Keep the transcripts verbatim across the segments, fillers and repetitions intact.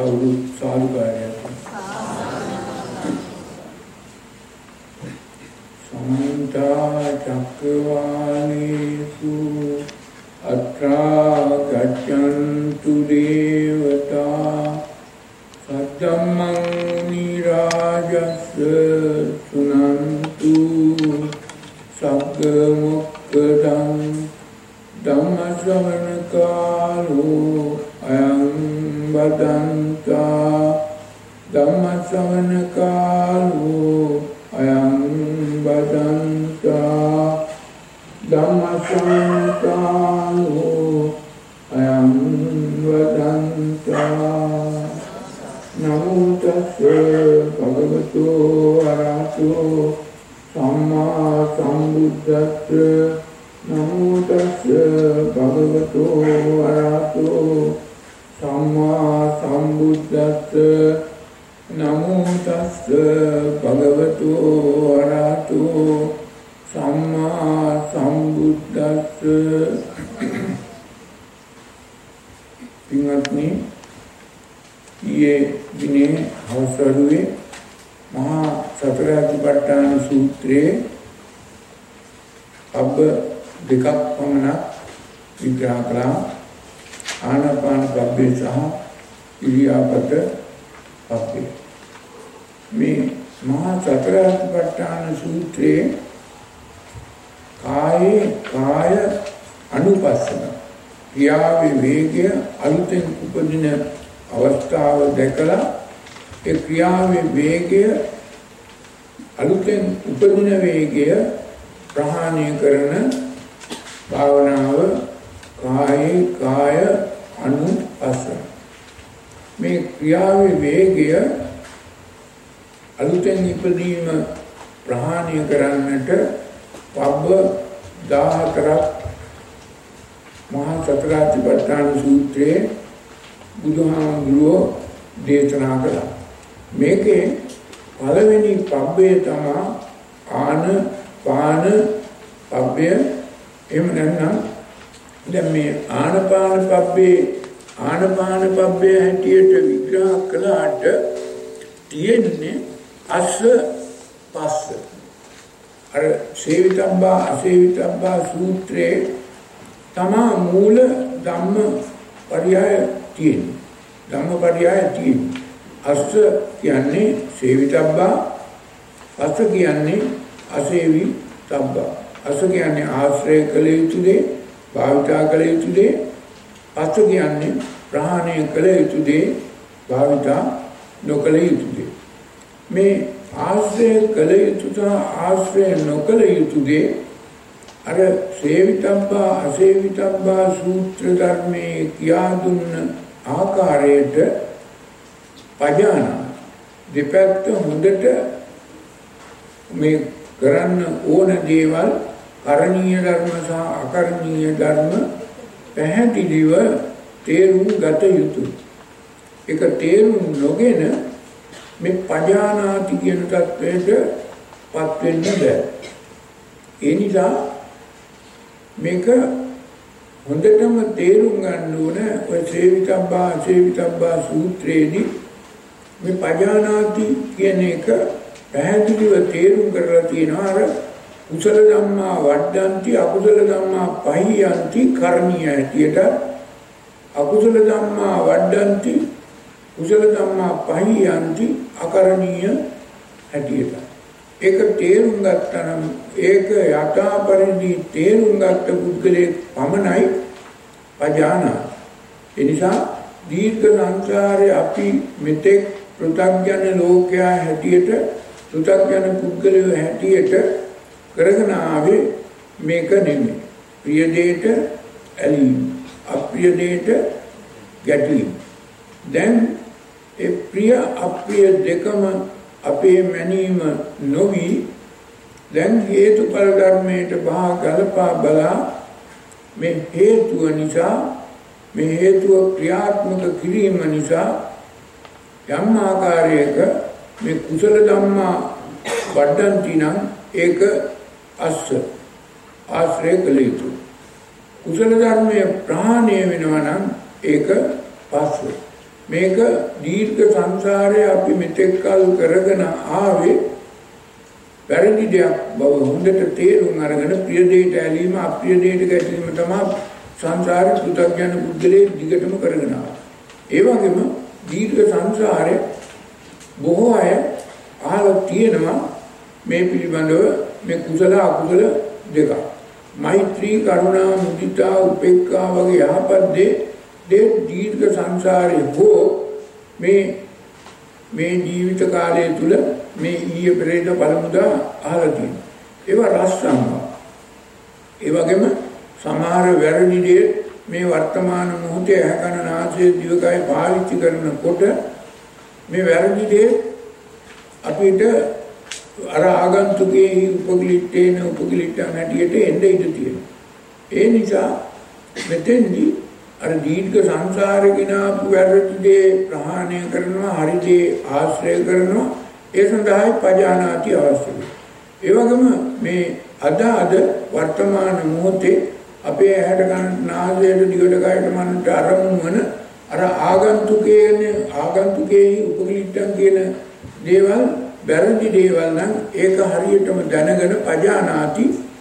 කවුරු සාදුකාරයක් සමන්ත චක්කවාලේසු අත්‍රා ගච්ඡන්තු දේවතා සද්දම්මං නිරාජස්ස සුනන්තු සග්ග මොක්ඛදං ධම්ම ශ්‍රවණ කාලෝ අයං බදන්තා ධම්ම ශ්‍රවණ කාලෝ අයං බදන්තා ධම්ම ශ්‍රවණ කාලෝ අයං බදන්තා නමෝ තස්සේ භගවතු අරහතෝ සම්මා සම්බුද්දස්සේ නමෝ තස්සේ භගවතු අරහතෝ සම්මා සම්බුද්දස්සේ නමෝ තස්සේ භගවතු අරහතෝ සම්මා සම්බුද්දස්සේ පින්වත්නි ඊයේ දිනේ හවසරුවේ මහා සතරාතිපට්ඨාන සූත්‍රයේ අබ්බ දෙකක් පමණක් විග්‍රහ කළා. ආනාපාන පබ්බේ සහ ඉරියාපත පබ්බේ. මේ මහා සතරාතිපට්ඨාන සූත්‍රයේ කායේ කාය අනුපස්සන ක්‍රියාවේ වේගය අලුතෙන් උපදින අවස්ථාව දැකලා ඒ ක්‍රියාවේ වේගය අලුතෙන් උපදින වේගය ප්‍රහාණය කරන භාවනාව කායේ කාය අනුපස්සන. මේ ක්‍රියාවේ වේගය අලුතෙන් ඉපදීම ප්‍රහාණය කරන්නට පබ්බ දහහතරක් මහා සතරාතිපට්ඨාන සූත්‍රයේ බුදුහාමුදුරුවෝ දේශනා කළා. මේකේ පළවෙනි පබ්බේ තමයි ආන පාන පබ්බය. එහෙම නැත්නම් දැන් මේ ආනපාන පබ්බේ ආනපාන පබ්බේ හැටියට විග්‍රහ කළාට තියෙන්නේ අස්ස පස්ස. අර සේවිතබ්බා අසේවිතබ්බා සූත්‍රයේ තමා මූල ධම්ම පරියාය තියෙන්නේ. ධම්ම පරියාය තියෙන්නේ. අස්ස කියන්නේ සේවිතබ්බා, පස්ස කියන්නේ අසේවි තබ්බා. අස්ස කියන්නේ ආශ්‍රය කළ යුතු දේ, භාවිතා කළ යුතු දේ. පස්ස කියන්නේ ප්‍රහාණය කළ යුතු දේ, භාවිතා නොකළ යුතු දේ. මේ ආශ්‍රය කළ යුතු සහ ආශ්‍රය නොකළ යුතු දේ අර සේවිතබ්බා අසේවිතබ්බා සූත්‍ර ධර්මයේ කියා දුන්න ආකාරයට පජාන දෙපැත්ත හොඳට මේ කරන්න ඕන දේවල් කරණීය ධර්ම සහ අකරණීය ධර්ම පැහැදිලිව තේරුම් ගත යුතුයි. ඒක තේරුම් නොගෙන මේ පජානාති කියන තත්වයට පත් වෙන්න බෑ. ඒ නිසා මේක හොඳටම තේරුම් ගන්න ඕන. ඔය සේවිතබ්බා අසේවිතබ්බා සූත්‍රයේදී මේ පජානාති කියන එක පැහැදිලිව තේරුම් කරලා තියෙනවා. අර කුසල ධම්මා වඩ්ඩಂತಿ අකුසල ධම්මා පහියಂತಿ කරණීය හැටියට අකුසල ධම්මා වඩ්ඩಂತಿ කුසල ධම්මා පහියಂತಿ අකරණීය හැටියට. ඒක තේරුම් ගත්තනම් ඒක යථා පරිදි තේරුම් ගත්ත පුද්ගලයෙක් පමණයි පජානා. ඒ නිසා දීර්ඝ සංසාරේ අපි මෙතෙක් පෘථග්ජන ලෝකයා හැටියට පෘථග්ජන පුද්ගලයෝ හැටියට කරගෙන ආවේ මේක නෙමෙයි. ප්‍රිය දෙයට ඇලීම, අප්‍රිය දෙයට ගැටීම. දැන් ඒ ප්‍රිය අප්‍රිය දෙකම අපේ මැනීම නොවි දැන් හේතුඵල ධර්මයට බහා ගලපා බලා මේ හේතුව නිසා මේ හේතුව ක්‍රියාත්මක කිරීම නිසා යම් ආකාරයක මේ කුසල ධම්මා වඩ්ඩಂತಿ නම් ඒක අස්ස ආශ්‍රය කළ යුතුයි. කුසල ධර්මයේ ප්‍රහාණය වෙනවා නම් ඒක පස්ස. මේක දීර්ඝ සංසාරයේ අපි මෙතෙක් කල් කරගෙන ආවේ වැරදි දෙයක් බව හොඳට තේරුම් අරගෙන ප්‍රිය දෙයට ඇලීම අප්‍රිය දෙයට ගැටීම තමයි සංසාරේ පුතග්ජන බුද්ධලේ දිගටම කරගෙන ආවා. ඒ වගේම දීර්ඝ සංසාරේ බොහෝ අය අහලා තියෙනවා මේ පිළිබඳව මේ කුසල අකුසල දෙක. මෛත්‍රී කරුණා මුදිතා උපේක්ඛා වගේ යහපත් දේ දේ දීර්ඝ සංසාරේ හෝ මේ මේ ජීවිත කාලය තුල මේ ඊයේ පෙරේද බලමුදා අහලා තියෙනවා. ඒවා රස්සම්වා. ඒ වගේම සමහර වැරදි දේ මේ වර්තමාන මොහොතේ ඇකන නාසයේ දිවකය පාවිච්චි කරනකොට මේ වැරදි දේ අපිට අර ආගන්තුකේ උපගලිටේන උපගලිටන හැටියට එන්නේ ඉඳ තියෙනවා. ඒ නිසා මෙතෙන්දී අර දීර්ඝ සංසාරේ ගినాපු වැරදි දේ ප්‍රහාණය කරනවා, හරි දේ ආශ්‍රය කරනවා. ඒ සඳහායි පජානාති අවශ්‍යයි. ඒ වගේම මේ අද අද වර්තමාන මොහොතේ අපේ ඇහැට ගන්න නාසයට දිවට කයට මනට අරමුණු වන අර ආගන්තුකේන ආගන්තුකේ උපගලිටන් කියන දේවල් වැරදි දේවල් නම් ඒක හරියටම දැනගෙන පජානාති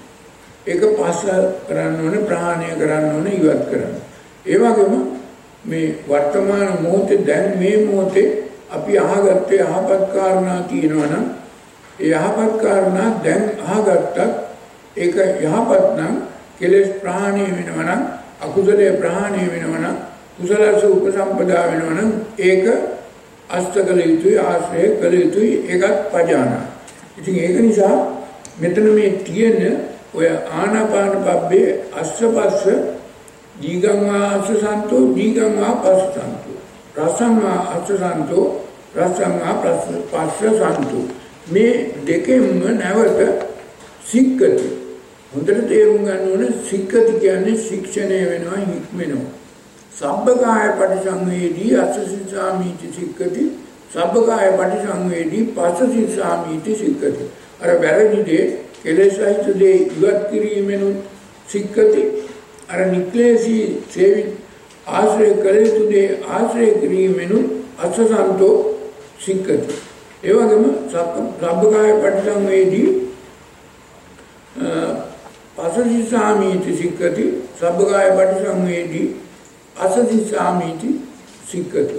ඒක පාස කරන්න ඕනේ, ප්‍රහාණය කරන්න ඕනේ, ඉවත් කරන්න. ඒ වගේම මේ වර්තමාන මොහොතේ දැන් මේ මොහොතේ අපි අහගත්තේ යහපත් කාරණා තියෙනවා නම් ඒ යහපත් කාරණා දැන් අහගත්තත් ඒක යහපත් නම් කෙලෙස් ප්‍රහාණය වෙනවා නම් අකුසලයේ ප්‍රහාණය වෙනවා නම් කුසලස උපසම්පදා වෙනවා නම් ඒක අස්තකල යුතුයි, ආශ්‍රය කළ යුතුයි, ඒකත් පජානා. ඉතින් ඒක නිසා මෙතන මේ තියෙන ඔය ආනාපාන පබ්බේ අස්සපස්ස දීගං වා අස්සසන්තෝ දීගං වා පස්සසන්තෝ රසං වා අස්සසන්තෝ රසං වා පස්සසන්තෝ මේ දෙකෙන්ම නැවත සික්කති. හොඳට තේරුම් ගන්න ඕනේ සික්කති කියන්නේ ශික්ෂණය වෙනවා, හික්මෙනවා. සබ්බකාය පටිසංවේදී අස්සසිසාමීති සික්කති, සබ්බකාය පටිසංවේදී පස්සසිසාමීති සික්කති. අර වැරදි දේ කෙලෙසයිත දේ ඉවත් කිරීමෙනුත් සික්කති, අර නික්ලේශී සේවි ආශ්‍රය කළ යුතු දේ ආශ්‍රය කිරීමෙනුත් අස්සසන්තෝ සික්කති. ඒ වගේම සබ්බකාය පටිසංවේදී පස්සසිසාමීති සික්කති, සබ්බකාය පටිසංවේදී අසදිසාමීති සික්කති.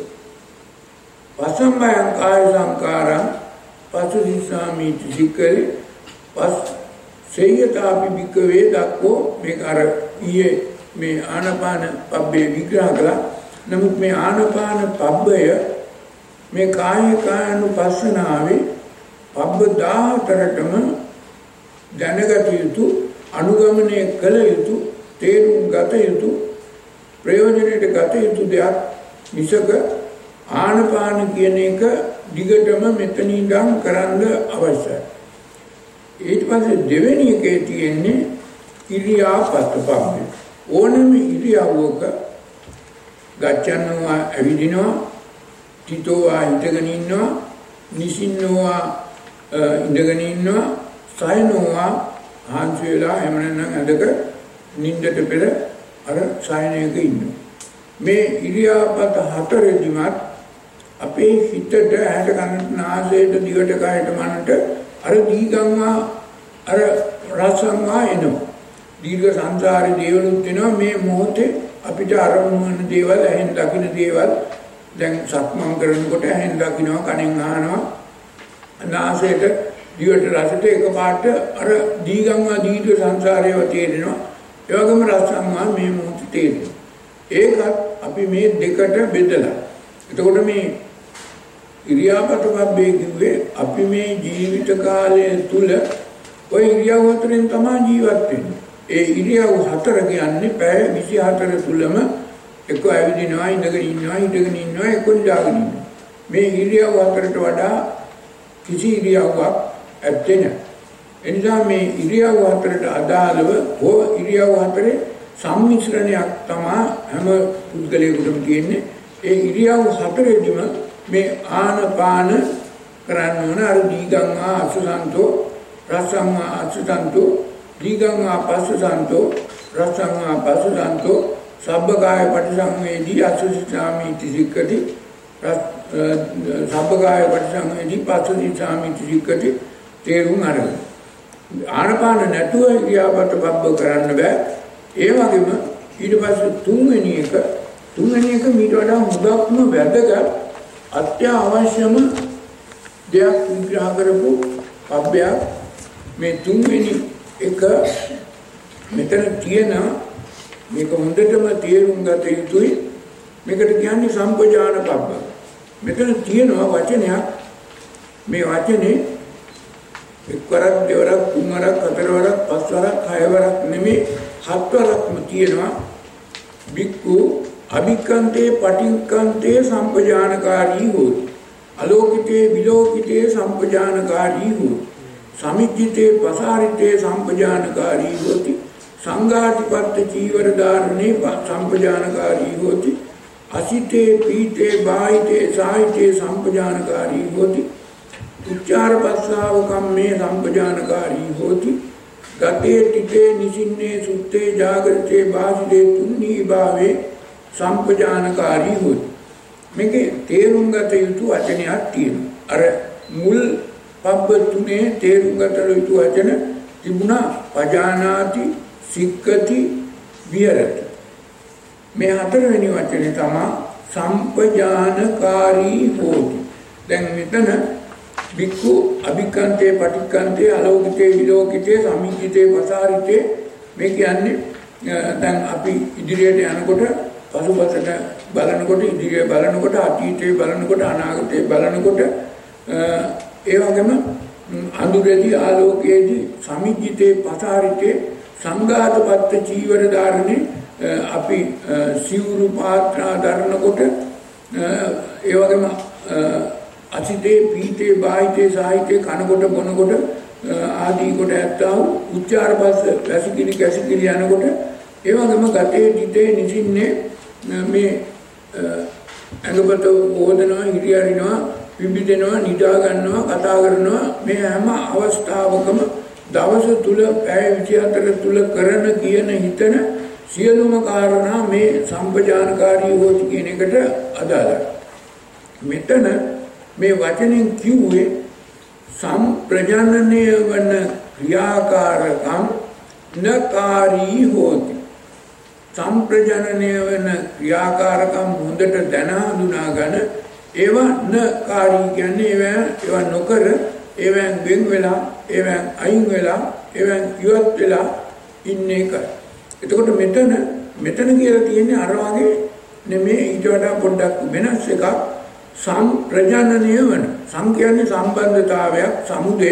පසම්බයං කාය සංකාරං පසදිසාමීති සික්කති. පස් සේයතාපි වික්කවේ දක්කෝ මේක අර ඊයේ මේ ආනාපාන පබ්බේ විග්‍රහ කළා. නමුත් මේ ආනාපාන පබ්බය මේ කාය කායනුපස්සනාවේ පබ්බ දහතරටම දැනගත යුතු, අනුගමනය කළ යුතු, තේරුම් ගත යුතු, ප්‍රයෝජනයට ගත යුතු දෙයක් මිසක ආනපාන කියන එක දිගටම මෙතන ඉඳන් කරන්න අවශ්‍යයි. ඊට පස්සේ දෙවෙනි එකේ තියෙන්නේ ඉරියාපත පබ්බේ. ඕනම ඉරියව්වක ගච්ඡන්නවා, ඇවිදිනවා, තිතෝවා හිටගෙන ඉන්නවා, නිසින්නෝවා ඉඳගෙන ඉන්නවා, සයනෝවා හාන්සි වෙලා එහෙම නැත්නම් ඇඳක නිින්දට පෙර අර සයනයක ඉන්නවා. මේ ඉරියාපත හතරෙදිමත් අපේ හිතට ඇහැට කනට නාසයට දිවට කයට මනට අර දීගම්වා අර රසම්වා එනවා. දීර්ඝ සංසාරේ දේවලුත් වෙනවා. මේ මොහොතේ අපිට අරමුණු වෙන දේවල්, ඇහෙන් දකින්න දේවල් දැන් සක්මන් කරනකොට ඇහෙන් දකින්නවා, කනෙන් අහනවා, නාසයට දිවට රසට එකපාරට අර දීගම්වා දීර්ඝ සංසාරේව තේරෙනවා. ඒ වගේම රසම්වා මේ මොහොතේ තේරෙනවා. ඒකත් අපි මේ දෙකට බෙදලා. එතකොට මේ ඉරියාපත පබ්බේ කිව්වේ අපි මේ ජීවිත කාලය තුල ඔය ඉරියව් හතරෙන් තමයි ජීවත් වෙන්නේ. ඒ ඉරියව් හතර කියන්නේ පැය විසිහතර තුලම එක්ක ඇවිදිනවා, ඉඳගෙන ඉන්නවා, හිටගෙන ඉන්නවා, එක්ක දාගෙන ඉන්නවා. මේ ඉරියව් හතරට වඩා කිසි ඉරියව්වක් ඇත්තේ නැහැ. එනිසා මේ ඉරියව් හතරට අදාළව හෝ ඉරියව් හතරේ සම්මිශ්‍රණයක් තමයි හැම පුද්ගලයෙකුටම තියෙන්නේ. ඒ ඉරියව් හතරෙදිම මේ ආනපාන කරන්න ඕන. අර දීගංවා අසසන්තෝ රසංවා අසසන්තෝ දීගංවා පස්සසන්තෝ රසංවා පස්සසන්තෝ සබ්බකාය පටිසංවේදී අසසිතාමීති සික්කති, සබ්බකාය පරිසංවේදී පස්සති සාමිති සික්කති තේරුම් අරගෙන. ආනපාන නැතුව ඉරියාපත පබ්බ කරන්න බෑ. ඒ වගේම ඊට පස්සේ තුන්වෙනි එක තුන්වෙනි එක මීට වඩා හුඟක්ම වැදගත් අත්‍යවශ්‍යම දෙයක් විග්‍රහ කරපු පබ්බයක්. මේ තුන්වෙනි එක මෙතන තියෙන මේක හොඳටම තේරුම් ගත යුතුයි. මේකට කියන්නේ සම්පජාන පබ්බ. මෙතන තියෙනවා වචනයක්. මේ වචනේ එක්වරක් දෙවරක් තුන්වරක් හතරවරක් පස්වරක් හයවරක් නෙමෙයි හත්වරක්ම තියෙනවා. බික්කු අභික්ඛන්තේ පටික්ඛන්තේ සම්පජානකාරී හෝති. අලෝකිතේ විලෝකිතේ සම්පජානකාරී හෝති. සමිජ්ජිතේ පසාරිතේ සම්පජානකාරී හෝති. සංඝාතිපත්ත චීවර ධාරණේ සම්පජානකාරී හෝති. අසිතේ පීතේ බාහිතේ සාහිතේ සම්පජානකාරී හෝති. උච්චාර පස්සාව කම්මේ සම්පජානකාරී හෝති. ගතේ තිතේ නිසින්නේ සුත්තේ ජාගරිතේ වාසිතේ තුන්නී භාවේ සම්පජානකාරී හෝති. මේකේ තේරුම් ගත යුතු වචනයක් තියෙනවා. අර මුල් පබ්බ තුනේ තේරුම් ගත යුතු වචන තිබුණා. පජානාති, සික්කති, විහෙරති. මේ හතරවෙනි වචනේ තමයි සම්පජානකාරී හෝති. දැන් මෙතන බික්කු අභික්ඛන්තේ පටික්ඛන්තේ අලෝකිතේ විලෝකිතේ සමිජ්ජිතේ පසාරිතේ මේ කියන්නේ දැන් අපි ඉදිරියට යනකොට පසුපසට බලනකොට ඉදිරිය බලනකොට අතීතේ බලනකොට අනාගතේ බලනකොට ඒ වගේම අඳුරේදී ආලෝකයේදී සමිජ්ජිතේ පසාරිතේ සංඝාතපත්ත චීවර ධාරණේ අපි සිවුරු පාත්‍රා ධරනකොට ඒ වගේම අසිතේ පීතේ බාහිතේ සාහිතේ කනකොට බොනකොට ආදී කොට ඇත්තා උච්චාර පස්ස වැසිකිලි කැසිකිලි යනකොට ඒ වගේම ගතේ දිතේ නිසින්නේ මේ අඟපත ඕදනවා හිරියරිනවා පිඹිදෙනවා නිදා ගන්නවා කතා කරනවා මේ හැම අවස්ථාවකම දවස තුල පැය විසි හතර තුල කරන කියන හිතන සියලුම කාරණා මේ සම්පජානකාරී හොති කියන එකට අදාළයි. මෙතන මේ වචනෙන් කිව්වේ සම්ප්‍රජානනය වන ක්‍රියාකාරකම් නකාරී හොති. සම්ප්‍රජානනය වන ක්‍රියාකාරකම් හොඳට දැන හඳුනා ගන්න. ඒවා නකාරී කියන්නේ ඒවා ඒවා නොකර ඒවෙන් වෙන් වෙලා ඒවෙන් අයින් වෙලා ඒවෙන් ඉවත් වෙලා ඉන්න එක. එතකොට මෙතන මෙතන කියලා තියෙන්නේ අර වගේ නෙමෙයි ඊට වඩා පොඩ්ඩක් වෙනස් එකක්. සම්ප්‍රජානනය වන සම් කියන්නේ සම්බන්ධතාවයක් සමුදය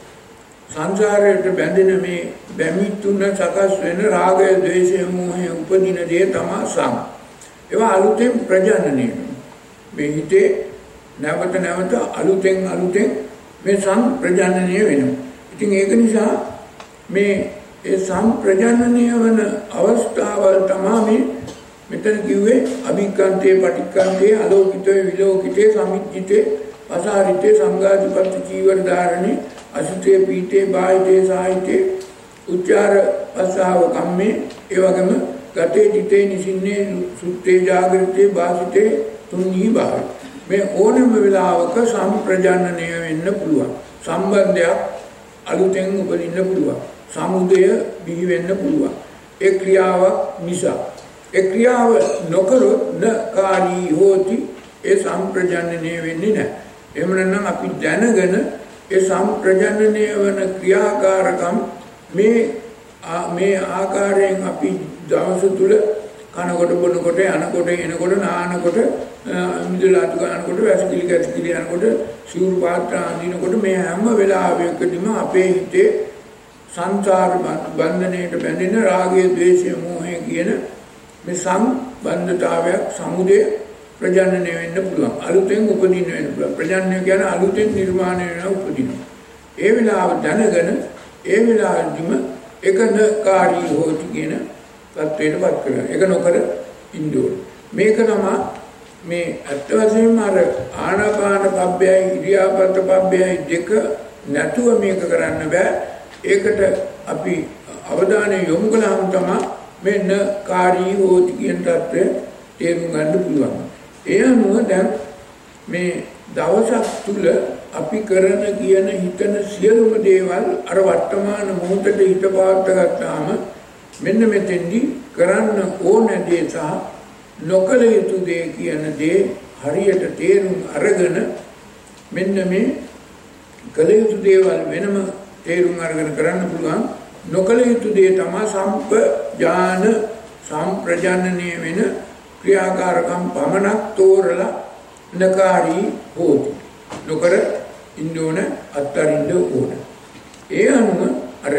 සංසාරයට බැඳෙන මේ බැමිතුන සකස් වෙන රාගය ද්වේෂය මෝහය උපදින දේ තමයි සම්. ඒවා අලුතෙන් ප්‍රජනනය මේ හිතේ නැවත නැවත අලුතෙන් අලුතෙන් මේ සම්ප්‍රජානනය වෙනවා. ඉතින් ඒක නිසා මේ ඒ සම්ප්‍රජානනය වන අවස්ථාවල් තමයි මෙතන කිව්වේ අභික්ඛන්තේ පටික්ඛන්තේ අලෝකිතේ විලෝකිතේ සමිජ්ජිතේ පසාරිතේ සංඝාතිපත්ත චීවර ධාරණේ අසිතේ පීතේ බාහිතේ සාහිතේ උච්චාර පස්සාව කම්මේ ඒ වගේම ගතේ දිතේ නිසින්නේ සුත්තේ ජාගරිතේ වාසිතේ තුන්හි භාවය. මේ ඕනම වෙලාවක සම්ප්‍රජානනය වෙන්න පුළුවන්. සම්බන්ධයක් අලුතෙන් උපදින්න පුළුවන්. සමුදය බිහි වෙන්න පුළුවන්. ඒ ක්‍රියාවක් නිසා. ඒ ක්‍රියාව නොකරොත් නකාරී හෝති. ඒ සම්ප්‍රජානනය වෙන්නේ නැහැ. එහෙම නැත්නම් අපි දැනගෙන ඒ සම්ප්‍රජානනය වන ක්‍රියාකාරකම් මේ මේ ආකාරයෙන් අපි දවස තුල කනකොට බොනකොට යනකොට එනකොට නානකොට මිදලා අතු ගන්නකොට වැසිකිලි කැසිකිලි යනකොට සිවුරු පාත්‍ර අඳිනකොට මේ හැම වෙලාවකදීම අපේ හිතේ සංසාර බන්ධනයට බැඳෙන රාගය ද්වේෂය මෝහය කියන මේ සම්බන්ධතාවයක් සමුදය ප්‍රජනනය වෙන්න පුළුවන්. අලුතෙන් උපදින්න වෙන්න පුළුවන්. ප්‍රජනනය කියන්නේ අලුතෙන් නිර්මාණය වෙන උපදිනවා. ඒ වෙලාව දැනගෙන ඒ වෙලාවෙදිම එකනකාරී හොති කියන තත්ත්වයටපත් කරගන්න. ඒක නොකර ඉන්න ඕනේ. මේක තමයි මේ අත් වශයෙන්ම අර ආනාපාන පබ්බයයි ඉරියාපත පබ්බයයි දෙක නැතුව මේක කරන්න බෑ. ඒකට අපි අවධානය යොමු කළාම තමයි මෙන්න කාරී හොති කියන தත්ත්වය තේරුම් ගන්න පුළුවන්. ඒ අනුව දැන් මේ දවසක් තුල අපි කරන කියන හිතන සියලුම දේවල් අර වර්තමාන මොහොතේ හිත පාත්ත ගත්තාම මෙන්න මෙතෙන්දි කරන්න ඕන දේ සහ නොකළ යුතු දේ කියන දේ හරියට තේරුම් අරගෙන මෙන්න මේ කළ යුතු දේවල් වෙනම තේරුම් අරගෙන කරන්න පුළුවන් නොකළ යුතු දේ තමයි සම්පජාන සම්ප්‍රජානනය වෙන ක්‍රියාකාරකම් පමණක් තෝරලා නකාරී හොති නොකර ඉන්න ඕන අත්තරින්න ඕන ඒ අනුව අර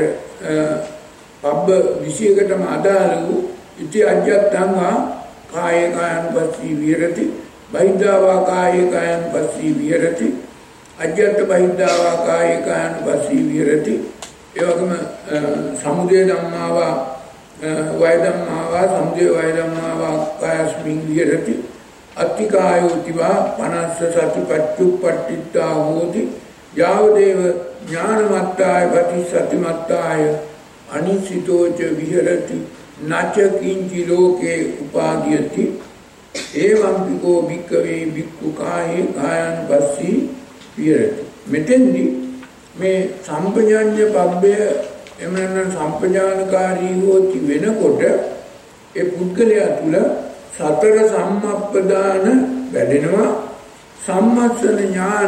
පබ්බ විශේෂකටම අදාළ වූ ඉති අජ්ජත්තංවා කාය කායනුපස්සී විහෙරති බහිද්ධාවා කාය කායනුපස්සී විහෙරති අජ්ජත් බහිද්ධාවා කාය කායනුපස්සී විහෙරති ඒ වගේම සමුදය ධම්මාවා වය ධම්මාවා සමුදය වය ධම්මාවා කායස්මින් විහෙරති අත්තිකායෝතිවා පනස්ස සතිපට්ඨුප්පට්ඨිතා හෝති යාවදේව ඥානමත්තාය පටිසතිමත්තාය අනිසිතෝච විහෙරති නච කිංචි ලෝකේ උපාදීයති එවං පිකෝ භික්ඛවේ භික්ඛු කායේ කායනුපස්සී විහෙරති මෙතෙන්දි මේ සම්පජාඤ්ඤ පබ්බය එමෙන්න සම්පජානකාරී හෝති වෙනකොට ඒ පුද්ගලයා තුල සතර සම්මප්පදාන වැඩෙනවා සම්මස්සන ඥාන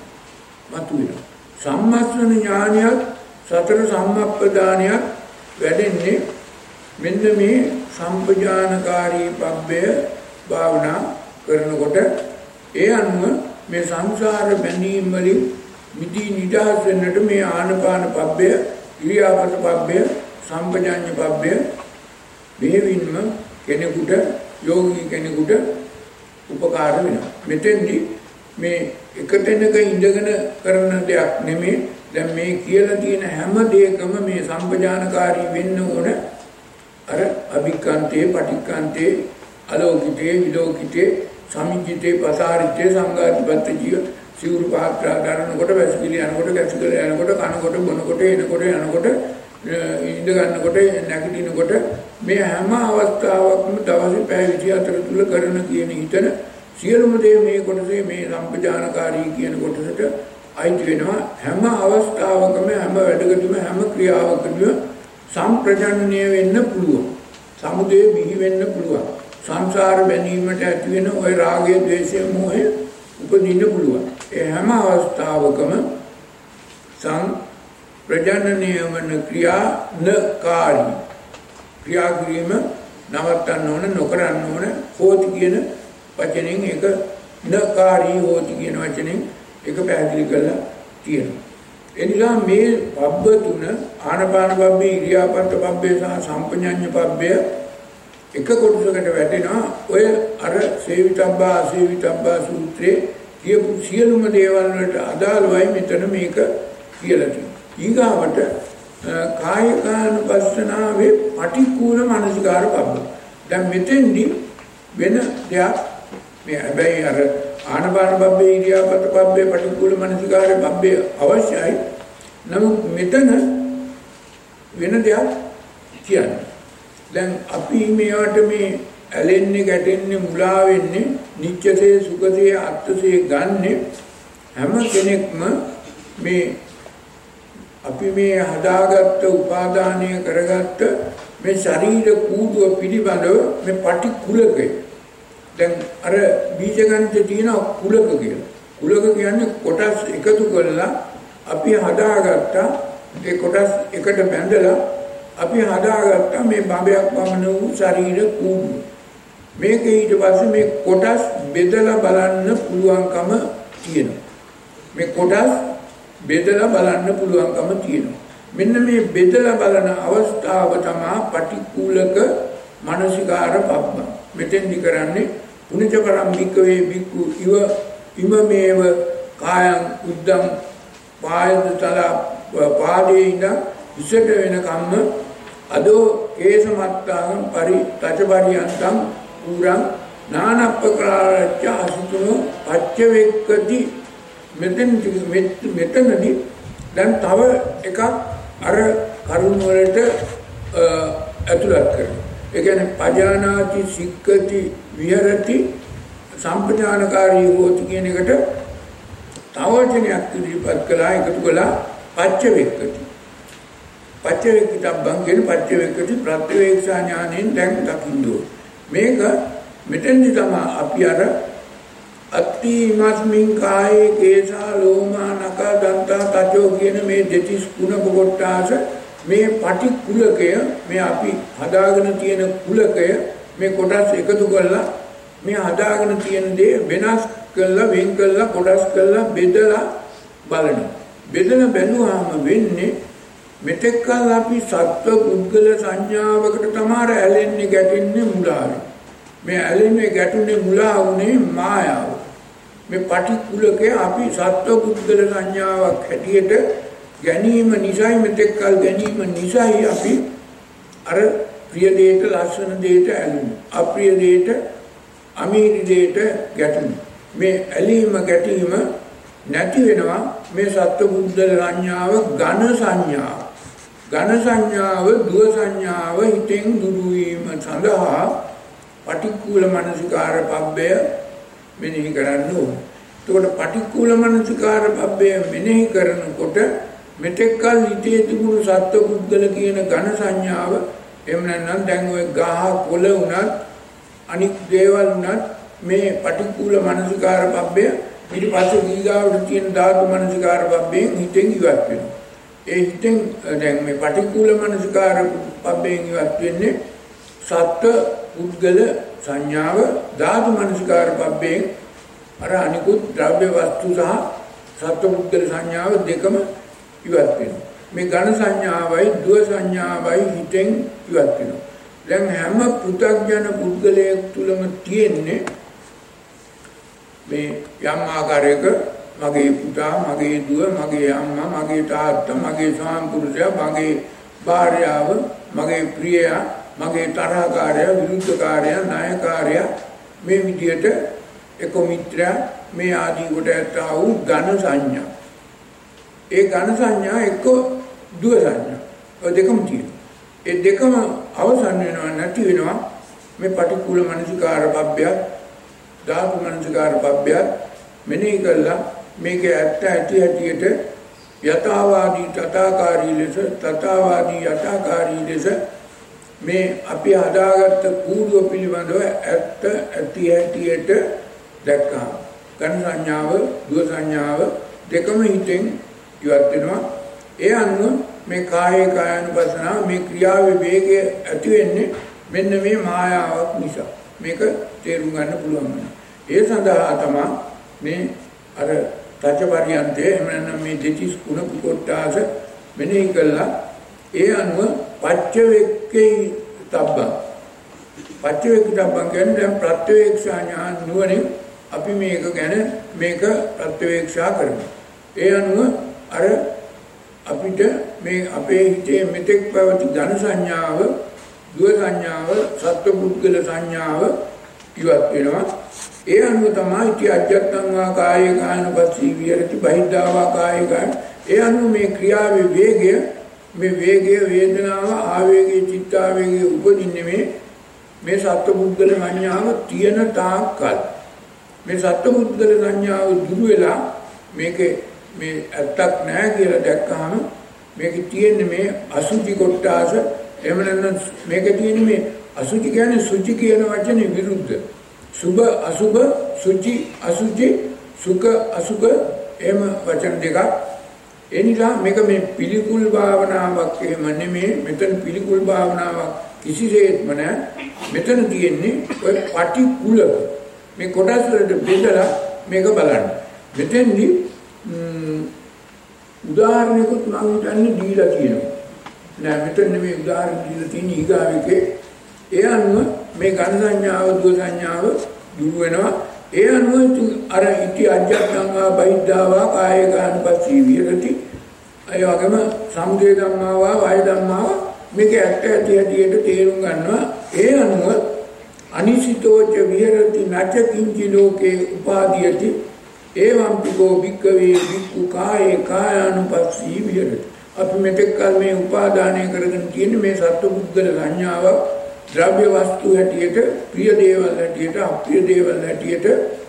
මතුවෙනවා සම්මස්සන ඥානියත් සතර සම්මප්පදානියත් වැඩෙන්නේ මෙන්න මේ සම්පජානකාරී පබ්බය භාවනා කරනකොට ඒ අනුව මේ සංසාර බැඳීම් වලින් මිදී නිදහස් වෙන්නට මේ ආනපාන පබ්බය ඉරියාපත පබ්බය සම්පජාඤ්ඤ පබ්බය මෙහෙවින්ම කෙනෙකුට යෝගී කෙනෙකුට උපකාර වෙනවා මෙතෙන්දි මේ එක තැනක ඉඳගෙන කරන දෙයක් නෙමෙයි දැන් මේ කියලා තියෙන හැම දෙයකම මේ සම්පජානකාරී වෙන්න ඕන අර අභික්ඛන්තේ පටික්ඛන්තේ අලෝකිතේ විලෝකිතේ සමිජ්ජිතේ පසාරිතේ සංඝාතිපත්ත ජීව සිවුරු පාත්‍රා ගන්නකොට වැසිකිලි යනකොට ගැසිකල යනකොට කනකොට බොනකොට එනකොට යනකොට ඉඳ ගන්නකොට නැගිටිනකොට මේ හැම අවස්ථාවකම දවසේ පැය විසිහතර තුල කරන කියන හිතන සියලුම දේ මේ කොටසේ මේ සම්පජානකාරී කියන කොටසට අයිති වෙනවා හැම අවස්ථාවකම හැම වැඩකදීම හැම ක්‍රියාවකදීම සම්ප්‍රජානනය වෙන්න පුළුවන් සමුදේ බිහි වෙන්න පුළුවන් සංසාර බැඳීමට ඇති වෙන ওই රාගය ද්වේෂය මෝහය උපදින්න පුළුවන් ඒ හැම අවස්ථාවකම සම් ප්‍රජනනය වන ක්‍රියා නකාරී ක්‍රියා කිරීම නවත්තන්න ඕන නොකරන්න ඕන හෝති කියන වචනෙන් ඒක නකාරී හෝති කියන වචනෙන් ඒක පැහැදිලි කරලා තියෙනවා එනිසා මේ පබ්බ තුන ආනපාන පබ්බේ ඉරියාපත පබ්බේ සහ සම්පජාඤ්ඤ පබ්බේ එක කොටසකට වැටෙනවා ඔය අර සේවිතබ්බා අසේවිතබ්බා සූත්‍රයේ කියපු සියලුම දේවල් වලට අදාළවයි මෙතන මේක කියලා තියෙන්නේ ඊගාවට කායකානුපස්සනාවේ පටික්කුල මනසිකාර පබ්බ දැන් මෙතෙන්දි වෙන දෙයක් මේ හැබැයි අර ආනපාන පබ්බේ ඉරියාපත පබ්බේ පටික්කුල මනසිකාර පබ්බේ අවශ්‍යයි නමුත් මෙතන වෙන දෙයක් කියන්නේ දැන් අපි මේවට මේ ඇලෙන්නේ ගැටෙන්නේ මුලා වෙන්නේ නිච්චසේ සුඛසේ අත්ථසේ ගන්නෙ හැම කෙනෙක්ම මේ අපි මේ හදාගත්ත උපාදානය කරගත්ත මේ ශරීර කූඩුව පිළිබඳව මේ පටිකුලකේ දැන් අර බීජගන්ත තියෙන කුලක කියලා කුලක කියන්නේ කොටස් එකතු කරලා අපි හදාගත්ත ඒ කොටස් එකට බැඳලා අපි හදාගත්ත මේ බඹයක් වමන වූ ශරීර කූඩුව මේක ඊට පස්සේ මේ කොටස් බෙදලා බලන්න පුළුවන්කම තියෙනවා මේ කොටස් බෙදලා බලන්න පුළුවන්කම තියෙනවා මෙන්න මේ බෙදලා බලන අවස්ථාව තමයි පටික්කුලක මානසිකාර පබ්බ මෙතෙන්දි කරන්නේ පුනිච පරම්පිකවේ බික්කු ඉව ඉමමේව කායං උද්දම් පායදතල පාදේ ඉඳ ඉසට වෙන කම්ම අදෝ කේසමත්තාං පරි තචපරියන්තං පුරං නානප්පකාරච්ච අසුතුනෝ පච්චවෙක්කති මෙතෙන් මෙතනදී දැන් තව එකක් අර කරුණ වලට ඇතුළත් කරනවා. ඒ කියන්නේ පජානාති සික්කති විහෙරති සම්පජානකාරී හෝති කියන එකට තවචනයක් ඉදිරිපත් කළා එකතු කළා පච්චවෙක්කති. පච්චවෙක්කිතබ්බං කියන පච්චවෙක්කති ප්‍රත්‍යවේක්ෂා ඥාණයෙන් දැන් දකින්න ඕන. මේක මෙතෙන්දි තමයි අපි අර අත්ති මස්මින් කායේ කේසා ලෝමා නඛා දන්තා තචෝ කියන මේ දෙතිස් කුණක කොටාස මේ පටි කුලකය මේ අපි හදාගෙන තියෙන කුලකය මේ කොටස් එකතු කරලා මේ හදාගෙන තියෙන දේ වෙනස් කරලා වෙන් කරලා කොටස් කරලා බෙදලා බලනවා. බෙදලා බැලුවාම වෙන්නේ මෙතෙක් කල අපි සත්ව පුද්ගල සංඥාවකට තමයි ඇලෙන්නේ ගැටෙන්නේ මුලාවේ. මේ ඇලෙන්නේ ගැටුනේ මුලා වුනේ මායාව. මේ පටිකුලකේ අපි සත්ව පුද්ගල සංඥාවක් හැටියට ගැනීම නිසායි මෙතෙක් කල ගැනීම නිසායි අපි අර ප්‍රිය දෙයට ලස්සන දෙයට ඇලුනේ. අප්‍රිය දෙයට අමීරි දෙයට ගැටුනේ. මේ ඇලීම ගැටීම නැති වෙනවා මේ සත්ව පුද්ගල සංඥාව ඝන සංඥාව. ඝන සංඥාව දුව සංඥාව හිතෙන් දුරු වීම සඳහා පටික්කුල මනසිකාර පබ්බය මෙනෙහි කරන්න ඕනේ. එතකොට පටික්කුල මනසිකාර පබ්බය මෙනෙහි කරනකොට මෙතෙක් කල හිතේ තිබුණු සත්ව පුද්ගල කියන ඝන සංඥාව එහෙම නැත්නම් දැන් ওই ගහ කොළ උනත් අනික් දේවල් උනත් මේ පටික්කුල මනසිකාර පබ්බය ඊට පස්සේ දීගාවට තියෙන ධාතු මනසිකාර පබ්බයෙන් හිතෙන් ඉවත් වෙනවා. ඒ හිතෙන් දැන් මේ පටික්කුල මනසිකාර පබ්බයෙන් ඉවත් වෙන්නේ සත්ව පුද්ගල සංඥාව ධාතු මනසිකාර පබ්බයෙන් අර අනිකුත් ද්‍රව්‍ය වස්තු සහ සත්ව පුද්ගල සංඥාව දෙකම ඉවත් වෙනවා. මේ ඝන සංඥාවයි දුව සංඥාවයි හිතෙන් ඉවත් වෙනවා. දැන් හැම පෘථග්ජන පුද්ගලයෙක් තුලම තියෙන්නේ මේ යම් ආකාරයක මගේ පුතා, මගේ දුව, මගේ අම්මා, මගේ තාත්තා, මගේ සාම්පුරුෂයා, මගේ භාර්යාව, මගේ ප්‍රියයා, මගේ තරහකාරයා, විරුද්ධකාරයා, නායකාරයා මේ විදියට එක මිත්‍රයා මේ ආදී කොට ඇත්තා වූ ඝන සංඥා. ඒ ඝන සංඥා එක්ක දුව සංඥා. ඔය දෙකම තියෙනවා. ඒ දෙකම අවසන් වෙනවා නැති වෙනවා මේ පටික්කුල මනසිකාර පබ්බය ධාතු මනසිකාර පබ්බය මෙනෙහි කළා මේක ඇත්ත ඇති ඇටියට යථාවාදී තථාකාරී ලෙස තථාවාදී යථාකාරී ලෙස මේ අපි හදාගත්ත කූඩුව පිළිබඳව ඇත්ත ඇති ඇටියට දැක්කා. ඝන සංඥාව දුව සංඥාව දෙකම හිතෙන් ඉවත් වෙනවා. ඒ අනුව මේ කායේ කායानुපස්සනාව මේ ක්‍රියාවේ වේගය ඇති වෙන්නේ මෙන්න මේ මායාවක් නිසා. මේක තේරුම් ගන්න පුළුවන් වෙනවා. ඒ සඳහා තමයි මේ අර තච්චපරියන්තේ එහෙම නැත්නම් මේ දෙතිස් කුණ කොටාස මෙනෙහි කළා. ඒ අනුව පච්චවෙක්කේ තබ්බං පච්චවෙක්ක තබ්බං කියන්නේ දැන් ප්‍රත්‍යවේක්ෂා ඥාන නුවණින් අපි මේක ගැන මේක ප්‍රත්‍යවේක්ෂා කරමු. ඒ අනුව අර අපිට මේ අපේ හිතේ මෙතෙක් පැවති ඝන සංඥාව, දුව සංඥාව, සත්ව පුද්ගල සංඥාව ඉවත් වෙනවා. ඒ අනුව තමයි ඉති අජ්ජත්තං වා කායේ කායනුපස්සී විහෙරති බහිද්ධා වා කායේ කාය. ඒ අනුව මේ ක්‍රියාවේ වේගය, මේ වේගය වේදනාව, ආවේගය, චිත්තාවේගය උපදින්නේ මේ මේ සත්ව පුද්ගල සංඥාව තියෙන තාක්කල්. මේ සත්ව පුද්ගල සංඥාව දුරු වෙලා මේකේ මේ ඇත්තක් නැහැ කියලා දැක්කහම මේකේ තියෙන්නේ මේ අසුචි කොටාස. එහෙම නැත්නම් මේකේ තියෙන්නේ මේ අසුචි කියන්නේ සුචි කියන වචනේ විරුද්ධ. සුභ අසුභ, සුචි අසුචි, සුඛ අසුඛ එහෙම වචන දෙකක්. ඒ නිසා මේක මේ පිළිකුල් භාවනාවක් එහෙම නෙමෙයි. මෙතන පිළිකුල් භාවනාවක් කිසිසේත්ම නැහැ. මෙතන තියෙන්නේ ඔය පටිකුලක. මේ කොටස් වලට බෙදලා මේක බලන්න. මෙතෙන්දි උදාහරණයකට මම හිතන්නේ දීලා කියනවා. නෑ මෙතන නෙමෙයි උදාහරණ දීලා තියෙන්නේ ඊගාවෙකේ. ඒ අනුව මේ ඝන සංඥාව, දුව සංඥාව දුරු වෙනවා. ඒ අනුව අර ඉති අජ්ජත්තං වා බහිද්ධා වා කායේ කායනුපස්සී විහෙරති. අය වගේම සමුදය ධම්මා වා වය ධම්මා මේක ඇත්ත ඇති ඇටියට තේරුම් ගන්නවා. ඒ අනුව අනිසිතෝච විහෙරති නච කිංචි ලෝකේ උපාදීයති එවං පිකෝ භික්ඛවේ භික්ඛු කායේ කායානුපස්සී විහෙරති. අපි මෙතෙක් කල මේ උපාදානය කරගෙන තියෙන මේ සත්ව පුද්ගල සංඥාව ද්‍රව්‍ය වස්තු හැටියට ප්‍රිය දේවල් හැටියට අප්‍රිය දේවල් හැටියට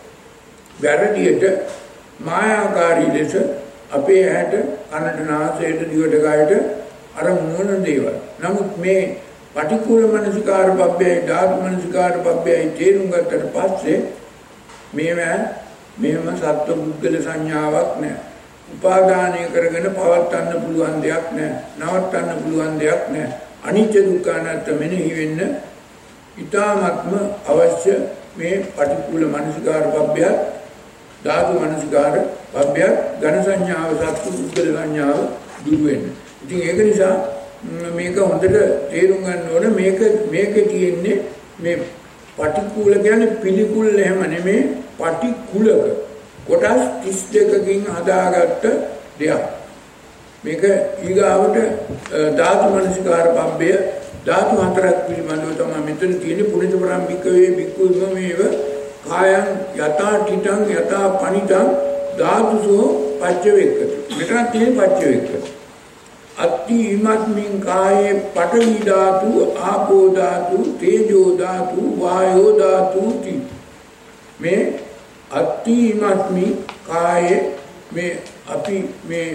වැරදියට මායාකාරී ලෙස අපේ ඇහැට කනට නාසයට දිවට කයට අරමුණු වන දේවල්. නමුත් මේ පටික්කුල මනසිකාර පබ්බයයි ධාතු මනසිකාර පබ්බයයි තේරුම් ගත්තට පස්සේ මේවා මෙහෙම සත්ව පුද්ගල සංඥාවක් නැහැ. උපාදානය කරගෙන පවත්වන්න පුළුවන් දෙයක් නැහැ. නවත්තන්න පුළුවන් දෙයක් නැහැ. අනිත්‍ය දුක්ඛ අනාත්ම මෙනෙහි වෙන්න ඊ타ත්ම අවශ්‍ය මේ පටික්කුල මනසිකාර පබ්බය ධාතු මනසිකාර පබ්බය ඝන සංඥාව සත්ව පුද්ගල සංඥාව දුරු වෙන්න. ඉතින් ඒක නිසා මේක හොඳට තේරුම් ගන්න ඕන මේක මේකේ තියෙන්නේ මේ පටික්කුල කියන්නේ පිළිකුල් එහෙම නෙමෙයි පටික්කුලක කොටස් තිස් දෙකකින් හදාගත්ත දෙයක්. මේක ඊගාවට ධාතු මනසිකාර පබ්බය ධාතු හතරක් පිළිබඳව තමයි මෙතන තියෙන්නේ පුනිත පරම්පිකවේ බික්කුම මේව කායං යතා ඨිතං යතා පනිතං ධාතුසෝ පච්චවේක්කති. මෙතන තියෙන පච්චවේක්කති. අත්ති ඉමත්මින් කායේ පඨවි ධාතු ආපෝ ධාතු තේජෝ ධාතු වායෝ ධාතු ති. මේ අත්ති ඉමත්මි කායේ මේ අපි මේ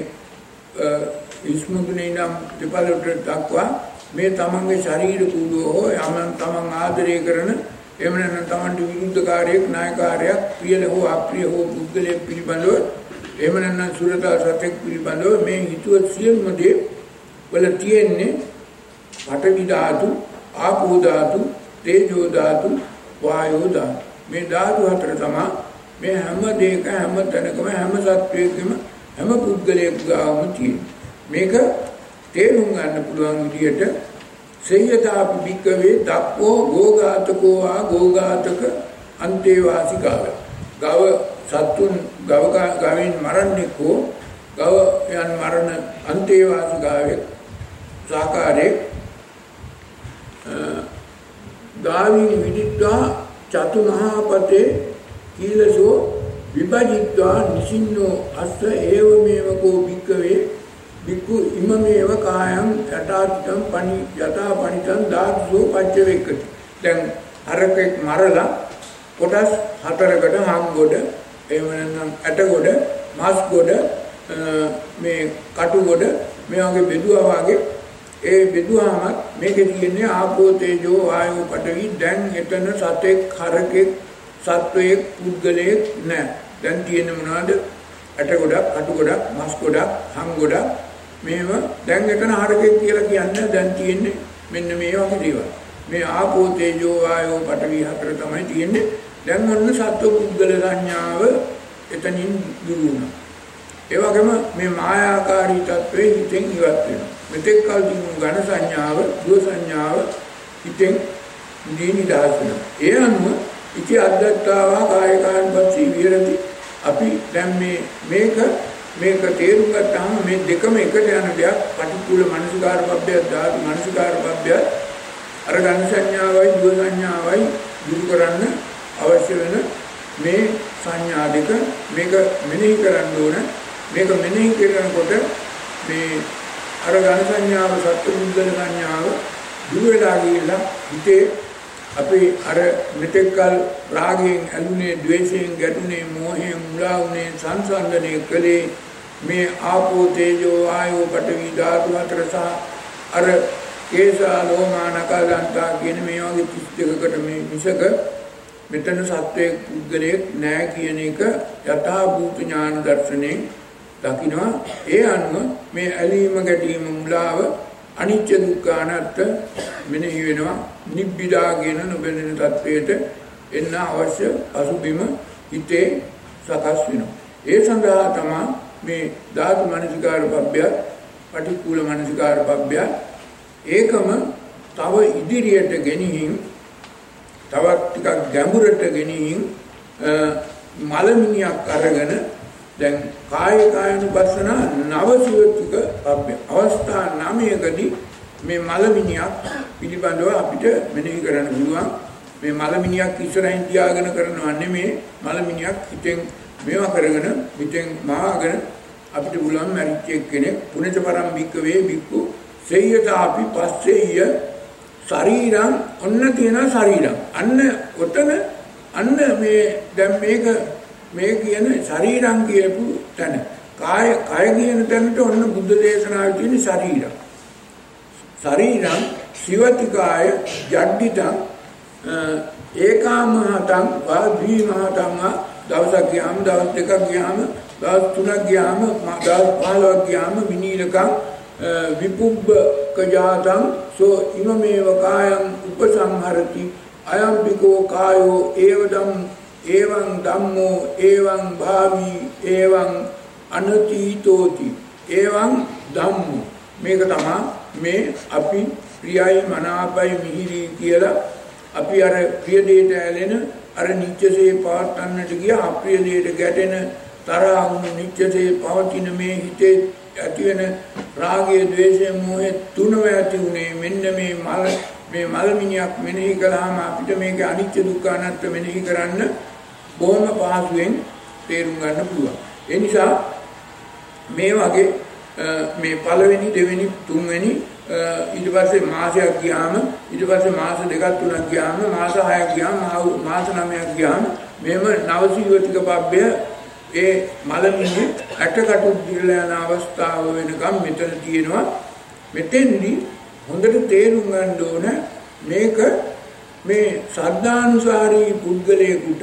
ඉස්මුදුනේ නම් දෙපළට දක්වා මේ තමන්ගේ ශරීර කුඩුව හෝ යමන් තමන් ආදරය කරන එහෙම නැත්නම් තමන්ට විරුද්ධකාරයක් නායකාරයක් ප්‍රිය හෝ අප්‍රිය හෝ පුද්ගලයෙක් පිළිබඳව එහෙම නැත්නම් සුරතා සත්‍යක් පිළිබඳව මේ හිතුව සියලුම දේ වල තියෙන්නේ පඨවි ධාතු ආපෝ ධාතු තේජෝ ධාතු වායෝ ධාතු මේ ධාතු හතර තමයි මේ හැම දෙයක හැම තැනකම හැම සත්වයකම හැම පුද්ගලයෙකුගාම තියෙන. මේක තේරුම් ගන්න පුළුවන් විදියට සේයතාපි භික්කවේ දක්ඛෝ ගෝඝාතකෝ ආ ගෝඝාතක අන්තේවාසිකාව. ගව සත්තුන් ගව ගවෙන් මරන්නේ කෝ ගව යන් මරණ අන්තේවාසිකාවේ සාකාරේ ගාවින් විදිත්වා චතුනහපතේ කීලසෝ විභජිත්වා නිසින්නෝ අස්ස ඒවමේව කෝ භික්කවේ භික්ඛු ඉමමේව කායං යථාතිතං පනි යථා පනිතං ධාතුසෝ පච්චවේක්කති. දැන් හරකෙක් මරලා කොටස් හතරකට හම්ගොඩ එහෙම නැත්නම් ඇටගොඩ මාස්ගොඩ මේ කටුගොඩ මේ වගේ බෙදුවා වගේ ඒ බෙදුවාම මේකේ තියෙන්නේ ආපෝ තේජෝ වායෝ පඨවි. දැන් එතන සතෙක් හරකෙක් සත්වයක් පුද්ගලයෙක් නැහැ. දැන් තියෙන්නේ මොනවද? ඇට ගොඩක්, කටු ගොඩක්, මස් ගොඩක්, හම් ගොඩක්. මේව දැන් එතන හරකෙක් කියලා කියන්නේ දැන් තියෙන්නේ මෙන්න මේ වගේ දේවල්. මේ ආපෝ තේජෝ වායෝ පඨවි හතර තමයි තියෙන්නේ. දැන් ඔන්න සත්ව පුද්ගල සංඥාව එතනින් දුරු වුණා. ඒ වගේම මේ මායාකාරී තත්වයේ හිතෙන් ඉවත් වෙනවා. මෙතෙක් කල තිබුණු ඝන සංඥාව, දුව සංඥාව හිතෙන් නිදහස් වෙනවා. ඒ අනුව ඉති අද්දත්තාවා කායකාන්පස්සී විහෙරති. අපි දැන් මේ මේක මේක තේරුම් ගත්තාම මේ දෙකම එකට යන දෙයක්. පටික්කුල මනසිකාර පබ්බය ධාතු මනසිකාර පබ්බය අර ඝන සංඥාවයි දුව සංඥාවයි දුරු කරන්න අවශ්‍ය වෙන මේ සංඥා දෙක මේක මෙනෙහි කරන්න ඕන. මේක මෙනෙහි කරනකොට මේ අර ඝන සංඥාව සත්‍ය මුද්දල සංඥාව දුර වෙලා ගියලා හිතේ අපි අර මෙතෙක්කල් රාගයෙන් ඇලුනේ, ද්වේෂයෙන් ගැටුනේ, මෝහයෙන් මුලා වුනේ, සංසන්දනය කළේ මේ ආපෝ තේජෝ ආයෝ පඨවි ධාතු හතර සහ අර කේසා ලෝමානකා දන්තා කියන මේ වගේ තිස් දෙකකට මේ මිසක මෙතන සත්වයේ පුද්ගලයෙක් නැහැ කියන එක යථා භූත ඥාන දර්ශනයෙන් දකිනවා. ඒ අනුව මේ ඇලීම ගැටීම මුලාව අනිත්‍ය දුක්ඛ අනාත්ම මෙනෙහි වෙනවා. නිබ්බිදා කියන නොබැනෙන තත්වයට එන්න අවශ්‍ය අසුබිම හිතේ සකස් වෙනවා. ඒ සඳහා තමයි මේ ධාතු මනසිකාර පබ්බය, පටික්කුල මනසිකාර පබ්බය ඒකම තව ඉදිරියට ගෙනිහින් තවත් ටිකක් ගැඹුරට ගෙනිහින් මලමිනියක් අරගෙන දැන් කාය කායනුපස්සන නවසිවතික පබ්බය අවස්ථා නවයකදී මේ මලමිනියක් පිළිබඳව අපිට මෙනෙහි කරන්න පුළුවන්. මේ මලමිනියක් ඉස්සරහින් තියාගෙන කරනවා නෙමෙයි, මලමිනියක් හිතෙන් මේවා කරගෙන හිතෙන් මාගෙන අපිට පුළුවන් මරිච්ච කෙනෙක් පුනිත පරම්පික වේ බික්කු සේයතාපි පස්සෙය ශරීරම් ඔන්න තියෙන ශරීරම්. අන්න ඔතන අන්න මේ දැන් මේක මේ කියන ශරීරම් කියපු තැන. කාය කාය කියන තැනට ඔන්න බුද්ධ දේශනාවේ තියෙන ශරීරම්. ශරීරම් සිවතිකාය ජඩ්ඩිතං ඒකාමහතං වා ද්විමහතං දවසක් ගියාම දවස් දෙකක් ගියාම දවස් තුනක් ගියාම දවස් පහළොවක් ගියාම විනීලකං විපුබ්බක ජාතං සෝ ඉමමේව කායං උපසංහරති අයම්පිකෝ කායෝ ඒවදම් එවං ධම්මෝ එවං භාවි එවං අනතීතෝති එවං ධම්මෝ. මේක තමයි මේ අපි ප්‍රියයි මනාපයි මිහිරි කියලා අපි අර ප්‍රිය දෙයට ඇලෙන අර නිත්‍යසේ පවත්න්නට ගිය අප්‍රිය දෙයට ගැටෙන තරහ වුණු නිත්‍යසේ පවතින මේ හිතේ ඇති වෙන රාගය ද්වේෂය මෝහය තුනම ඇති උනේ මෙන්න මේ මල මේ මල්මිනියක් මෙනෙහි කළාම අපිට මේක අනිත්‍ය දුක්ඛ අනාත්ම මෙනෙහි කරන්න බොහොම පහසුවෙන් තේරුම් ගන්න පුළුවන්. ඒ නිසා මේ වගේ මේ පළවෙනි දෙවෙනි තුන්වෙනි ඊට පස්සේ මාසයක් ගියාම ඊට පස්සේ මාස දෙකක් තුනක් ගියාම මාස හයක් ගියාම මාස නවයක් ගියාම මෙහෙම නවසීවතික පබ්බය ඒ මලමිණි ඇටකටු දිරලා යන අවස්ථාව වෙනකම් මෙතන තියෙනවා. මෙතෙන්දි හොඳට තේරුම් ගන්න ඕන මේක මේ සද්ධානුසාරී පුද්ගලයෙකුට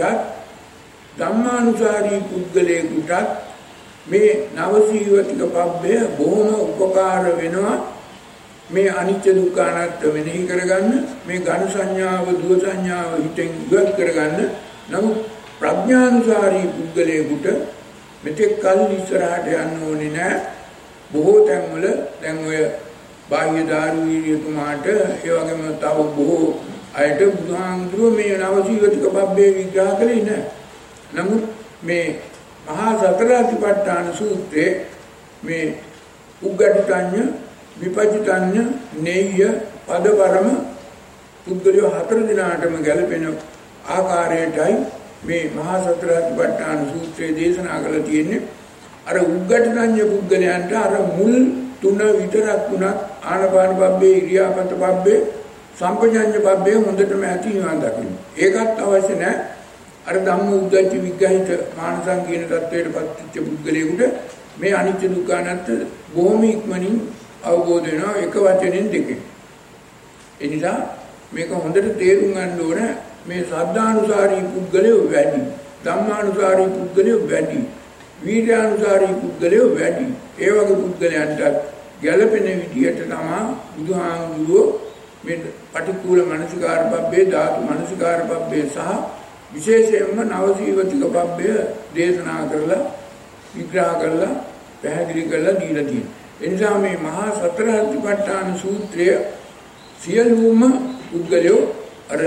ධම්මානුසාරී පුද්ගලයෙකුට මේ නවසීවතික පබ්බය බොහොම උපකාර වෙනවා. මේ අනිත්‍ය දුක්ඛ අනාත්ම මෙනෙහි කරගන්න, මේ ඝන සංඥාව දුව සංඥාව හිතෙන් ඉවත් කරගන්න. නමුත් ප්‍රඥානුසාරී පුද්ගලයෙකුට මෙතෙක් කල් ඉස්සරහට යන්න ඕනේ නැහැ. බොහෝ තැන්වල දැන් ඔය බාහ්‍ය ධාර්මීයතුමාට ඒ වගේම තව බොහෝ අයට බුදුහාමුදුරුවෝ මේ නවසීවතික පබ්බේ විග්‍රහ කළේ නැහැ. නමුත් මේ මහා සතරාතිපට්ඨාන සූත්‍රයේ මේ උග්ගටිතඤ්ඤ විපජිතඤ්ඤ නෙය්‍ය පදවරම පුද්ගලයෝ හතර දිනාටම ගැලපෙන ආකාරයටයි මේ මහා සතරාතිපට්ඨාන සූත්‍රයේ දේශනා කරලා තියෙන්නේ. අර උග්ගටිතඤ්ඤ පුද්ගලයන්ට අර මුල් තුන විතරක් තුනක් ආනපාන පබ්බේ ඉරියාපත පබ්බේ සම්පජඤ්ඤ පබ්බේ හොඳටම ඇති නිවන් දකින්න. ඒකත් අවශ්‍ය නැහැ. අර ධම්ම උද්දච්ච විග්‍රහිත මානසං කියන தത്വයට පත්‍ච්ච පුද්ගලයෙකුට මේ අනිත්‍ය දුක්ඛ අනාත්ම බොහොම ඉක්මනින් අවබෝධ වෙනවා එක වචනෙන් දෙකෙන්. ඒ නිසා මේක හොඳට තේරුම් ගන්න ඕන. මේ සද්ධානුසාරී පුද්ගලයෝ වැඩි, ධම්මානුසාරී පුද්ගලයෝ වැඩි, වීර්යානුසාරී පුද්ගලයෝ වැඩි. ඒ වගේ පුද්ගලයන්ට ගැළපෙන විදියට තමයි බුදුහාමුදුරුවෝ මේ පටික්කුල මනසිකාර පබ්බේ, ධාතු මනසිකාර පබ්බේ සහ විශේෂයෙන්ම නවසීවතික පබ්බය දේශනා කරලා විග්‍රහ කරලා පැහැදිලි කරලා දීලා තියෙනවා. ඒ නිසා මේ මහා සතර සතිපට්ඨාන සූත්‍රය සියලුම පුද්ගලයෝ අර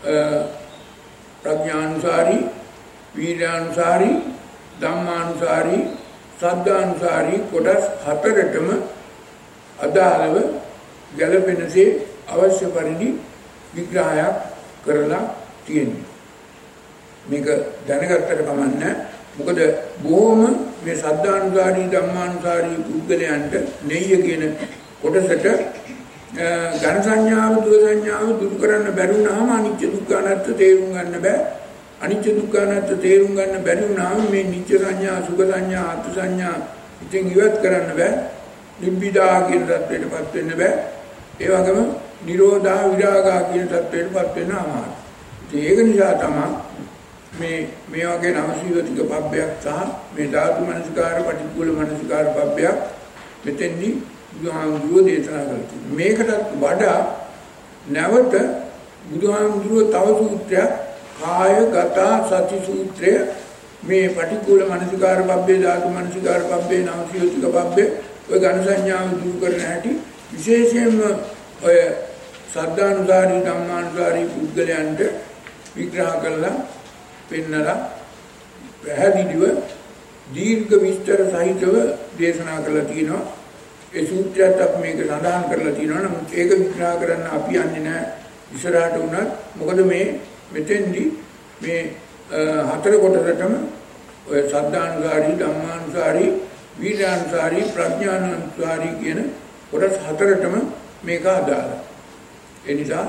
ප්‍රඥානුසාරී, වීර්යානුසාරී, ධම්මානුසාරී, සද්ධානුසාරී කොටස් හතරටම අදාළව ගැළපෙනසේ අවශ්‍ය පරිදි විග්‍රහයක් කරලා තියෙනවා. මේක දැනගත්තට කමන්නේ. මොකද බොහොම මේ සද්ධානුසාරී ධම්මානුසාරී පුද්ගලයන්ට නෙය්‍ය කියන කොටසට ඝන සංඥාව දුව සංඥාව දුරු කරන්න බැරි වුණාම අනිත්‍ය දුක්ඛ අනාත්ම තේරුම් ගන්න බෑ. අනිත්‍ය දුක්ඛ අනාත්ම තේරුම් ගන්න බැරි වුණාම මේ නිත්‍ය සංඥා සුඛ සංඥා අත් සංඥා ඉතින් ඉවත් කරන්න බෑ. නිබ්බිදා කියන தත්ත්වයටපත් වෙන්න බෑ. ඒ වගේම නිරෝධා විරාගා කියන தත්ත්වයටපත් වෙන්න අමාරුයි. ඒක නිසා තමයි මේ මේ වගේ නවසීවතික පබ්බයක් සහ මේ ධාතු මනසිකාර පටික්කුල මනසිකාර පබ්බයක් මෙතෙන්දී බුදුහාමුදුරුවෝ දේශනා කළා. මේකටත් වඩා නැවත බුදුහාමුදුරුවෝ තව සූත්‍රයක් කායගත සති සූත්‍රය මේ පටික්කුල මනසිකාර පබ්බේ, ධාතු මනසිකාර පබ්බේ, නවසීවතික පබ්බේ ඔය ඝන සංඥාව දුරු කරන හැටි විශේෂයෙන්ම ඔය සද්ධානුසාරී ධම්මානුසාරී පුද්ගලයන්ට විග්‍රහ කළා පෙන්නලා පැහැදිලිව දීර්ඝ විස්තර සහිතව දේශනා කරලා තියෙනවා. ඒ සූත්‍රයත් අපි මේක සඳහන් කරලා තියෙනවා. නමුත් ඒක විග්‍රහ කරන්න අපි යන්නේ නැහැ ඉස්සරහට උනත්. මොකද මේ මෙතෙන්දි මේ හතර කොටසටම ඔය සද්ධානුසාරී, ධම්මානුසාරී, වීර්යානුසාරී, ප්‍රඥානුසාරී කියන කොටස් හතරටම මේක අදාළයි. ඒ නිසා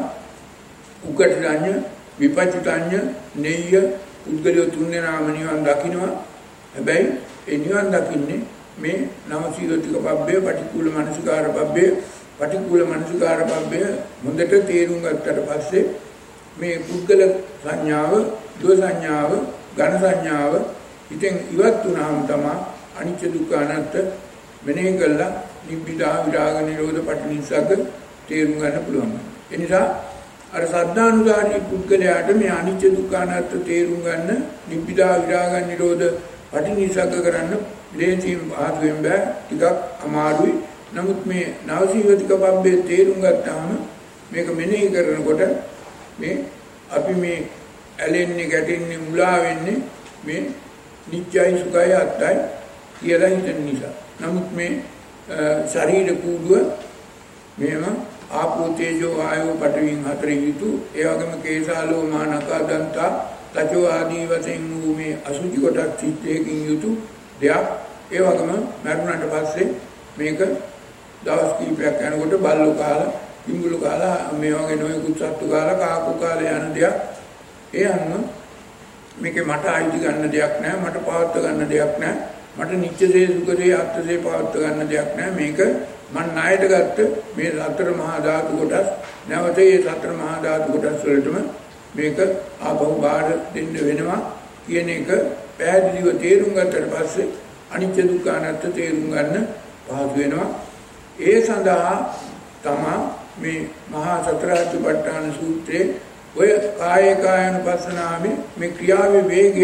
උකටඤ්ඤ විපච්චිතඤ්ඤ නෙය්‍ය උද්ගලිය තුන් දෙනාම නිවන් දකින්නවා. හැබැයි ඒ නිවන් දකින්නේ මේ නවසීලතික පබ්බේ පටික්කුල මනසිකාර පබ්බේ පටික්කුල මනසිකාර පබ්බේ හොඳට තේරුම් ගත්තට පස්සේ මේ පුද්ගල සංඥාව, දෝ සංඥාව, ඝන සංඥාව ඉතින් ඉවත් වුණාම තමයි අනිත්‍ය දුක්ඛ අනාත්ම මෙනෙහි කළා නිබ්බිදා විරාග නිරෝධ පටිනිස්සග්ග තේරුම් ගන්න පුළුවන්. ඒ නිසා අර සද්ධානුසාරී පුද්ගලයාට මේ අනිත්‍ය දුක්ඛ අනාත්ම තේරුම් ගන්න නිබ්බිදා විරාග නිරෝධ පටිනිස්සග්ග කරන්න ලේසියෙන් ආතුෙන් බෑ, ටිකක් අමාරුයි. නමුත් මේ නවසීවතික පබ්බේ තේරුම් ගත්තාම මේක මෙනෙහි කරනකොට මේ අපි මේ ඇලෙන්නේ ගැටෙන්නේ මුලා වෙන්නේ මේ නිත්‍යයි සුඛයි අත්තයි කියලා හිතන නිසා. නමුත් මේ ශරීර කූඩුව මේව ආපෝ තේජෝ ආයෝ පඨවින් හතරෙන් යුතු, ඒ වගේම කේසාලෝ මානකා දන්තා තචෝ ආදී වශයෙන් වූ මේ අසුචි කොටස් සිත්යෙන් යුතු දෙයක්. ඒ වගේම මරුණාට පස්සේ මේක දවස් කිහිපයක් යනකොට බල්ලෝ කාලා, කිඹුලු කාලා, මේ වගේ නොයෙකුත් සත්තු කාලා, කාකු කාලා යන දෙයක්. ඒ අනුව මේකේ මට අයිති ගන්න දෙයක් නැහැ, මට පවත්ව ගන්න දෙයක් නැහැ, මට නිත්‍යසේ සුඛසේ අත්සේ පවත්ව ගන්න දෙයක් නැහැ. මේක මන් ණයට ගත්ත මේ සතර මහා ධාතු කොටස්, නැවත මේ සතර මහා ධාතු කොටස් වලටම මේක ආපහු බාර දෙන්න වෙනවා කියන එක පැහැදිලිව තේරුම් ගත්තට පස්සේ අනිත්‍ය දුක්ඛ අනාත්ම තේරුම් ගන්න පහසු වෙනවා. ඒ සඳහා තමයි මේ මහා සතරාතිපට්ඨාන සූත්‍රයේ ඔය කාය කායනුපස්සනාවේ මේ ක්‍රියාවේ වේගය,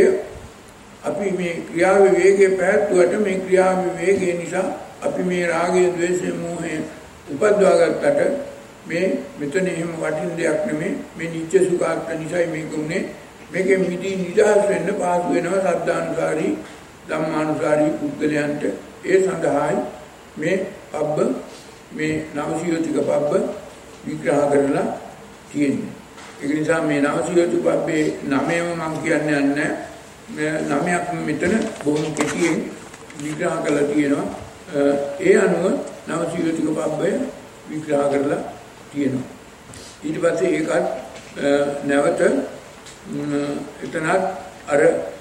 අපි මේ ක්‍රියාවේ වේගය පැවැත්වුවට මේ ක්‍රියාවේ වේගය නිසා අපි මේ රාගය, ද්වේෂය, මෝහය උපද්දවා ගත්තට මේ මෙතන එහෙම වටින දෙයක් නෙමෙයි. මේ නිත්‍ය සුඛාර්ථ නිසායි මේක උනේ. මේකෙන් මිදී නිදහස් වෙන්න පහසු වෙනවා සද්ධානුසාරී ධම්මානුසාරී පුද්ගලයන්ට. ඒ සඳහායි මේ පබ්බ, මේ නවසීවතික පබ්බ විග්‍රහ කරලා තියෙන්නේ. ඒ නිසා මේ නවසීවතික පබ්බේ නමයම මම කියන්නේ නැහැ. මේ නමයක් මෙතන බොහොම කෙටියෙන් විග්‍රහ කරලා තියෙනවා. ඒ අනුව නවසීවතික පබ්බය විග්‍රහ කරලා තියෙනවා. ඊට පස්සේ ඒකත් නැවත එතනත් අර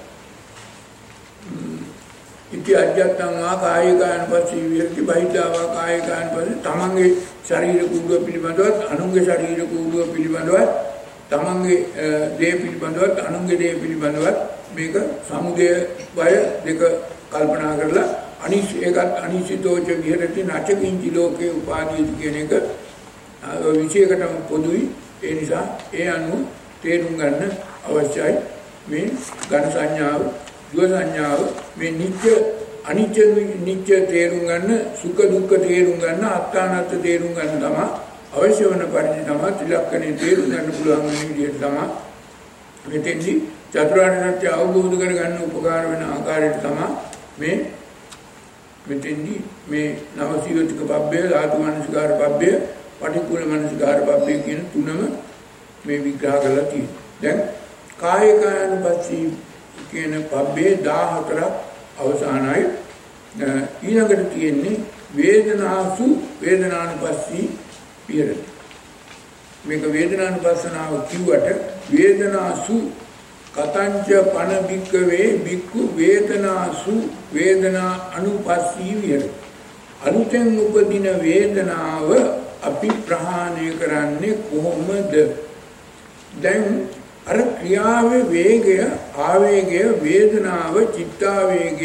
ඉති අජත්තං වා කායිකායන පස්සේ විහෙති බහිද්ධාවා කායිකායන පස්සේ තමන්ගේ ශරීර කූඩුව පිළිබඳවත්, අනුන්ගේ ශරීර කූඩුව පිළිබඳවත්, තමන්ගේ දේ පිළිබඳවත්, අනුන්ගේ දේ පිළිබඳවත් මේක සමුදය වය දෙක කල්පනා කරලා අනිස් ඒකත් අනිසිතෝච විහෙරති නචකින්චි ලෝකේ උපාදීති කියන එක විශේෂකටම පොදුයි. ඒ නිසා ඒ අනුව තේරුම් ගන්න අවශ්‍යයි. මේ ඝන සංඥාව, ද්ව සංඥාව, මේ නිත්‍ය අනිත්‍ය නිත්‍ය තේරුම් ගන්න, සුඛ දුක්ඛ තේරුම් ගන්න, අත්තානත් තේරුම් ගන්න තමයි අවශ්‍ය වන පරිදි තමයි ත්‍රිලක්ෂණේ තේරුම් ගන්න පුළුවන් වෙන විදිහට තමයි මෙතෙන්දී චතුරාර්ය සත්‍ය අවබෝධ කරගන්න උපකාර වෙන ආකාරයට තමයි මේ මෙතෙන්දී මේ නවසීවතික පබ්බේ, ධාතු මනසිකාර පබ්බේ, පටික්කුල මනසිකාර පබ්බේ කියන තුනම මේ විග්‍රහ කරලා තියෙනවා. දැන් කාය කායනුපස්සී කියන පබ්බේ දහහතරක් අවසානයි. ඊළඟට තියෙන්නේ වේදනාසු වේදනානුපස්සී විහෙරති. මේක වේදනානුපස්සනාව කිව්වට වේදනාසු කතංච පන බික්කවේ බික්කු වේදනාසු වේදනා අනුපස්සී විහෙරති. අලුතෙන් උපදින වේදනාව අපි ප්‍රහාණය කරන්නේ කොහොමද? දැන් අර ක්‍රියාවේ වේගය, ආවේගය, වේදනාව, චිත්තාවේගය,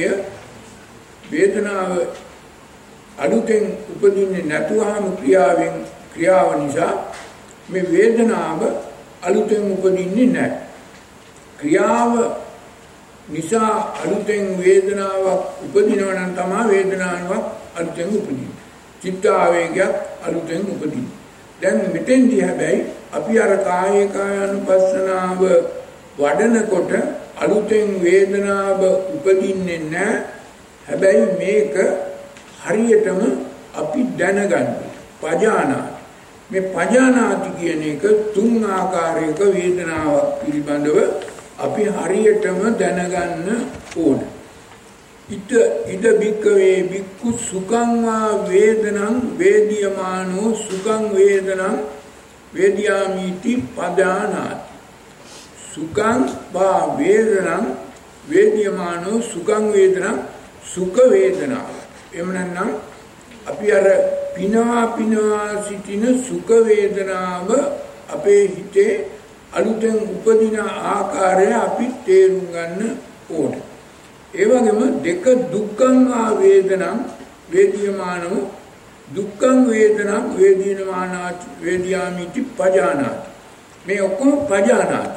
වේදනාව අලුතෙන් උපදින්නේ නැතුවම ක්‍රියාවෙන් ක්‍රියාව නිසා මේ වේදනාව අලුතෙන් උපදින්නේ නැහැ. ක්‍රියාව නිසා අලුතෙන් වේදනාවක් උපදිනවා නම් තමයි වේදනාවක් අලුතෙන් උපදින්නේ. චිත්තාවේගයක් අලුතෙන් උපදින්නේ. දැන් මෙතෙන්දී හැබැයි අපි අර කාය කායනුපස්සනාව වඩනකොට අලුතෙන් වේදනාව උපදින්නේ නැහැ. හැබැයි මේක හරියටම අපි දැනගන්න. පජානාති. මේ පජානාති කියන එක තුන් ආකාරයක වේදනාවක් පිළිබඳව අපි හරියටම දැනගන්න ඕන. ඉත ඉද බික්කවේ බික්කු සුඛං වා වේදනං වේදියමානෝ සුඛං වේදනං වේදියාමිති පජානාති. සුඛං වා වේදනං වේදියමානෝ සුඛං වේදනං සුඛ වේදනාව. එහෙම නැත්නම් අපි අර පිනවා පිනවා සිටින සුඛ වේදනාව අපේ හිතේ අලුතෙන් උපදින ආකාරය අපි තේරුම් ගන්න ඕනේ. ඒ වගේම දෙක දුක්ඛං වා වේදනං වේදියමානෝ දුක්ඛං වේදනං වේදිනමානාති වේදියාමිති පජානාති. මේ ඔක්කොම පජානාති.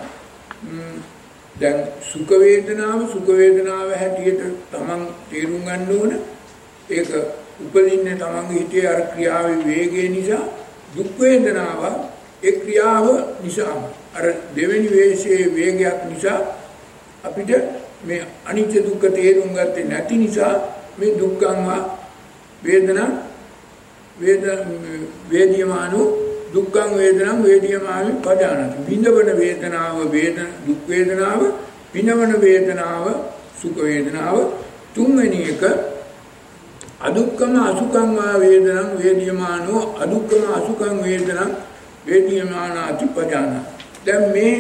දැන් සුඛ වේදනාව සුඛ වේදනාව හැටියට තමන් තේරුම් ගන්න ඕන. ඒක උපදින්නේ තමන්ගේ හිතේ අර ක්‍රියාවේ වේගය නිසා. දුක් වේදනාව ඒ ක්‍රියාව නිසා අර දෙවෙනි වේශයේ වේගයක් නිසා අපිට මේ අනිත්‍ය දුක්ඛ තේරුම් ගත්තේ නැති නිසා මේ දුක්ඛං වේදනා වේද වේදියමානෝ දුක්ඛං වේදනං වේදියමානි පජානාති. විඳවන වේදනාව වේදන දුක් වේදනාව, විඳවන වේදනාව සුඛ වේදනාව. තුන්වෙනි එක අදුක්ඛම අසුඛං වා වේදනං වේදියමානෝ අදුක්ඛම අසුඛං වේදනං වේදියමානාති පජානාති. දැන් මේ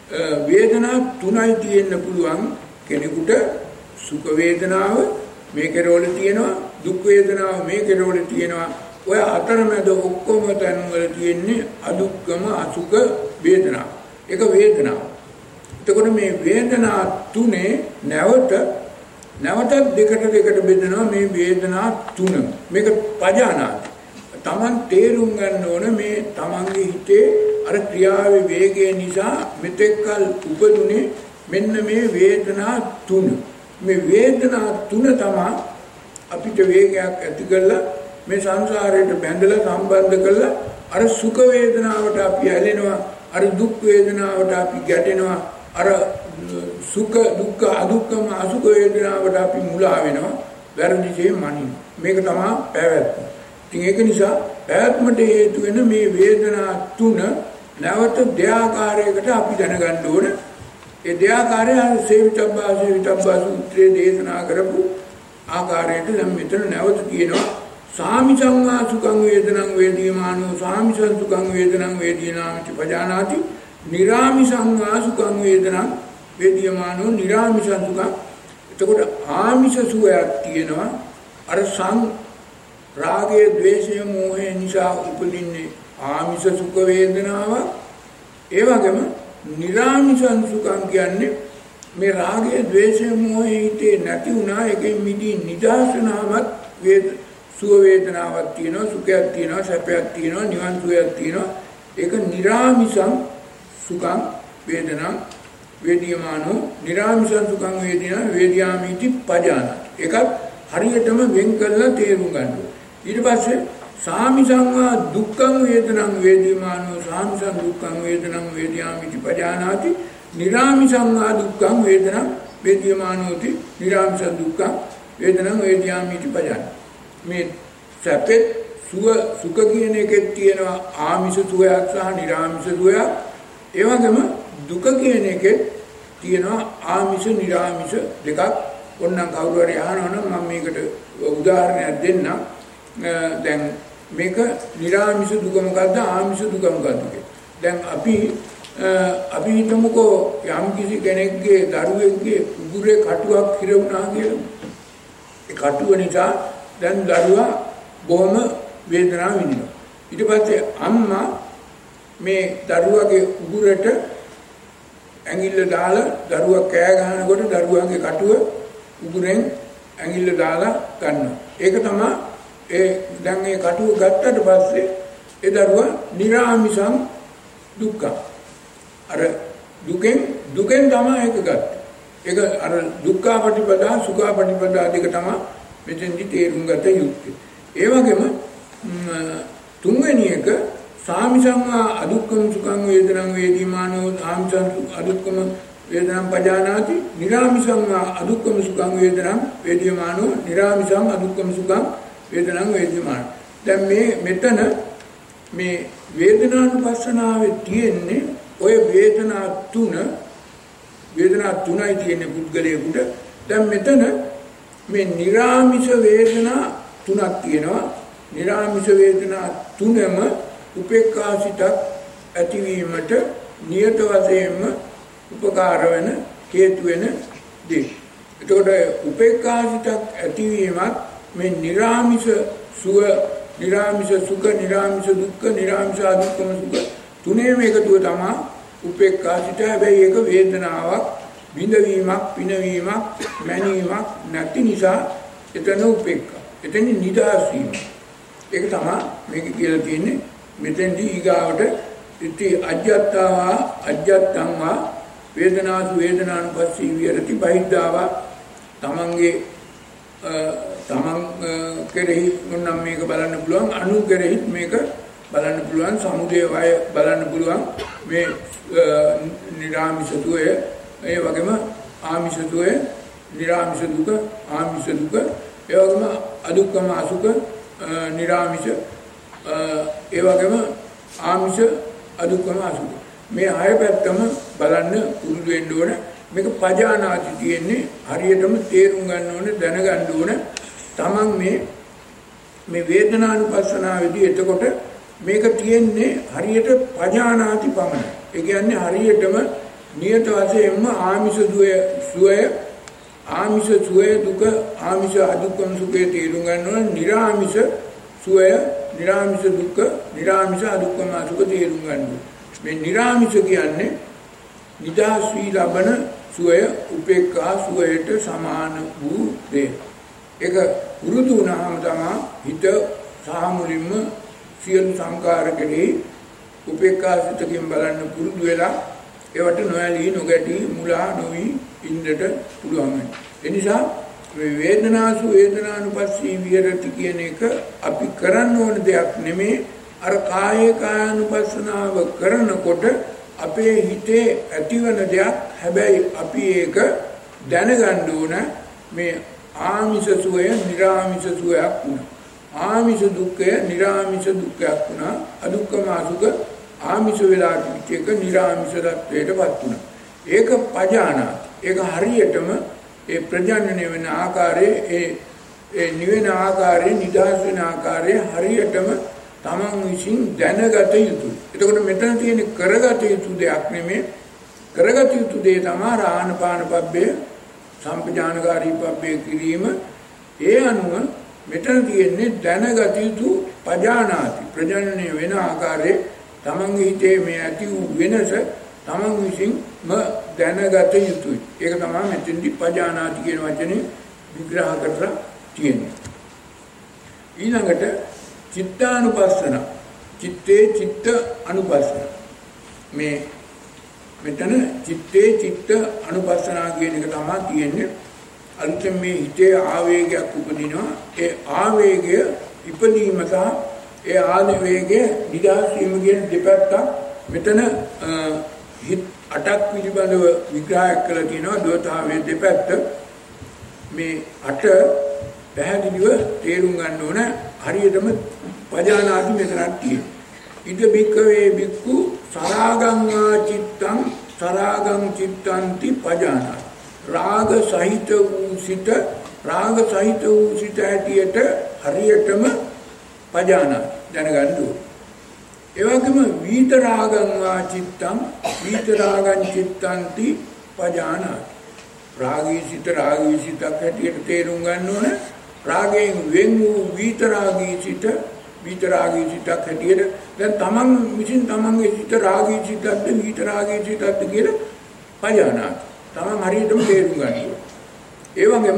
වේදනා තුනයි තියෙන්න පුළුවන් කෙනෙකුට. සුඛ වේදනාව මේ කෙරවල තියෙනවා, දුක් වේදනාව මේ කෙරවල තියෙනවා. ඔය අතරමැද ඔක්කොම තැන්වල තියෙන්නේ අදුක්ඛම අසුඛ වේදනා. ඒක වේදනාව. එතකොට මේ වේදනා තුනේ නැවත නැවත දෙකට දෙකට බෙදෙනවා මේ වේදනා තුන. මේක පජානාති. Taman තේරුම් ගන්න ඕන මේ Tamanගේ හිතේ අර ක්‍රියාවේ වේගය නිසා මෙතෙක්කල් උපදුනේ මෙන්න මේ වේදනා තුන. මේ වේදනා තුන තමයි අපිට වේගයක් ඇති කරලා මේ සංසාරයට බැඳලා සම්බන්ධ කරලා අර සුඛ වේදනාවට අපි ඇලෙනවා, අර දුක් වේදනාවට අපි ගැටෙනවා, අර සුඛ දුක්ඛ අදුක්ඛම අසුඛ වේදනාවට අපි මුලා වෙනවා, වැරදිසේ මනින්න. මේක තමයි පැවැත්ම. ඉතින් ඒක නිසා පැවැත්මට හේතු වෙන මේ වේදනා තුන නැවත දෙආකාරයකට අපි දැනගන්න ඕන. ඒ දෙආකාරය සේවිතබ්බා සේවිතබ්බා සූත්‍රයේ දේශනා කරපු ආකාරයට දැන් මෙතන නැවත කියනවා. සාමිසං වා සුඛං වේදනං වේදියමානෝ සාමිසං සුඛං වේදනං වේදිනාමිති පජානාති. නිරාමිසං වා සුඛං වේදනං වේදියමානෝ නිරාමිසං සුඛං. එතකොට ආමිෂ සුවයක් තියෙනවා. අර සං රාගයේ ද්වේෂයේ මෝහයේ නිසා උපදින්නේ ආමිෂ සුඛ වේදනාව. ඒ වගේම නිරාමිසං සුඛං කියන්නේ මේ රාගයේ ද්වේෂයේ මෝහයේ හිතේ නැති වුණා. ඒකෙන් මිදී නිදාසනාවක් වේද සුව වේදනාවක් තියෙනවා, සුඛයක් තියෙනවා, සැපයක් තියෙනවා, නිවන් සුවයක් තියෙනවා. ඒක නිරාමිසං සුඛං වේදනං වේදියමානෝ නිරාමිසං සුඛං වේදිනා වේදියාමිති පජානාති. ඒකත් හරියටම වෙන් කරලා තේරුම් ගන්න ඕනේ. ඊට පස්සේ සාමිසං වා දුක්ඛං වේදනං වේදියමානෝ සාමිසං දුක්ඛං වේදනං වේදියාමිති පජානාති. නිරාමිසං වා දුක්ඛං වේදනං වේදියමානෝති නිරාමිසං දුක්ඛං වේදනං වේදියාමිති පජානාති. මේ සැපේ සුව සුඛ කියන එකේ තියෙනවා ආමිෂ සුවයක් සහ නිරාමිෂ සුවයක්. ඒ වගේම දුක කියන එකේ තියෙනවා ආමිෂ නිරාමිෂ දෙකක්. ඕනනම් කවුරු හරි අහනවනම් මම මේකට උදාහරණයක් දෙන්නම්. දැන් මේක නිරාමිෂ දුක මොකද්ද ආමිෂ දුක මොකද්ද කියලා. දැන් අපි අපි හිතමුකෝ යම් කිසි කෙනෙක්ගේ දරුවෙක්ගේ උගුරේ කටුවක් හිර වුණා කියලා. ඒ කටුව නිසා දැන් දරුවා බොහොම වේදනාව විඳිනවා. ඊට පස්සේ අම්මා මේ දරුවාගේ උගුරට ඇඟිල්ල දාලා දරුවා කෑ ගහනකොට දරුවාගේ කටුව උගුරෙන් ඇඟිල්ල දාලා ගන්නවා. ඒක තමයි ඒ දැන් මේ කටුව ගත්තට පස්සේ ඒ දරුවා නිරාමිසං දුක්ඛ. අර දුකෙන් දුකෙන් තමයි ඒක ගත්තේ. ඒක අර දුක්ඛපටිපදා සුඛපටිපදා දෙක තමයි මෙතෙන්දි තේරුම් ගත යුත්තේ. ඒ වගේම තුන්වෙනි එක සාමිසං අදුක්ඛම සුඛං වේදනං වේදිමානෝ ආමිසං අදුක්ඛම වේදනං පජානාති. නිරාමිසං අදුක්ඛම සුඛං වේදනං වේදිමානෝ නිරාමිසං අදුක්ඛම සුඛං වේදනං වේදිමානෝ. දැන් මේ මෙතන මේ වේදනානුපස්සනාවේ තියෙන්නේ ඔය වේදනා තුන වේදනා තුනයි තියෙන්නේ පුද්ගලයෙකුට. දැන් මෙතන මේ නිරාමිෂ වේදනා තුනක් තියෙනවා. නිරාමිෂ වේදනා තුනම උපේක්ඛාසිතක් ඇතිවීමට නියත වශයෙන්ම උපකාර වෙන හේතු වෙන දේ. එතකොට උපේක්ඛාසිතක් ඇතිවීමත් මේ නිරාමිෂ සුව, නිරාමිෂ සුඛ, නිරාමිෂ දුක්ඛ, නිරාමිෂ අදුක්ඛම සුඛ තුනේම එකතුව තමයි උපේක්ඛාසිත. හැබැයි ඒක වේදනාවක්, බිඳවීමක්, පිනවීමක්, මැනීමක් නැති නිසා එතන උපේක්ඛා. එතන නිදහස් වීම. ඒක තමයි මේක කියලා තියෙන්නේ. මෙතෙන්දී ඊගාවට ඉති අජ්ජත්තාවා අජ්ජත්තංවා වේදනාසු වේදනානුපස්සී විහෙරති බහිද්ධාවා තමන්ගේ තමන් කෙරෙහි මොනම් මේක බලන්න පුළුවන්, අනු කෙරෙහි මේක බලන්න පුළුවන්, සමුදය වය බලන්න පුළුවන්. මේ නිරාමිෂතුය ඒ වගේම ආමිෂතුය, නිරාමිෂ දුක, ආමිෂ දුක, ඒ වගේම අදුක්ඛම අසුඛ, නිරාමිෂ ඒ වගේම ආමිෂ අදුක්ඛම අසුඛ. මේ හය පැත්තම බලන්න පුරුදු වෙන්න ඕන. මේක පජානාති තියෙන්නේ හරියටම තේරුම් ගන්න ඕන, දැනගන්න ඕන. තමන් මේ මේ වේදනානුපස්සනාවේදී එතකොට මේක තියෙන්නේ හරියට පජානාති පමණයි. ඒ කියන්නේ හරියටම නියත වශයෙන්ම ආමිෂ දුය සුවය, ආමිෂ සුවය දුක, ආමිෂ අදුක්ඛම සුඛය තේරුම් ගන්න ඕන. නිරාමිෂ සුවය, නිරාමිෂ දුක්ඛ, නිරාමිෂ අදුක්ඛම සුඛ තේරුම් ගන්න ඕන. මේ නිරාමිෂ කියන්නේ නිදහස් වී ලබන සුවය, උපේක්ඛා සුවයට සමාන වූ දේ. ඒක වෘතු වුණාම තමයි හිත සහ මුලින්ම සියලු සංකාර කෙරෙහි උපේක්ඛාසිතකින් බලන්න පුරුදු වෙලා ඒවට නොඇලී නොගැටි මුලා නොවි ඉන්නට පුළුවන්. ඒ නිසා මේ වේදනාසු වේදනානුපස්සී විහෙරති කියන එක අපි කරන්න ඕන දෙයක් නෙමෙයි. අර කායේ කායानुපස්සනාව කරනකොට අපේ හිතේ ඇතිවන දෙයක්. හැබැයි අපි ඒක දැනගන්න ඕන. මේ ආමිෂ සුවය නිරාමිෂ සුවයක් වුණා. ආමිෂ දුක්ඛය නිරාමිෂ දුක්ඛයක් වුණා. අදුක්ඛම අසුඛ ආමිෂ වෙලා පිටේක නිරාමිෂ தත්වයටපත් වුණා. ඒක පජානාති. ඒක හරියටම ඒ ප්‍රඥාණය වෙන ආකාරයේ ඒ ඒ නිවෙන ආකාරයේ නිදහස් වෙන ආකාරයේ හරියටම තමන් විසින් දැනගත යුතුයි. එතකොට මෙතන තියෙන කරගත යුතු දෙයක් නෙමෙයි. කරගත යුතු දේ තමයි ආනාපාන පබ්බේ සම්පජානකාරී පබ්බේ කිරීම. ඒ අනුව මෙතන තියෙන්නේ දැනගත යුතු පජානාති. ප්‍රඥාණය වෙන ආකාරයේ තමන්ගේ හිතේ මේ ඇති වූ වෙනස තමන් විසින්ම දැනගත යුතුයි. ඒක තමයි මෙතෙන්දී පජානාති කියන වචනේ විග්‍රහ කරලා තියෙන්නේ. ඊළඟට චිත්තානුපස්සන, චිත්තේ චිත්ත අනුපස්සන. මේ මෙතන චිත්තේ චිත්ත අනුපස්සනා කියන එක තමයි තියෙන්නේ. අන්තිම මේ හිතේ ආවේගයක් උපදිනවා. ඒ ආවේගය ඉපදීම සහ ඒ ආවේගය නිදහස් වීම කියන දෙපැත්ත මෙතන හිත අටක් පිළිබඳව විග්‍රහයක් කරලා තියෙනවා. දෝතාවේ දෙපැත්ත මේ අට පැහැදිලිව තේරුම් ගන්න ඕන. හරියටම පජානාති මෙතනක් තියෙනවා. ඉද බික්කවේ බික්කු සරාගං වා චිත්තං සරාගං චිත්තන්ති පජානාති. රාග සහිත වූ සිත, රාග සහිත වූ සිත ඇටියට හරියටම පජානාති දැනගන්න ඕන. ඒ වගේම වීත රාගං වා චිත්තං වීත රාගං චිත්තන්ති පජානාති. රාගී සිත රාගී සිතක් ඇටියට තේරුම් ගන්න ඕන. රාගයෙන් වෙන් වූ විතරාගී සිත විතරාගී සිතක් හැටියට දැන් තමන් විසින් තමන්ගේ සිත රාගී සිතක්ද විතරාගී සිතක්ද කියලා පජානාති. තමන් හරියටම තේරුම් ගන්න ඕනේ. ඒ වගේම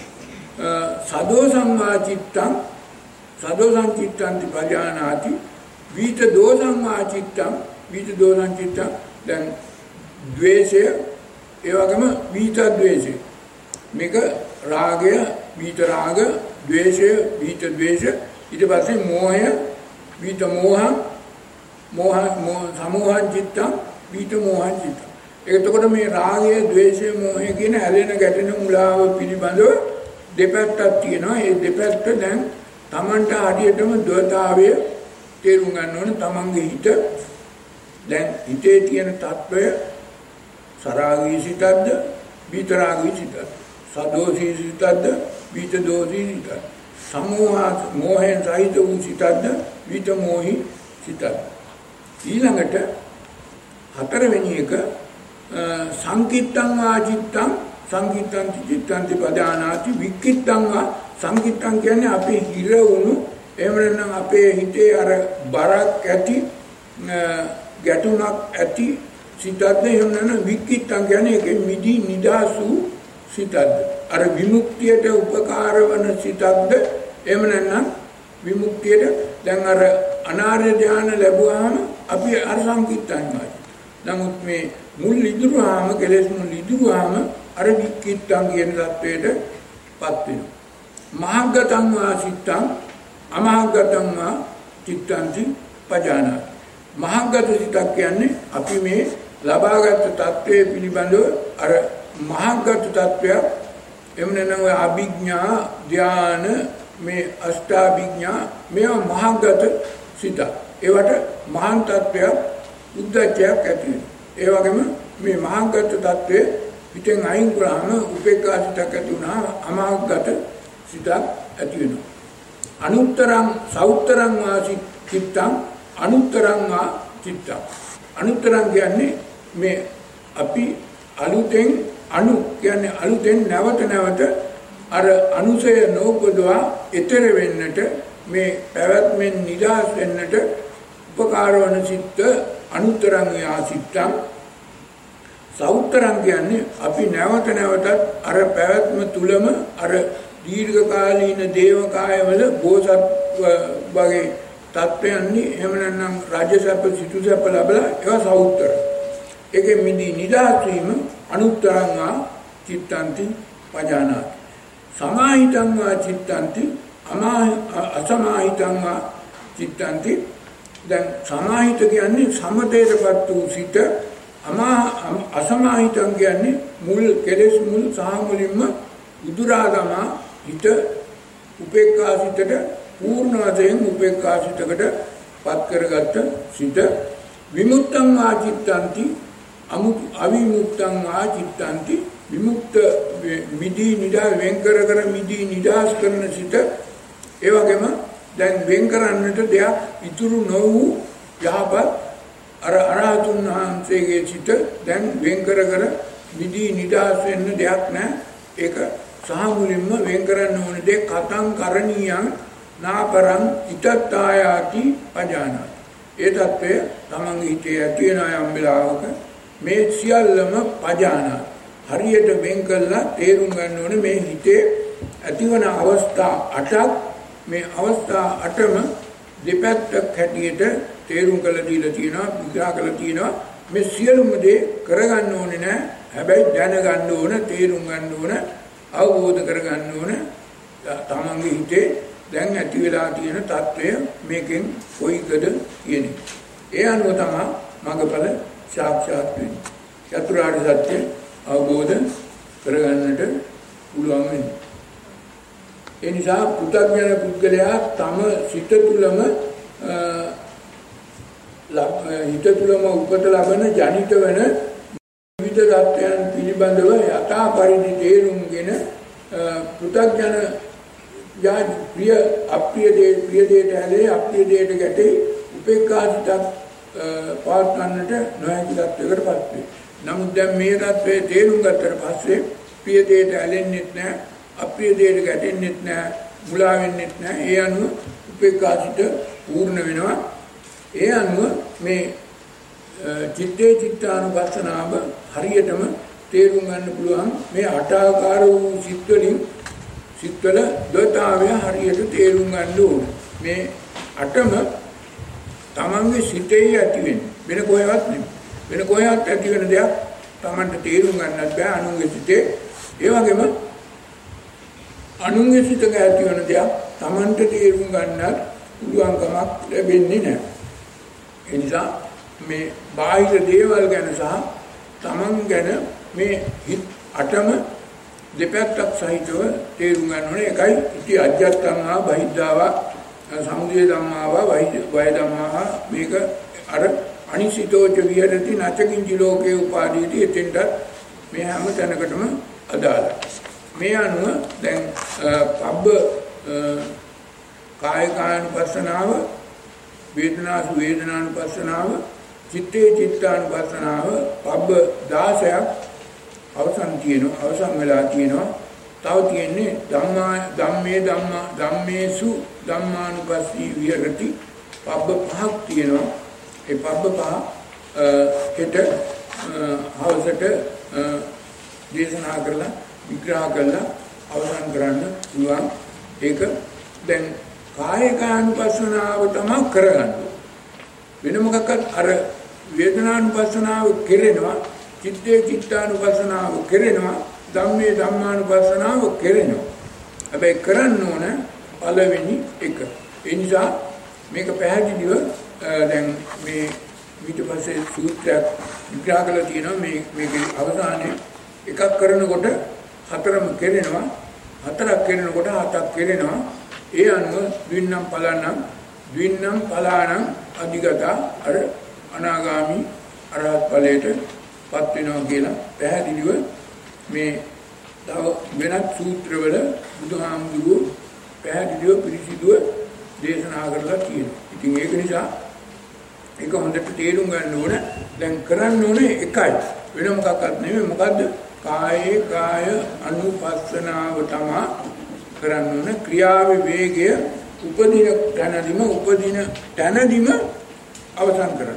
සදෝ සංවාචිත්තං සදෝ සංචිත්තන්ති පජානාති විත දෝසං වාචිත්තං විත දෝසං චිත්තං දැන් ද්වේෂය ඒ වගේම විත ද්වේෂය මේක රාගය විත රාග, ද්වේෂය, විත ද්වේෂ, ඊට පස්සේ මෝහය, විත මෝහං, මෝහ සමෝහං චිත්තං, විත මෝහං චිත්තං. එතකොට මේ රාගය, ද්වේෂය, මෝහය කියන ඇලෙන ගැටෙන මුලාව පිළිබඳව දෙපැත්තක් තියෙනවා. ඒ දෙපැත්ත දැන් Tamanට හරියටම ද්වතාවය තේරුම් ගන්න ඕන. Tamanගේ හිත දැන් හිතේ තියෙන తত্ত্বය සරාගී සිතක්ද, විත රාගී සිතක්ද, සදෝෂී සිතක්ද, විත දෝෂී සිතක්ද, සමෝහ මෝහයෙන් සහිත වූ සිතක්ද, විත මෝහී සිතක්ද. ඊළඟට හතරවෙනි එක සංකිට්ඨං වා චිත්තං සංකිට්ඨං චිත්තං පදානාති වික්කිට්ඨං වා සංකිට්ඨං කියන්නේ අපේ හිර වුණු එහෙම නැත්නම් අපේ හිතේ අර බරක් ඇති ගැටුමක් ඇති සිතක්ද එහෙම නැත්නම් වික්කිට්ඨං කියන්නේ ඒකෙ මිදි නිදාසු සිතක්ද අර විමුක්තියට උපකාර වන සිතක්ද එහෙම නැත්නම් විමුක්තියට දැන් අර අනාර්ය ධ්‍යාන ලැබුවාම අපි අර සංකිට්ඨං වා නමුත් මේ මුල් ඉදුරුවාම කෙලෙස් මුල් ඉදුරුවාම අර වික්කිට්ඨං කියන தത്വයට පත් වෙනවා. මහග්ගතං වා චිත්තං අමහග්ගතං වා චිත්තංති පජානාති. මහග්ගත සිතක් කියන්නේ අපි මේ ලබාගත් தത്വයේ පිළිබඳව අර මහග්ගත தത്വය එමු නැනව අභිඥා ධාන මේ අෂ්ටාභිඥා මේවා මහග්ගත සිත. ඒවට මහාන් தത്വය උද්දච්චයක් ඇති වෙනවා. ඒ වගේම මේ මහාගත தત્ත්වය පිටෙන් අයින් කරාම උපේක්ඛා සිතක් ඇති වුණා අමහාගත සිතක් ඇති වෙනවා. අනුත්තරං සෞත්තරං වා චිත්තං අනුත්තරං වා චිත්තං. අනුත්තරං කියන්නේ මේ අපි අලුතෙන් අනු කියන්නේ අලුතෙන් නැවත නැවත අර අනුසය නෝපදවා ඊතර වෙන්නට මේ පැවැත්මෙන් නිදහස් වෙන්නට උපකාර වන සිත් අනුත්තරං වා චිත්තං. සෞත්තරං කියන්නේ අපි නැවත නැවතත් අර පැවැත්ම තුලම අර දීර්ඝ කාලීන දේව කායවල බෝසත් වගේ තත්ත්වයන්හි එහෙම නැත්නම් රාජ්‍යසප්ප සිටුසප්ප ලැබලා ඒවා සෞත්තර. ඒකෙ මිදි නිදහස් වීම අනුත්තරං වා චිත්තන්ති පජානාති. සමාහිතං වා චිත්තන්ති අසමාහිතං වා චිත්තන්ති. දැන් සමාහිත කියන්නේ සමතේටපත් වූ සිත අමා අසමාහිතං කියන්නේ මුල් කෙලෙස් මුල් සහ මුලින්ම උදුරාගම හිත උපේක්ඛා සිතට පූර්ණ වශයෙන් උපේක්ඛා සිතකට පත් කරගත්ත සිත. විමුක්තං වා චිත්තන්ති අවිමුක්තං වා චිත්තන්ති. විමුක්ත මිදී නිදා වෙන් කර කර මිදී නිදාස් කරන සිත. ඒ වගේම දැන් වෙන් කරන්නට දෙයක් ඉතුරු නොවූ යහපත් අර අරහතුන් වහන්සේගේ සිත දැන් වෙන් කර කර මිදී නිදාස් වෙන්න දෙයක් නැහැ. ඒක සහ මුලින්ම වෙන් කරන්න ඕන දේ කතං කරණීයං නාපරං ඉතත්තායාති පජානාති. ඒ தත්ත්වය තමන්ගේ හිතේ ඇති වෙන යම් වෙලාවක මේ සියල්ලම පජානාති. හරියට වෙන් කළා තේරුම් ගන්න ඕනේ මේ හිතේ ඇතිවන අවස්ථා අටක්. මේ අවස්ථා අටම දෙපැත්තක් හැටියට තේරුම් කරලා දීලා තියෙනවා විග්‍රහ කරලා තියෙනවා. මේ සියලුම දේ කරගන්න ඕනේ නෑ. හැබැයි දැනගන්න ඕන, තේරුම් ගන්න ඕන, අවබෝධ කරගන්න ඕන තමන්ගේ හිතේ දැන් ඇති වෙලා තියෙන తত্ত্বය මේකෙන් කොයිකද කියන්නේ. ඒ අනුව තමයි මඟඵල සාක්ෂාත් වෙන්නේ. චතුරාර්ය සත්‍ය අවබෝධ කරගන්නට පුළුවන් වෙන්නේ. ඒ නිසා පුතග්ජන පුද්ගලයා තම සිත තුළම හිත තුළම උපත ලබන ජනිත වෙන විවිධ தත්ත්වයන් පිළිබඳව යථා පරිදි තේරුම්ගෙන පුතග්ජන යා ප්‍රිය අප්‍රිය දේ ප්‍රිය දේට ඇලේ අප්‍රිය දේට ගැටේ උපේක්ඛා සිතක් පවත්වන්නට නොහැකි තත්ත්වයකටපත් වේ. නමුත් දැන් මේ தත්ත්වයේ තේරුම් ගත්තට පස්සේ ප්‍රිය දේට ඇලෙන්නෙත් නැහැ, අප්‍රිය දේට ගැටෙන්නෙත් නැහැ, මුලා වෙන්නෙත් නැහැ. ඒ අනුව උපේක්ඛා සිත පූර්ණ වෙනවා. ඒ අනුව මේ චිත්තේ චිත්තානුපස්සනාව හරියටම තේරුම් ගන්න පුළුවන්. මේ අටාකාර වූ සිත් වලින් සිත්වල දතාවය හරියට තේරුම් ගන්න ඕන. මේ අටම තමන්ගේ සිතේ ඇති වෙන්නේ. වෙන කොහෙවත් නෙමෙයි. වෙන කොහෙවත් ඇති වෙන දෙයක් තමන්ට තේරුම් ගන්නත් බෑ අනුන්ගේ සිතේ. ඒ වගේම අනුන්ගේ සිතක ඇති වෙන දෙයක් තමන්ට තේරුම් ගන්නත් පුළුවන්කමක් ලැබෙන්නේ නැහැ. ඒ නිසා මේ බාහිර දේවල් ගැන සහ තමන් ගැන මේ හිත් අටම දෙපැත්තක් සහිතව තේරුම් ගන්න ඕනේ. ඒකයි ඉති අජ්ජත්තංවා බහිද්ධාවා සමුදය ධම්මාවා වය ධම්මාවා මේක අර අනිසිතෝච විහෙරති නචකින්චි ලෝකේ උපාදීති එතෙන්ට මේ හැම තැනකටම අදාළයි. මේ අනුව දැන් පබ්බ කාය කායනුපස්සනාව, වේදනාසු වේදනානුපස්සනාව, චිත්තේ චිත්තානුපස්සනාව පබ්බ දහසක් අවසන් තියෙනවා අවසන් වෙලා තියෙනවා. තව තියෙන්නේ ධම්මා ධම්මේ ධම්මා ධම්මේසු ධම්මානුපස්සී විහෙරති පබ්බ පහක් තියෙනවා. ඒ පබ්බ පහ හෙට හවසට දේශනා කරලා විග්‍රහ කරලා අවසන් කරන්න පුළුවන්. ඒක දැන් කායිකානුපස්සනාව තමයි කරගන්නේ. වෙන මොකක්වත් අර වේදනානුපස්සනාව කෙරෙනවා, චිත්තේ චිත්තානුපස්සනාව කෙරෙනවා, ධම්මේ ධම්මානුපස්සනාව කෙරෙනවා. හැබැයි කරන්න ඕන පළවෙනි එක. ඒ නිසා මේක පැහැදිලිව දැන් මේ ඊට පස්සේ සූත්‍රයක් විග්‍රහ කරලා තියෙනවා. මේ මේකේ අවසානයේ එකක් කරනකොට හතරම කෙරෙනවා, හතරක් කෙරෙනකොට හතක් කෙරෙනවා. ඒ අනුව ද්වින්නම් පලනම් ද්වින්නම් පලානම් අධිගතා අර අනාගාමි අරහත් ඵලයට පත් වෙනවා කියලා පැහැදිලිව මේ තව වෙනත් සූත්‍රවල බුදුහාමුදුරුවෝ පැහැදිලිව පිළිසිදුව දේශනා කරලා තියෙනවා. ඉතින් ඒක නිසා ඒක හොඳට තේරුම් ගන්න ඕන. දැන් කරන්න ඕනේ එකයි, වෙන මොකක්වත් නෙමෙයි. මොකද්ද? කායේ කාය අනුපස්සනාව තමයි කරන්න ඕන. ක්‍රියාවේ වේගය උපදින තැනදීම උපදින තැනදීම අවසන් කරන්න.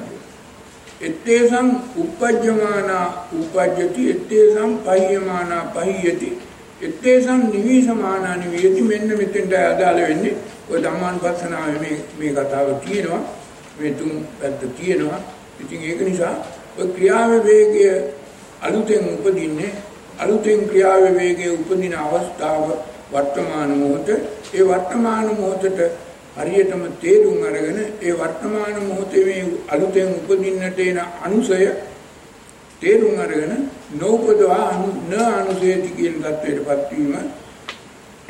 ettesam uppajjamana uppajjati ettesam payyamana payyati ettesam nivisamana niviyati. මෙන්න මෙතෙන්ට අදාළ වෙන්නේ ඔය ධම්මානුපස්සනාවේ මේ මේ කතාව තියෙනවා, මේ තුන් පැත්ත තියෙනවා. ඉතින් ඒක නිසා ඔය ක්‍රියාවේ වේගය අලුතෙන් උපදින්නේ, අලුතෙන් ක්‍රියාවේ වේගයේ උපදින අවස්ථාව වර්තමාන මොහොත. ඒ වර්තමාන මොහොතට හරියටම තේරුම් අරගෙන ඒ වර්තමාන මොහොතේ මේ අලුතෙන් උපදින්නට එන අනුසය තේරුම් අරගෙන නෝපදවා අනු න අනුසයති කියන தත්වයටපත් වීමට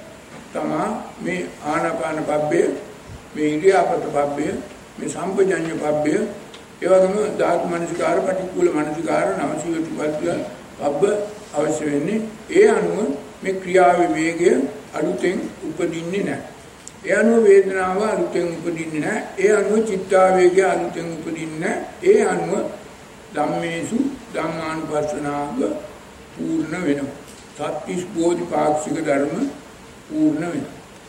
තමා මේ ආනාපාන පබ්බය, මේ ඉරියාපත පබ්බය, මේ සම්පජඤ්ඤ පබ්බය, ඒ වගේම ධාතු මනසිකාර, පටික්කුල මනසිකාර, නවසීවති පබ්බ අවශ්‍ය වෙන්නේ. ඒ අනුව මේ ක්‍රියාවේ වේගය අලුතෙන් උපදින්නේ නැහැ. ඒ අනුව වේදනාව අලුතෙන් උපදින්නේ නැහැ. ඒ අනුව චිත්තාවේගය අලුතෙන් උපදින්නේ නැහැ. ඒ අනුව ධම්මේසු ධම්මානුපස්සනාව පූර්ණ වෙනවා. සත්‍තිස් බෝධිපාක්ෂික ධර්ම පූර්ණ වෙනවා.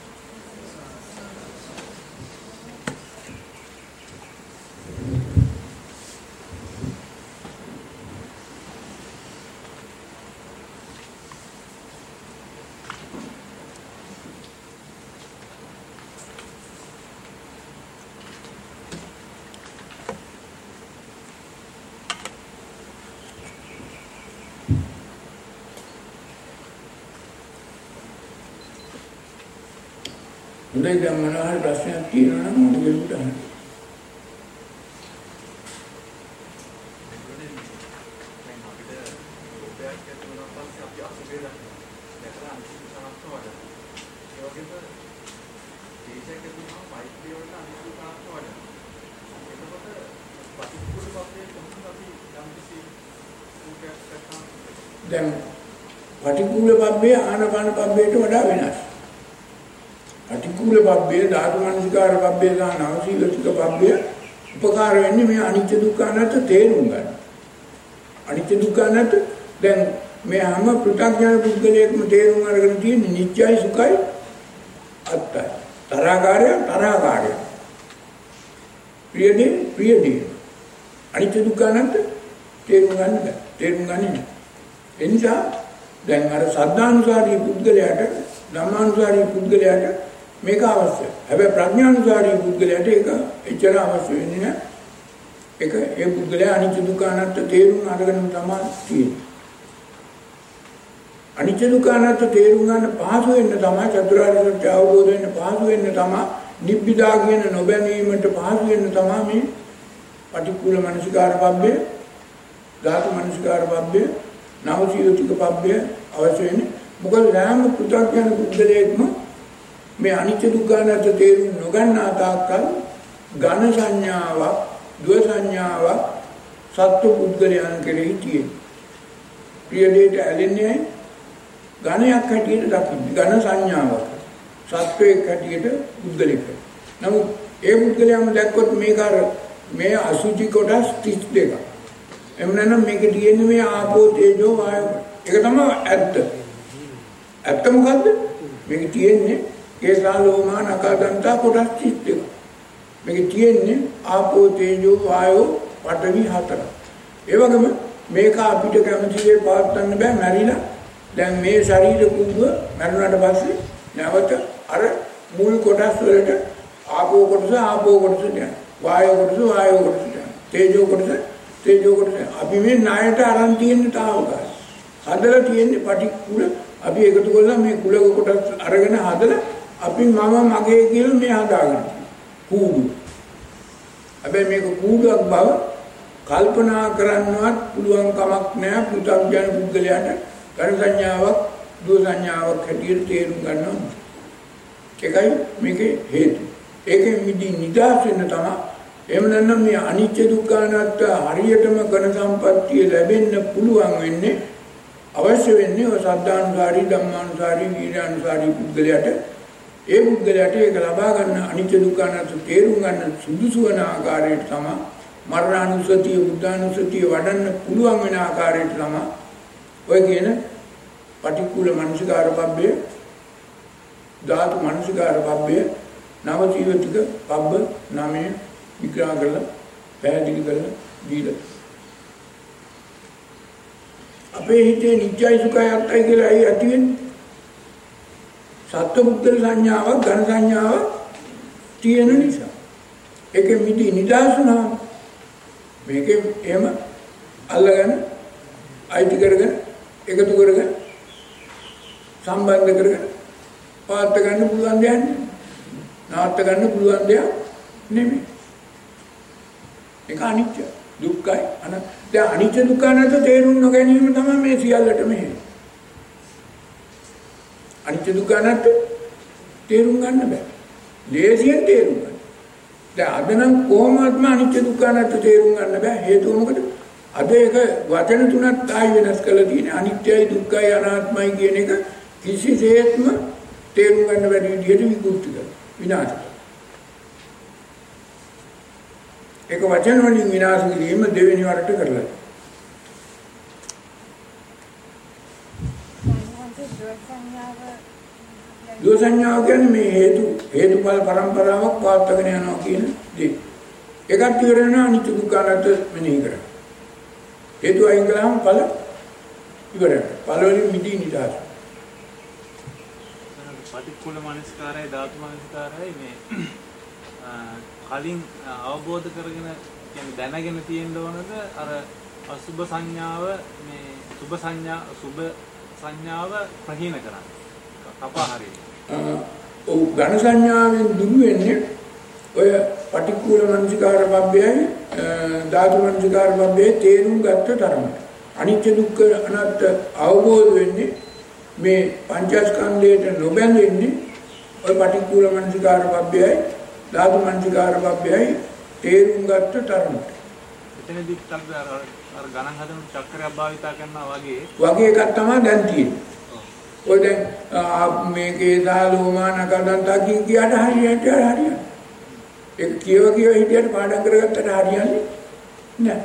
උදේ දැන් මොනවා හරි ප්‍රශ්නයක් තියෙනවා නම් මම ගෙලුට අහන්න. දැන් පටික්කුල පබ්බේ ආනාපාන පබ්බේට වඩා වෙනස්. පටික්කුල පබ්බේ ධාතු මනසිකාර පබ්බේ සහ නවසීලතික පබ්බේ උපකාර වෙන්නේ මේ අනිත්‍ය දුක්ඛ අනාත්ම තේරුම් ගන්න. අනිත්‍ය දුක්ඛ අනාත්ම දැන් මේ හැම පෘථග්ජන පුද්ගලයෙක්ම තේරුම් අරගෙන තියෙන නිත්‍යයි සුඛයි අත්තයි. තරහකාරය තරහකාරය. ප්‍රියදී ප්‍රියදී. අනිත්‍ය දුක්ඛ අනාත්ම තේරුම් ගන්න බෑ. තේරුම් ගන්නේ නැහැ. ඒ නිසා දැන් අර සද්ධානුසාරී පුද්ගලයාට ධම්මානුසාරී පුද්ගලයාට මේක අවශ්‍යයි. හැබැයි ප්‍රඥානුසාරී පුද්ගලයාට ඒක එච්චර අවශ්‍ය වෙන්නේ නැහැ. ඒක ඒ පුද්ගලයා අනිත්‍ය දුක්ඛ අනාත්ම තේරුම් අරගෙන තමයි තියෙන්නේ. අනිත්‍ය දුක්ඛ අනාත්ම තේරුම් ගන්න පහසු වෙන්න තමයි චතුරාර්ය සත්‍ය අවබෝධ වෙන්න පහසු වෙන්න තමයි නිබ්බිදා කියන නොබැනීමට පහසු වෙන්න තමයි මේ පටික්කුල මනසිකාර පබ්බේ, ධාතු මනසිකාර පබ්බේ, නවසීලතික පබ්බේ අවශ්‍ය වෙන්නේ. මොකද රාම පු탁යන පුද්ගලයෙක්ම මේ අනිත්‍ය දුක්ඛ අනාත්ම තේරුම් නොගන්නා තාක්කල් ඝන සංඥාවක්, ද්ව සංඥාවක් සත්ව පුද්ගලයන් කෙරෙහි තියෙන. ප්‍රිය දෙයට ඇලෙන්නේ ඝනයක් හැටියට දකින්න. ඝන සංඥාවක්. සත්වයක් හැටියට පුද්ගලෙක්. නමුත් ඒ පුද්ගලයාම දැක්කොත් මේක අර මේ අසුචි කොටස් තිස් දෙකක්. එහෙම නැත්නම් මේකේ තියෙන්නේ මේ ආපෝ තේජෝ වායෝ. ඒක තමයි ඇත්ත. ඇත්ත මොකද්ද? මේකේ තියෙන්නේ කේසා ලෝමා නඛා දන්තා කොටස් තිස් දෙකක්. මේකේ තියෙන්නේ ආපෝ තේජෝ වායෝ පඨවි හතර. ඒ වගේම මේක අපිට කැමතිවේ පාත්තන්න බෑ මැරිලා. දැන් මේ ශරීර කුඹ මැරුණාට පස්සේ නැවත අර මුල් කොටස් වලට ආපෝ කොටස ආපෝ කොටස යනවා. වායෝ කොටස වායෝ කොටස යනවා. තේජෝ කොටස තේජෝ කොටස. අපි මේ ණයට අරන් තියෙන තාවකාශ. හදලා තියෙන්නේ පටික්කුල. අපි එකතු කරලා මේ කුලක කොටස් අරගෙන හදලා අපි මම මගේ කියලා මේ හදාගන්න. කූඩු. හැබැයි මේක කූඩුවක් බව කල්පනා කරන්නවත් පුළුවන් කමක් නැහැ පුතග්ජන පුද්ගලයාට. කර්ම සංඥාවක් දෝ සංඥාවක් හැටියට තේරුම් ගන්නවා. ඒකයි මේකේ හේතු. ඒකෙන් මිදී නිදහස් වෙන්න තමයි. එහෙම නැත්නම් මේ අනිත්‍ය දුක්ඛ අනාත්ම හරියටම ඝන සම්පත්තිය ලැබෙන්න පුළුවන් වෙන්නේ අවශ්‍ය වෙන්නේ ඔය සද්ධානුසාරී ධම්මානුසාරී වීර්යානුසාරී පුද්ගලයාට. ඒ පුද්ගලයාට ඒක ලබා ගන්න අනිත්‍ය දුක්ඛ අනාත්ම තේරුම් ගන්න සුදුසු වන ආකාරයට තමයි මරණානුසතිය බුද්ධානුසතිය වඩන්න පුළුවන් වෙන ආකාරයට තමයි ඔය කියන පටික්කුල මනසිකාර පබ්බය ධාතු මනසිකාර පබ්බය නව ජීවිතික පබ්බ නාමය විග්‍රහ කරලා පැහැදිලි කරලා දීලා අපේ හිතේ නිත්‍යයි සුඛයි අත්තයි කියලා ඇයි ඇති වෙන්නේ? සත්ව බුද්ධ සංඥාවක් ඝන සංඥාවක් තියෙන නිසා. ඒකෙ මිදී නිදාසුනා මේකෙ එහෙම අල්ලගෙන අයිති කරගෙන එකතු කරගෙන සම්බන්ධ කරගෙන පාත් ගන්න පුළුවන් දෙයක් නෙමෙයි. නාත් ගන්න පුළුවන් දෙයක් නෙමෙයි. ඒක අනිත්‍ය දුක්ඛයි අනාත්ම. දැන් අනිත්‍ය දුක්ඛ අනාත්ම තේරුම් නොගැනීම තමයි මේ සියල්ලටම හේතුව. අනිත්‍ය දුක්ඛ අනාත්ම තේරුම් ගන්න බෑ. ලේසියෙන් තේරුම් ගන්න. දැන් අද නම් කොහොමත්ම අනිත්‍ය දුක්ඛ අනාත්ම තේරුම් ගන්න බෑ. හේතුව මොකද? අද ඒක වචන තුනක් ආයි වෙනස් කරලා තියෙන අනිත්‍යයි දුක්ඛයි අනාත්මයි කියන එක කිසිසේත්ම තේරුම් ගන්න බැරි විදිහට විකෘති කරනවා. විනාශ කරනවා. ඒක වචන වලින් විනාශ කිරීම දෙවෙනි වරට කරලා. දෝ සංඥාව කියන්නේ මේ හේතු හේතුඵල පරම්පරාවක් පාත්තගෙන යනවා කියන දේ. ඒකත් ඉවර වෙනවා අනිත්‍ය දුක්ඛ අනාත්ම මෙනෙහි කරා. හේතු අයින් කළාම ඵල ඉවරයි. ඵල වලින් මිදී නිදහස්. පටික්කුල මනස්කාරය ධාතු මනස්කාරය මේ කලින් අවබෝධ කරගෙන කියන්නේ දැනගෙන තියෙන්න ඕනද අර අසුභ සංඥාව මේ සුභ සංඥා සුභ සංඥාව ප්‍රහීන කරන්න. කපා හරියට. ඔව් ඝන සංඥාවෙන් දුරු වෙන්නේ ඔය පටික්කුල මනසිකාර පබ්බයයි ධාතු මනසිකාර පබ්බේ තේරුම් ගත්ත තරමට. අනිත්‍ය දුක්ඛ අනාත්ම අවබෝධ වෙන්නේ මේ පංචස්කන්ධයට නොබැඳෙන්නේ ඔය පටික්කුල මනසිකාර පබ්බයයි ධාතු මනසිකාර පබ්බයයි තේරුම් ගත්ත තරමට. එතනදී අර අර ගණන් හදන චක්‍රයක් භාවිතා කරනවා වගේ වගේ එකක් තමයි දැන් තියෙන්නේ. ඔය දැන් මේකේ දාලෝමා නකදන්තා කිය කියට හරියට හරියට. ඒක කියව කියව හිටියට පාඩම් කරගත්තට හරියන්නේ නැහැ.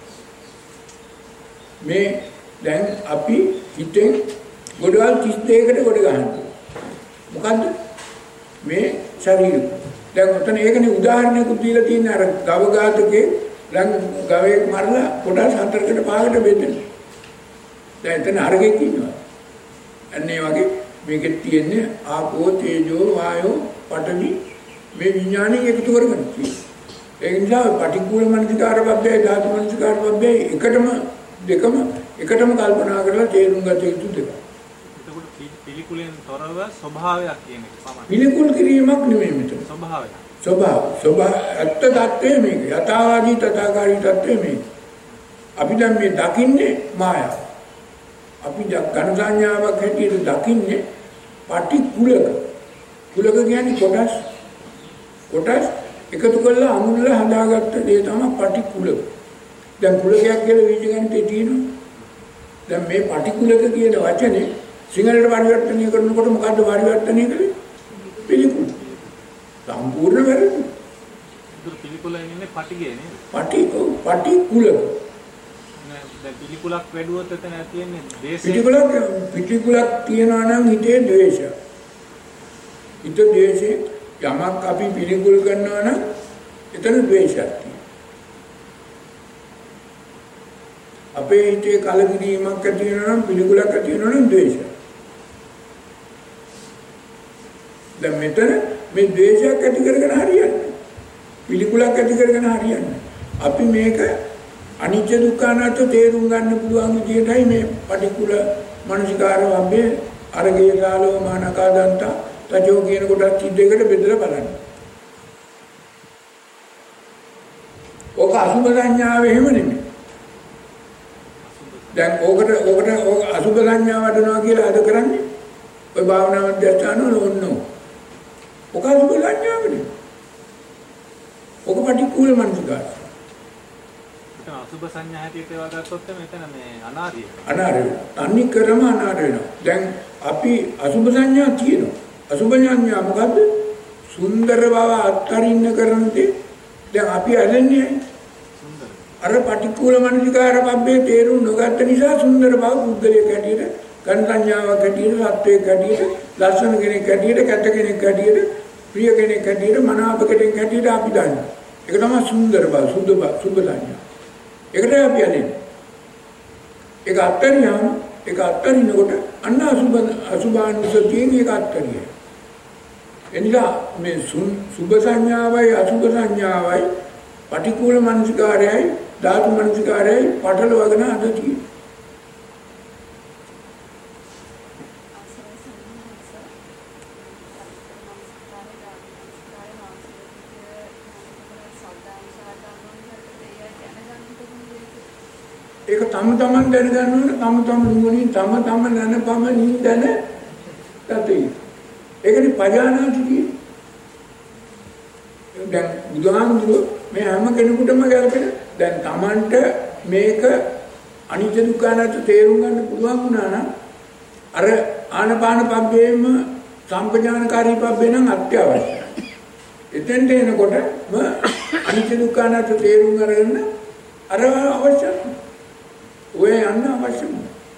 මේ දැන් අපි හිතෙන් ගොඩවල් තිස් දෙකකට ගොඩ ගන්නවා. මොකද්ද? මේ ශරීරය. දැන් උතන ඒකනේ උදාහරණයක් දීලා තියෙන අර ගව ඝාතකේ ලං ගවයෙක් මරලා කොටස් හතරකට පහකට බෙදෙනවා. දැන් එතන අරගෙක් ඉන්නවා. අන්නේ වගේ මේකෙත් තියෙන්නේ ආපෝ තේජෝ වායෝ පඨවි මේ විඥාණය එකතු කරගෙන තියෙනවා. ඒ නිසා පටික්කුල මනසිකාර පබ්බේ ධාතු මනසිකාර පබ්බේ එකටම දෙකම එකටම කල්පනා කරලා තේරුම් ගත යුතු දෙක. එතකොට පිළිකුලෙන් තොරව ස්වභාවයක් කියන එක තමයි. පිළිකුල් කිරීමක් නෙමෙයි මෙතන. ස්වභාවය. ස්වභාව. ස්වභාව ඇත්ත தත්ත්වය මේක. යථාවාදී තථාකාරී තත්ත්වය මේක. අපි දැන් මේ දකින්නේ මායාව. අපි ඝන සංඥාවක් හැටියට දකින්නේ පටික්කුලක. කුලක කියන්නේ කොටස්. කොටස් එකතු කරලා අමුල්ලා හදාගත්ත දේ තමයි පටික්කුලක. දැන් කුලකයක් කියලා වීජගණිතේ තියෙනවා. දැන් මේ පටික්කුලක කියන වචනේ සිංහලට පරිවර්තනය කරනකොට මොකද්ද පරිවර්තනය කරන්නේ? පිළිකුල්. සම්පූර්ණ වැරදි. ඒක පිළිකුල පිළිකුල ඉන්නේ පටිගේ නේද? පටි පටිකුල. දැන් පිළිකුලක් වැඩුවොත් එතන තියෙන්නේ ද්වේෂය. පිළිකුලක් පිළිකුලක් තියනවා නම් හිතේ ද්වේෂය. හිත ද්වේෂය යමක් අපි පිළිකුල් කරනවා නම් එතන ද්වේෂයක් තියෙනවා. අපේ හිතේ කලකිරීමක් ඇති වෙනවා නම් පිළිකුලක් ඇති වෙනවා නම් ද්වේෂය. දැන් මෙතන මේ ද්වේෂයක් ඇති කරගෙන හරියන්නේ. පිළිකුලක් ඇති කරගෙන හරියන්නේ. අපි මේක අනිත්‍ය දුක්ඛ අනාත්ම තේරුම් ගන්න පුළුවන් විදිහටයි මේ පටිකුල මනසිකාර වම්බේ අරගේ දාලෝ මානකාදන්ත තජෝ කියන කොටස් දෙකකට බෙදලා බලන්න. ඔක අසුබ සංඥාව එහෙම නෙමෙයි. දැන් ඕකට ඕකට ඕක අසුබ සංඥාව වඩනවා කියලා අද කරන්නේ. ඔය භාවනා මධ්‍යස්ථාන වල ඕනෝ. ඔක අසුබ සංඥාව නෙමෙයි. ඔක පටිකුල මනසිකාර. අසුබ සංඥා හැටියට ඒවා ගත්තොත් මෙතන මේ අනාර්ය. අනාර්ය. අනික් කරම අනාර්ය වෙනවා. දැන් අපි අසුබ සංඥා තියෙනවා. අසුබ සංඥා මොකද්ද? සුන්දර බව අත්හරින්න කරන්නේ. දැන් අපි ඇලෙන්නේ සුන්දර. අර පටික්කුල මනසිකාර පබ්බේ තේරුම් නොගත්ත නිසා සුන්දර බව බුද්ධලේ කැටියට, ගන් සංඥාවක් කැටියට, සත්වයේ කැටියට, ලස්සන කෙනෙක් කැටියට, කැත කෙනෙක් කැටියට, ප්‍රිය කෙනෙක් කැටියට, මනාප කෙනෙක් කැටියට අපි දන්නවා. ඒක තමයි සුන්දර බව, සුද්ධ බව, සුභ සංඥා. ඒකට අපි යන්නේ. ඒක අත්තරියම ඒක අත්තරිනකොට අන්න අසුබ අසුභානුසතියෙන් ඒක අත්තරිය. එනිසා මේ සුභ සංඥාවයි අසුභ සංඥාවයි පටික්කුල මනසිකාරයයි ධාතු මනසිකාරයයි පටලවගෙන අද තියෙනවා. ඒක තම තමන් දැනගන්න ඕනේ තම තම නුවණින් තම තම නැනපමණින් දැන ගතේ. ඒකනේ පජානාති කියන්නේ. දැන් බුදුහාමුදුරුවෝ මේ හැම කෙනෙකුටම ගැලපෙන දැන් තමන්ට මේක අනිත්‍ය දුක්ඛ අනාත්ම තේරුම් ගන්න පුළුවන් වුණා නම් අර ආනපාන පබ්බේම සම්පජානකාරී පබ්බේ නම් අත්‍යවශ්‍යයි. එතෙන්ට එනකොටම අනිත්‍ය දුක්ඛ අනාත්ම තේරුම් අරගෙන අර අවශ්‍යයි. ඔය යන්න අවශ්‍යයි.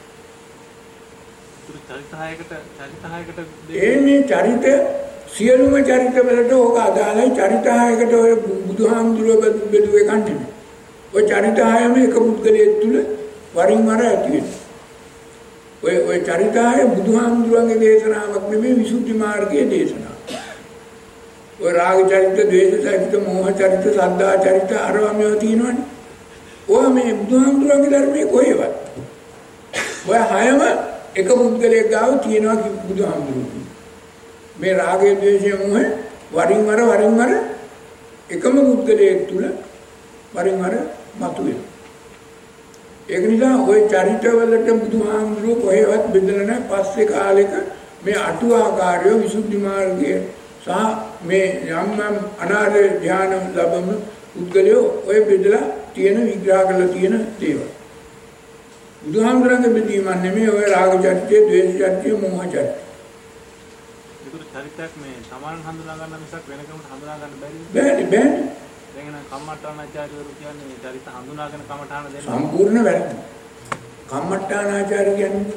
චරිතහයකට චරිතහයකට ඒ මේ චරිත සියලුම චරිත වලට ඕක අදාළයි. චරිතහයකට ඔය බුදුහාමුදුරුවෝ බෙදුවේ කන්නේ. ඔය චරිතහයම එක පුද්ගලයෙක් තුල වරින් වර ඇති වෙනවා. ඔය ඔය චරිතහය බුදුහාමුදුරුවන්ගේ දේශනාවක් නෙමෙයි විසුද්ධි මාර්ගයේ දේශනාව. ඔය රාග චරිත, ද්වේෂ චරිත, මෝහ චරිත, සද්ධා චරිත අරවමියෝ තියෙනවනේ. ඔය මේ බුදුහාමුදුරුවන්ගේ ධර්මයේ කොහෙවත්. ඔය හයම එක පුද්ගලයෙක් ගාව තියෙනවා කි බුදුහාමුදුරුවෝ. මේ රාගය, ද්වේෂය, මෝහය වරින් වර වරින් වර එකම පුද්ගලයෙක් තුල වරින් වර මතුවෙනවා. ඒක නිසා ওই චරිතවලට බුදුහාමුදුරුවෝ කොහෙවත් බෙදලා නැහැ. පස්සේ කාලෙක මේ අටුවාකාරයෝ විසුද්ධි මාර්ගය සහ මේ යම් යම් අනාර්ය ධ්‍යාන ලැබෙන පුද්ගලයෝ ඔය බෙදලා තියෙන විග්‍රහ කරලා තියෙන දේවල්. බුදුහාමුදුරන්ගේ බෙදීමක් නෙමෙයි ඔය රාග චරිතය, ද්වේෂ චරිතය, මෝහ චරිතය. ඒකට චරිතයක් මේ සමාන හඳුනා ගන්න මිසක් වෙන කෙනෙකුට හඳුනා ගන්න බැරිද? බැරි බැරි. දැන් නම් කම්මඨානාචාර්යවරු කියන්නේ මේ චරිත හඳුනාගෙන කමඨාන දෙන්න සම්පූර්ණ වැරදි. කම්මඨානාචාර්ය කියන්නේ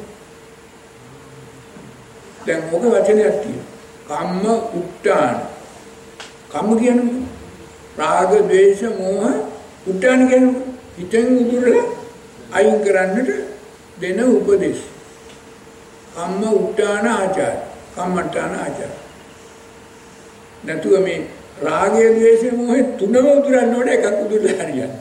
දැන් මොක වචනයක් තියෙනවා. කම්ම උට්ටාන. කම්ම කියන්නේ රාග, ද්වේෂ, මෝහ උට්ටාන කියන්නේ හිතෙන් උදුරලා අයින් කරන්නට දෙන උපදේශ. කම්ම උට්ටාන ආචාර්ය. කම්මඨාන ආචාර්ය. නැතුව මේ රාගය, ද්වේෂය, මෝහය තුනම උදුරන්න ඕනේ එකක් උදුරලා හරියන්නේ.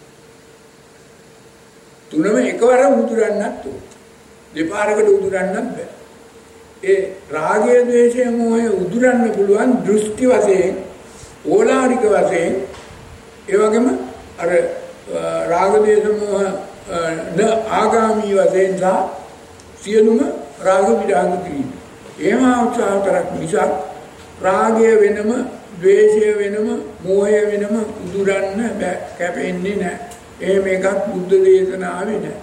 තුනම එකවර උදුරන්නත් ඕනේ. දෙපාරකට උදුරන්නත් බෑ. ඒ රාගය, ද්වේෂය, මෝහය උදුරන්න පුළුවන් දෘෂ්ටි වශයෙන්, ඕලාරික වශයෙන්, ඒ වගේම අර රාග, ද්වේෂ, මෝහ න ආගාමී වශයෙන් සහ සියලුම රාග විරාග කිරීම. එහෙම අවස්ථා කරක් නිසා රාගය වෙනම, ද්වේෂය වෙනම, මෝහය වෙනම උදුරන්න බෑ, කැපෙන්නේ නැහැ. එහෙම එකක් බුද්ධ දේශනාවේ නැහැ.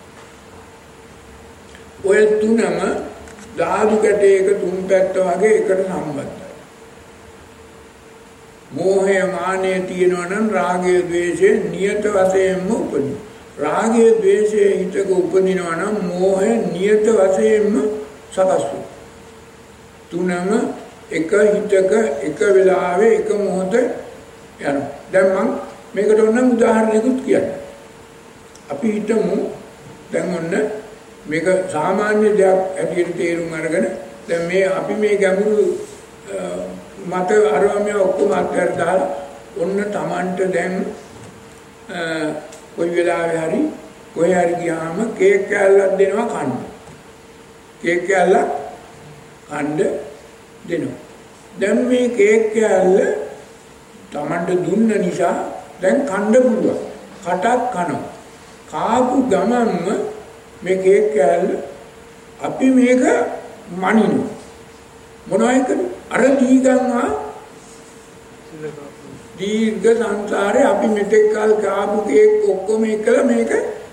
ඔය තුනම ධාතු කැටයක තුන් පැත්ත වගේ එකට සම්බන්ධයි. මෝහය මානය තියෙනවා නම් රාගය ද්වේෂය නියත වශයෙන්ම උපදිනවා. රාගය ද්වේෂය හිතක උපදිනවා නම් මෝහය නියත වශයෙන්ම සකස් වෙනවා. තුනම එක හිතක එක වෙලාවේ එක මොහොත යනවා. දැන් මම මේකට ඕනම් උදාහරණයකුත් කියන්න. අපි හිතමු දැන් ඔන්න මේක සාමාන්‍ය දෙයක් ඇටියට තේරුම් අරගෙන දැන් මේ අපි මේ ගැඹුරු මත අරවමිය ඔක්කොම අත්හැර දාලා ඔන්න Tamanට දැන් කොයි වෙලාවෙ හරි කොහේ හරි ගියාම කේක් කෑල්ලක් දෙනවා කන්න. කේක් කෑල්ලක් කන්න දෙනවා. දැන් මේ කේක් කෑල්ල Tamanට දුන්න නිසා දැන් කන්න පුළුවන්. කටක් කනවා. කාපු ගමන්ම මේ කේක් කෑල්ල අපි මේක මනිනවා. මොනවයි කරන්නේ? අර දීගන්වා දීර්ඝ සංසාරේ අපි මෙතෙක් කල් කාපු කේක් ඔක්කොම එකලා මේක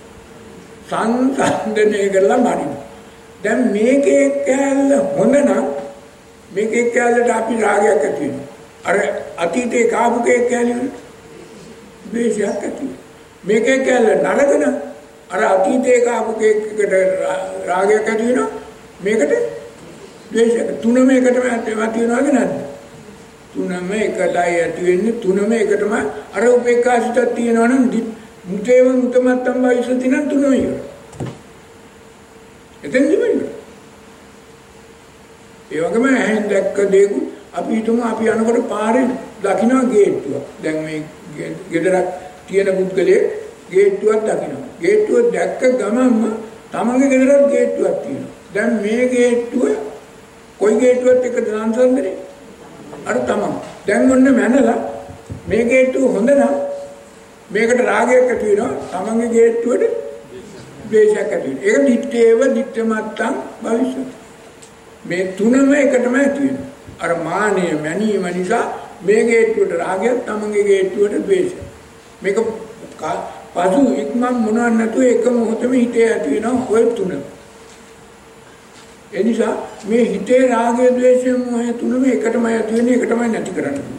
සංසන්දනය කරලා මනිනවා. දැන් මේ කේක් කෑල්ල හොඳ නම් මේ කේක් කෑල්ලට අපි රාගයක් ඇති වෙනවා. අර අතීතේ කාපු කේක් කෑල්ල ද්වේෂයක් ඇති වෙනවා. මේ කේක් කෑල්ල නරක නම් අර අතීතේ කාපු කේක් එකට රාගයක් ඇති වෙනවා. මේකට ද්වේෂයක්. තුනම එකටම ඇති වෙනවද නැද්ද? තුනම එකටයි ඇති වෙන්නේ. තුනම එකටම අර උපේක්ඛාසිතක් තියෙනවනම් මුතේව මුතමත්තම් බයිසති නම් තුනම ඉවරයි. එතෙන්දිම ඉවරයි. ඒ වගේම ඇහෙන් දැක්ක දේක අපි හිතමු අපි යනකොට පාරේ දකින්න ගේට්ටුවක්. දැන් මේ ගෙදරක් තියෙන පුද්ගලයෙක් ගේට්ටුවක් දකින්න. ගේට්ටුව දැක්ක ගමන්ම තමන්ගේ ගෙදරට ගේට්ටුවක් තියෙනවා. දැන් මේ ගේට්ටුව කොයි ගේට්ටුවත් එක්කද සංසන්දනේ? අර තමන්. දැන් ඔන්න මැනලා මේ ගේට්ටුව හොඳ නම් මේකට රාගයක් ඇති වෙනවා. තමන්ගේ ගේට්ටුවට ද්වේෂයක් ඇති වෙනවා. ඒක දිත්තේව දිත්තමත්තං භවිෂ්‍යති. මේ තුනම එකටම ඇති වෙනවා. අර මානය මැනීම නිසා මේ ගේට්ටුවට රාගයක්, තමන්ගේ ගේට්ටුවට ද්වේෂයක්. මේක පසු ඉක්මන් මොනවත් නැතුව එක මොහොතෙම හිතේ ඇති වෙනවා ඔය තුන. ඒ නිසා මේ හිතේ රාගය, ද්වේෂය, මොහය තුනම එකටම ඇති වෙන්නේ, එකටම නැති කරන්නේ.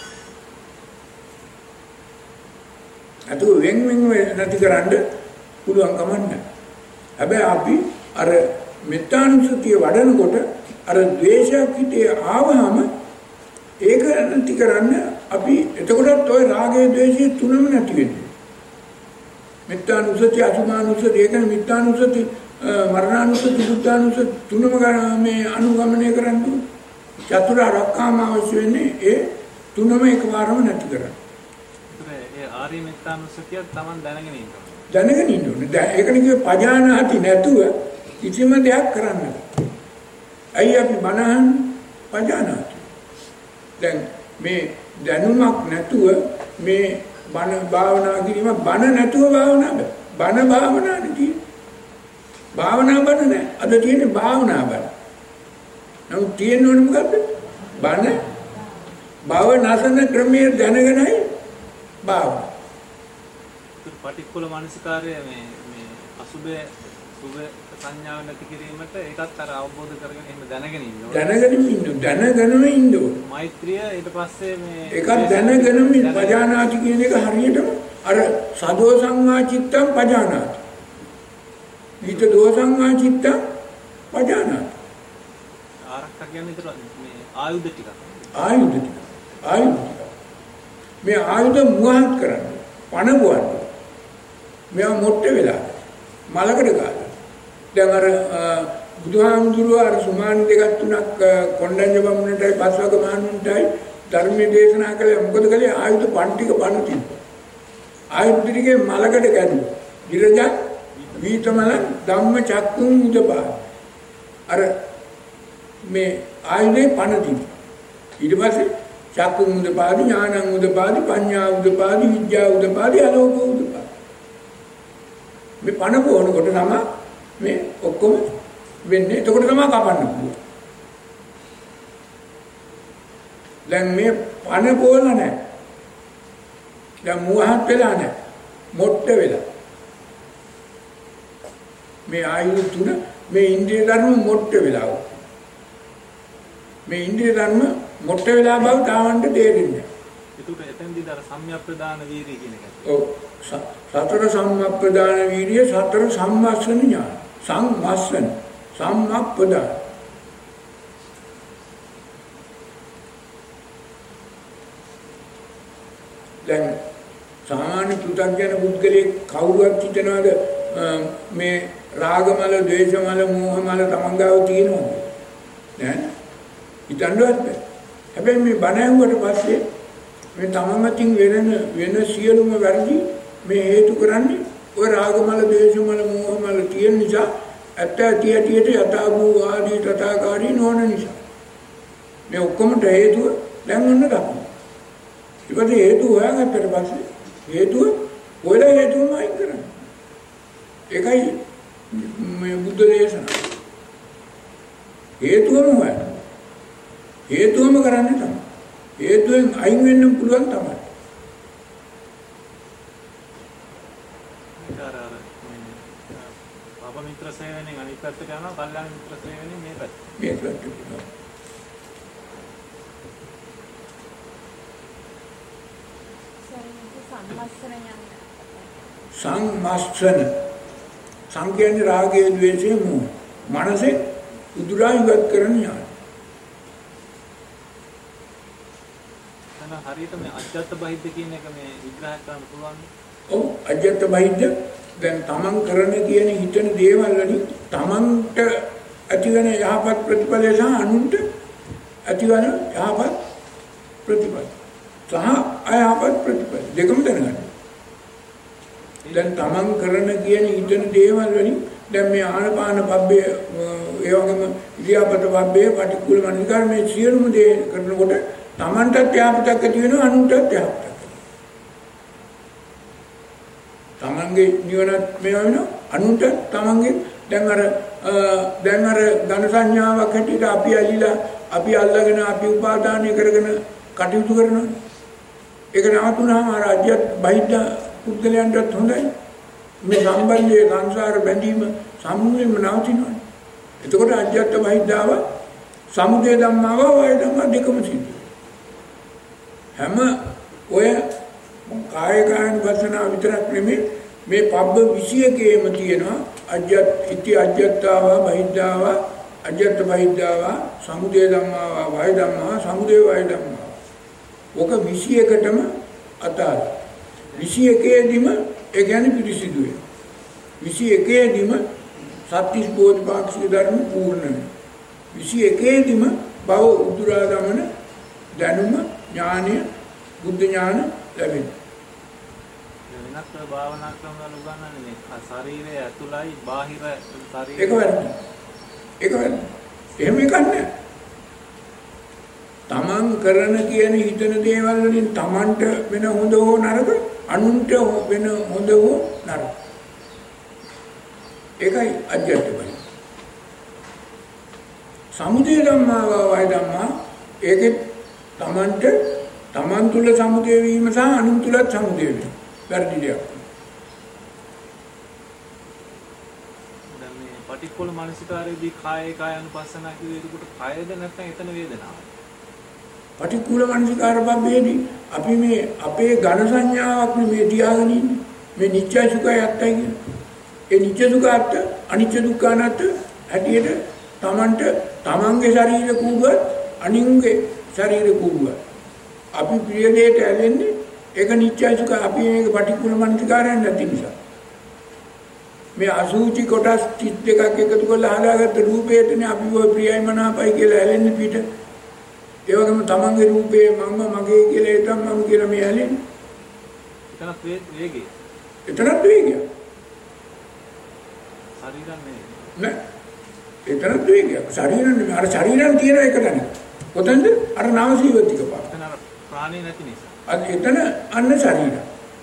අද වෙන් වෙන් නැති කරන්න පුළුවන් කම නැහැ. හැබැයි අපි අර මෙත්තානුසතිය වඩනකොට අර ද්වේෂයක් හිතේ ආවම ඒක නැති කරන්න අපි එතකොටත් ওই රාගය, ද්වේෂය තුනම නැති වෙන්නේ. මෙත්තානුසතිය, අසුභානුසතිය, ඒක මිත්‍යානුසතිය, මරණානුසතිය, දුක්ඛානුසතිය තුනම මේ අනුගමනය කරන්න චතුරාර්යකාම අවශ්‍ය වෙන්නේ ඒ තුනම එකවරම නැති කරන්න. ඒ ආර්ය මෙත්තානුසතිය තමන් දැනගෙන ඉන්න ඕනේ. දැනගෙන ඉන්න ඕනේ. ඒකනේ කිව්වේ පජානාති නැතුව කිසිම දෙයක් කරන්න බෑ. අයි අපි බණහන් පජානාති. දැන් මේ දැනුමක් නැතුව මේ බණ භාවනා කිරීම බණ නැතුව භාවනා බෑ. බණ භාවනානේ කියන්නේ. භාවනා බණ නෑ. අද තියෙන්නේ භාවනා බණ. නමුත් තියෙන්නේ මොකද්ද? බණ භව නැසන ක්‍රමයේ දැනගෙනයි භාවනා. පටික්කුල මානසිකාරය මේ මේ අසුබේ සුබ සංඥාව නැති කිරීමට ඒකත් අර අවබෝධ කරගෙන එහෙම දැනගෙන ඉන්න ඕනේ. දැනගෙන ඉන්න දැනගෙනම ඉන්න ඕනේ. මෛත්‍රිය ඊට පස්සේ මේ ඒකත් දැනගෙනම පජානාති කියන එක හරියටම අර සදෝ සංවාචිත්තං පජානාති. ඊට දෝ සංවාචිත්තං පජානාති. ආරක්ෂා කියන්නේ ඒතර මේ ආයුධ ටික. ආයුධ ටික. ආයුධ ටික. මේ ආයුධ මුවහත් කරන්නේ. පණ බුවන්නේ. මේවා මොට්ටේ වෙලා මලකට ගාලා. දැන් අර බුදුහාමුදුරුවෝ අර සුමාන දෙකක් තුනක් කොණ්ඩඤ්ඤ බමුණටයි පස්වග මහණුන්ටයි ධර්මයේ දේශනා කළේ මොකද කළේ? ආයුධ පණ ටික පණ තිබ්බා. ආයුධ ටිකේ මලකට ගැදුවා. විරජක් වීතමල ධම්ම චක්කුම් උදපා. අර මේ ආයුධේ පණ තිබ්බා. ඊට පස්සේ චක්කුම් උදපාදි, ඥානං උදපාදි, පඤ්ඤා උදපාදි, විද්‍යා උදපාදි, අලෝක උදපාදි. මේ පණ පොවනකොට තමයි මේ ඔක්කොම වෙන්නේ. එතකොට තමයි කපන්න පුළුවන්. දැන් මේ පණ පොවල නැහැ. දැන් මුවහත් වෙලා නැහැ. මොට්ට වෙලා. මේ ආයුධ තුන මේ ඉන්ද්‍රිය ධර්ම මොට්ට වෙලා. මේ ඉන්ද්‍රිය ධර්ම මොට්ට වෙලා බව තාවන්ට තේරෙන්නේ. ඒකට එතෙන්දී අර සම්‍යක්ප්‍රදාන වීර්යය කියන එක. ඔව්. සතර සම්‍යක්ප්‍රදාන වීර්යය සතර සම්මස්සන ඥාන. සම්මස්සන සම්‍යක්ප්‍රදාන. දැන් සාමාන්‍ය පුතග්ජන පුද්ගලෙක් කවුරුවත් හිතනවාද මේ රාගමල, ද්වේෂමල, මෝහමල තමංගාව තියෙනවද? නෑ. හිතන්නවත් බෑ. හැබැයි මේ බණ ඇහුවට පස්සේ මේ තමමතින් වෙන වෙන සියලුම වැරදි මේ හේතු කරන්නේ ඔය රාගමල, ද්වේෂමල, මෝහමල තියෙන නිසා ඇත්ත ඇති ඇටියට යථාභූ ආදී තථාකාරී නොවන නිසා. මේ ඔක්කොමට හේතුව දැන් ඔන්න දක්වනවා. ඊපස්සේ හේතුව හොයාගත්තට පස්සේ හේතුව ඔයලා හේතුවම අයින් කරන්න. ඒකයි මේ බුද්ධ දේශනාව. හේතුවම හොයන්න. හේතුවම කරන්නේ තමයි. හේතුවෙන් අයින් වෙන්න පුළුවන් තමයි. පාප මිත්‍ර සේවනයෙන් අනිත් පැත්තට යනවා, කල්යාණ මිත්‍ර සේවනයෙන් මේ පැත්ත. මේ පැත්තට යනවා. සංමස්සන සංකේන්ද්‍ර රාගයේ ද්වේෂයේ මෝහ මනසේ උදුරා ඉවත් කරන ඥාන. තන හරියට මේ අජ්ජත් බහිද්ද කියන එක මේ විග්‍රහ කරන්න පුළුවන්. ඔව් අජ්ජත් බහිද්ද දැන් තමන් කරන කියන හිතන දේවල් වලින් තමන්ට ඇතිවන යහපත් ප්‍රතිඵල සහ අනුන්ට ඇතිවන යහපත් ප්‍රතිඵල සහ අයහපත් ප්‍රතිඵල දෙකම දැනගන්න. දැන් තමන් කරන කියන හිතන දේවල් වලින් දැන් මේ ආනපාන පබ්බේ ඒ වගේම ඉරියාපත පබ්බේ පටික්කුල මනිකාර මේ සියලුම දේ කරනකොට තමන්ටත් යහපතක් ඇති වෙනවා අනුන්ටත් යහපතක්. තමන්ගේ නිවනත් මේවා වෙනවා අනුන්ට තමන්ගේ දැන් අර දැන් අර ඝන සංඥාවක් හැටියට අපි ඇලිලා අපි අල්ලගෙන අපි උපාදානය කරගෙන කටයුතු කරනවා. ඒක නවතුනහම අර අජ්ජත් බහිද්ද පුද්ගලයන්ටත් හොඳයි. මේ සම්බන්ධයේ සංසාර බැඳීම සම්මුතියම නවතිනවා. එතකොට අජ්ජත් බහිද්දාව සමුදය ධම්මාව වය ධම්මා දෙකම සිද්ධ. හැම ඔය කාය කායන වචනා විතරක් නෙමෙයි මේ පබ්බ විසිය කේම තියෙනවා අජ්ජත් ඉති අජ්ජත්තාව බහිද්දාව අජ්ජත් බහිද්දාව සමුදය ධම්මාව වය ධම්මා සමුදය වය ධම්මා. ඔක විසිය එකටම අතාර විසිය එකේදීම ඒ කියන්නේ පිරිසිදු වෙනවා. විසිය එකේදීම සත්‍තිස් බෝධිපාක්ෂික ධර්ම පූර්ණ වෙනවා. විසිය එකේදීම භව උදුරා ගමන දැනුම ඥානය බුද්ධ ඥාන ලැබෙනවා. වෙනත් භාවනා ක්‍රම වල උගන්වන්නේ මේ ශරීරය ඇතුළයි බාහිර ශරීරය. ඒක වැරදි. ඒක වැරදි. එහෙම එකක් නැහැ. තමන් කරන කියන හිතන දේවල් වලින් තමන්ට වෙන හොඳ හෝ නරක අනුන්ට වෙන හොඳ හෝ නරක. ඒකයි අජ්ජත් බයි. සමුදය ධම්මා වය ධම්මා ඒකේ තමන්ට තමන් තුල සමුදය වීම සහ අනුන් තුලත් සමුදය වීම. වැරදි දෙයක්. දැන් මේ පටික්කුල මානසිකාරයේදී කාය කායानुපස්සනා කිව්වේ ඒකට කායද නැත්නම් එතන වේදනාවද? පටික්කුල මානසිකාර බබ්බේදී අපි මේ අපේ ඝන සංඥාවක් මේ තියාගෙන ඉන්නේ. මේ නිත්‍ය සුඛය ඇත්තයි කියන්නේ. ඒ නිත්‍ය සුඛාත් අනිත්‍ය දුක්ඛානත් හැටියට තමන්ට තමන්ගේ ශරීර කූඩුවත් අනින්ගේ ශරීර කූඩුවත් අපි ප්‍රිය දෙයට ඇලෙන්නේ ඒක නිත්‍ය සුඛ අපි මේක පටික්කුල මානසිකාරයෙන් නැති නිසා. මේ අසුචි කොටස් තිස් දෙකක් එකතු කරලා හදාගත්ත රූපයටනේ අපි ඔය ප්‍රියයි මනාපයි කියලා ඇලෙන්නේ පිට. ඒ වගේම තමන්ගේ රූපේ මම මගේ කියලා හිතන් මම කියලා මේ ඇලෙන්නේ. එතනත් වේගය. එතනත් වේගය. ශරීරම් නේ. නෑ. එතනත් වේගය. ශරීරම් නෙමෙයි. අර ශරීරම් තියෙන එක දැන. කොතනද? අර නාමසීවතික පාර. එතන අර ප්‍රාණේ නැති නිසා. අද එතන අන්න ශරීරය.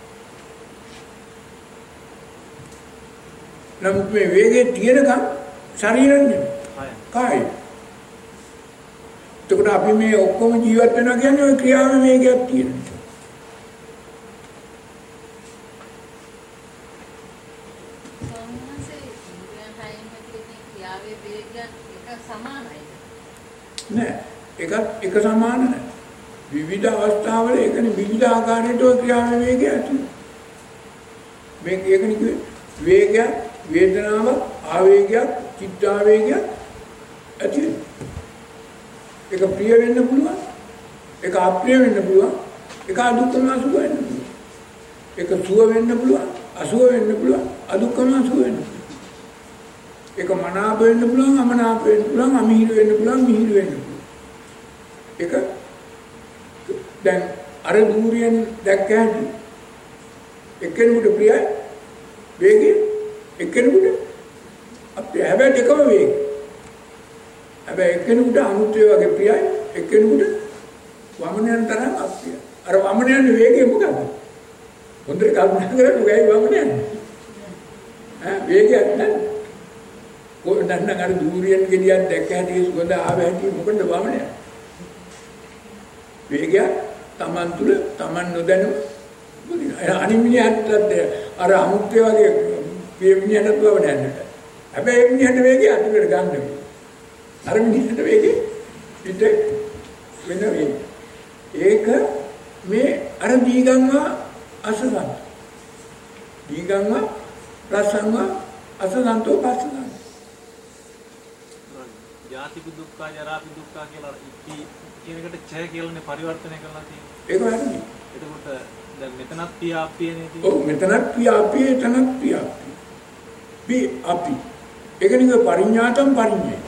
නමුත් මේ වේගයේ තියෙනකම් ශරීරම් නෙමෙයි. කායය. එතකොට අපි මේ ඔක්කොම ජීවත් වෙනවා කියන්නේ ওই ක්‍රියාවේ වේගයක් තියෙන නිසා. සම්මසේ ඉන්ද්‍රියන් හයින් මේ ක්‍රියාවේ වේගයක් එක සමානයිද? නෑ. ඒක එක සමාන නෑ. විවිධ අවස්ථාවල ඒකනේ විවිධ ආකාරයට ඔය ක්‍රියා වේගය ඇති මේක ඒකනේ කිව්වේ වේගය වේදනාව ආවේගයක් චිත්තාවේගයක් ඇති ඒක ප්‍රිය වෙන්න පුළුවන් ඒක අප්‍රිය වෙන්න පුළුවන් ඒක අදුක්කම අසුබ වෙන්න පුළුවන් ඒක සුව වෙන්න පුළුවන් අසුව වෙන්න පුළුවන් අදුක්කම අසුව වෙන්න පුළුවන් ඒක මනාප වෙන්න පුළුවන් අමනාප වෙන්න පුළුවන් අමිහිර වෙන්න පුළුවන් මිහිර වෙන්න පුළුවන් ඒක දැන් අර දුරියෙන් දැක්ක හැටි එක්කෙනෙකුට ප්‍රියයි වේගය එක්කෙනෙකුට අපේ හැබැයි දෙකම වේගය හැබැයි එක්කෙනෙකුට අමුත්‍රය වගේ ප්‍රියයි එක්කෙනෙකුට වමනයන් තරම් අප්‍රියයි අර වමනයන් වේගය මොකද හොඳට කල්පනා කරලා ඔයයි වමනයන් ඈ වේගයක් නැහැ කොහොමද නම් අර දුරියෙන් ගෙඩියක් දැක්ක හැටි සුවඳ ආව හැටි මොකද වමනයන් වේගය Taman තුල Taman නොදැනුම බුදින අනිමිනියන්ට අර අමුත්‍රය වගේ වේගිනියට දුවව නැන්නට හැබැයි ඒ මිනිහට වේගය අතුලට ගන්න අර මිනිහට වේගය පිට වෙන වේගය ඒක මේ අර දීගම්ම අසසන් දීගම්ම රසංග අසසන්තෝ පස්සන ජාතිපි දුක්ඛ ජරාපි දුක්ඛ කියලා ඉති කියන එකට ඡය කියලානේ පරිවර්තනය කරලා තියෙන්නේ ඒක හරියි එතකොට දැන් මෙතනත් පියාප්පිය නේද ඔව් මෙතනත් පියාප්පිය එතනත් පියාප්පිය බි අපි ඒක නික පරිඥාතම් පරිඥේ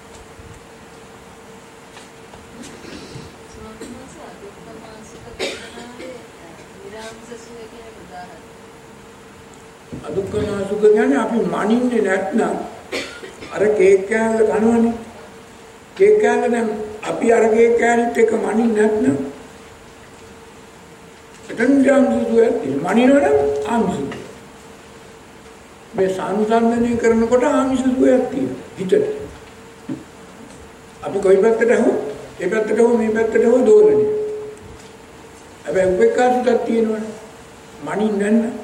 අදුක්කම සුඛ කියන්නේ අපි මනින්නේ නැත්නම් අර කේක් කෑල්ල කනවනේ කේක් කෑල්ල නම් අපි අර කේක් කෑල්ලත් එක මනින්නේ නැත්නම් එතන ජාම්සුදුයි මනිනවනම් ආමිසු මේ සංසන්දනය කරනකොට ආමිසු දුයක් තියෙනවා හිතට අපි කොයි පැත්තට හෝ ඒ පැත්තට හෝ මේ පැත්තට හෝ දෝරන්නේ හැබැයි උපේක්ෂාසුතක් තියෙනවනේ මනින්නේ නැන්න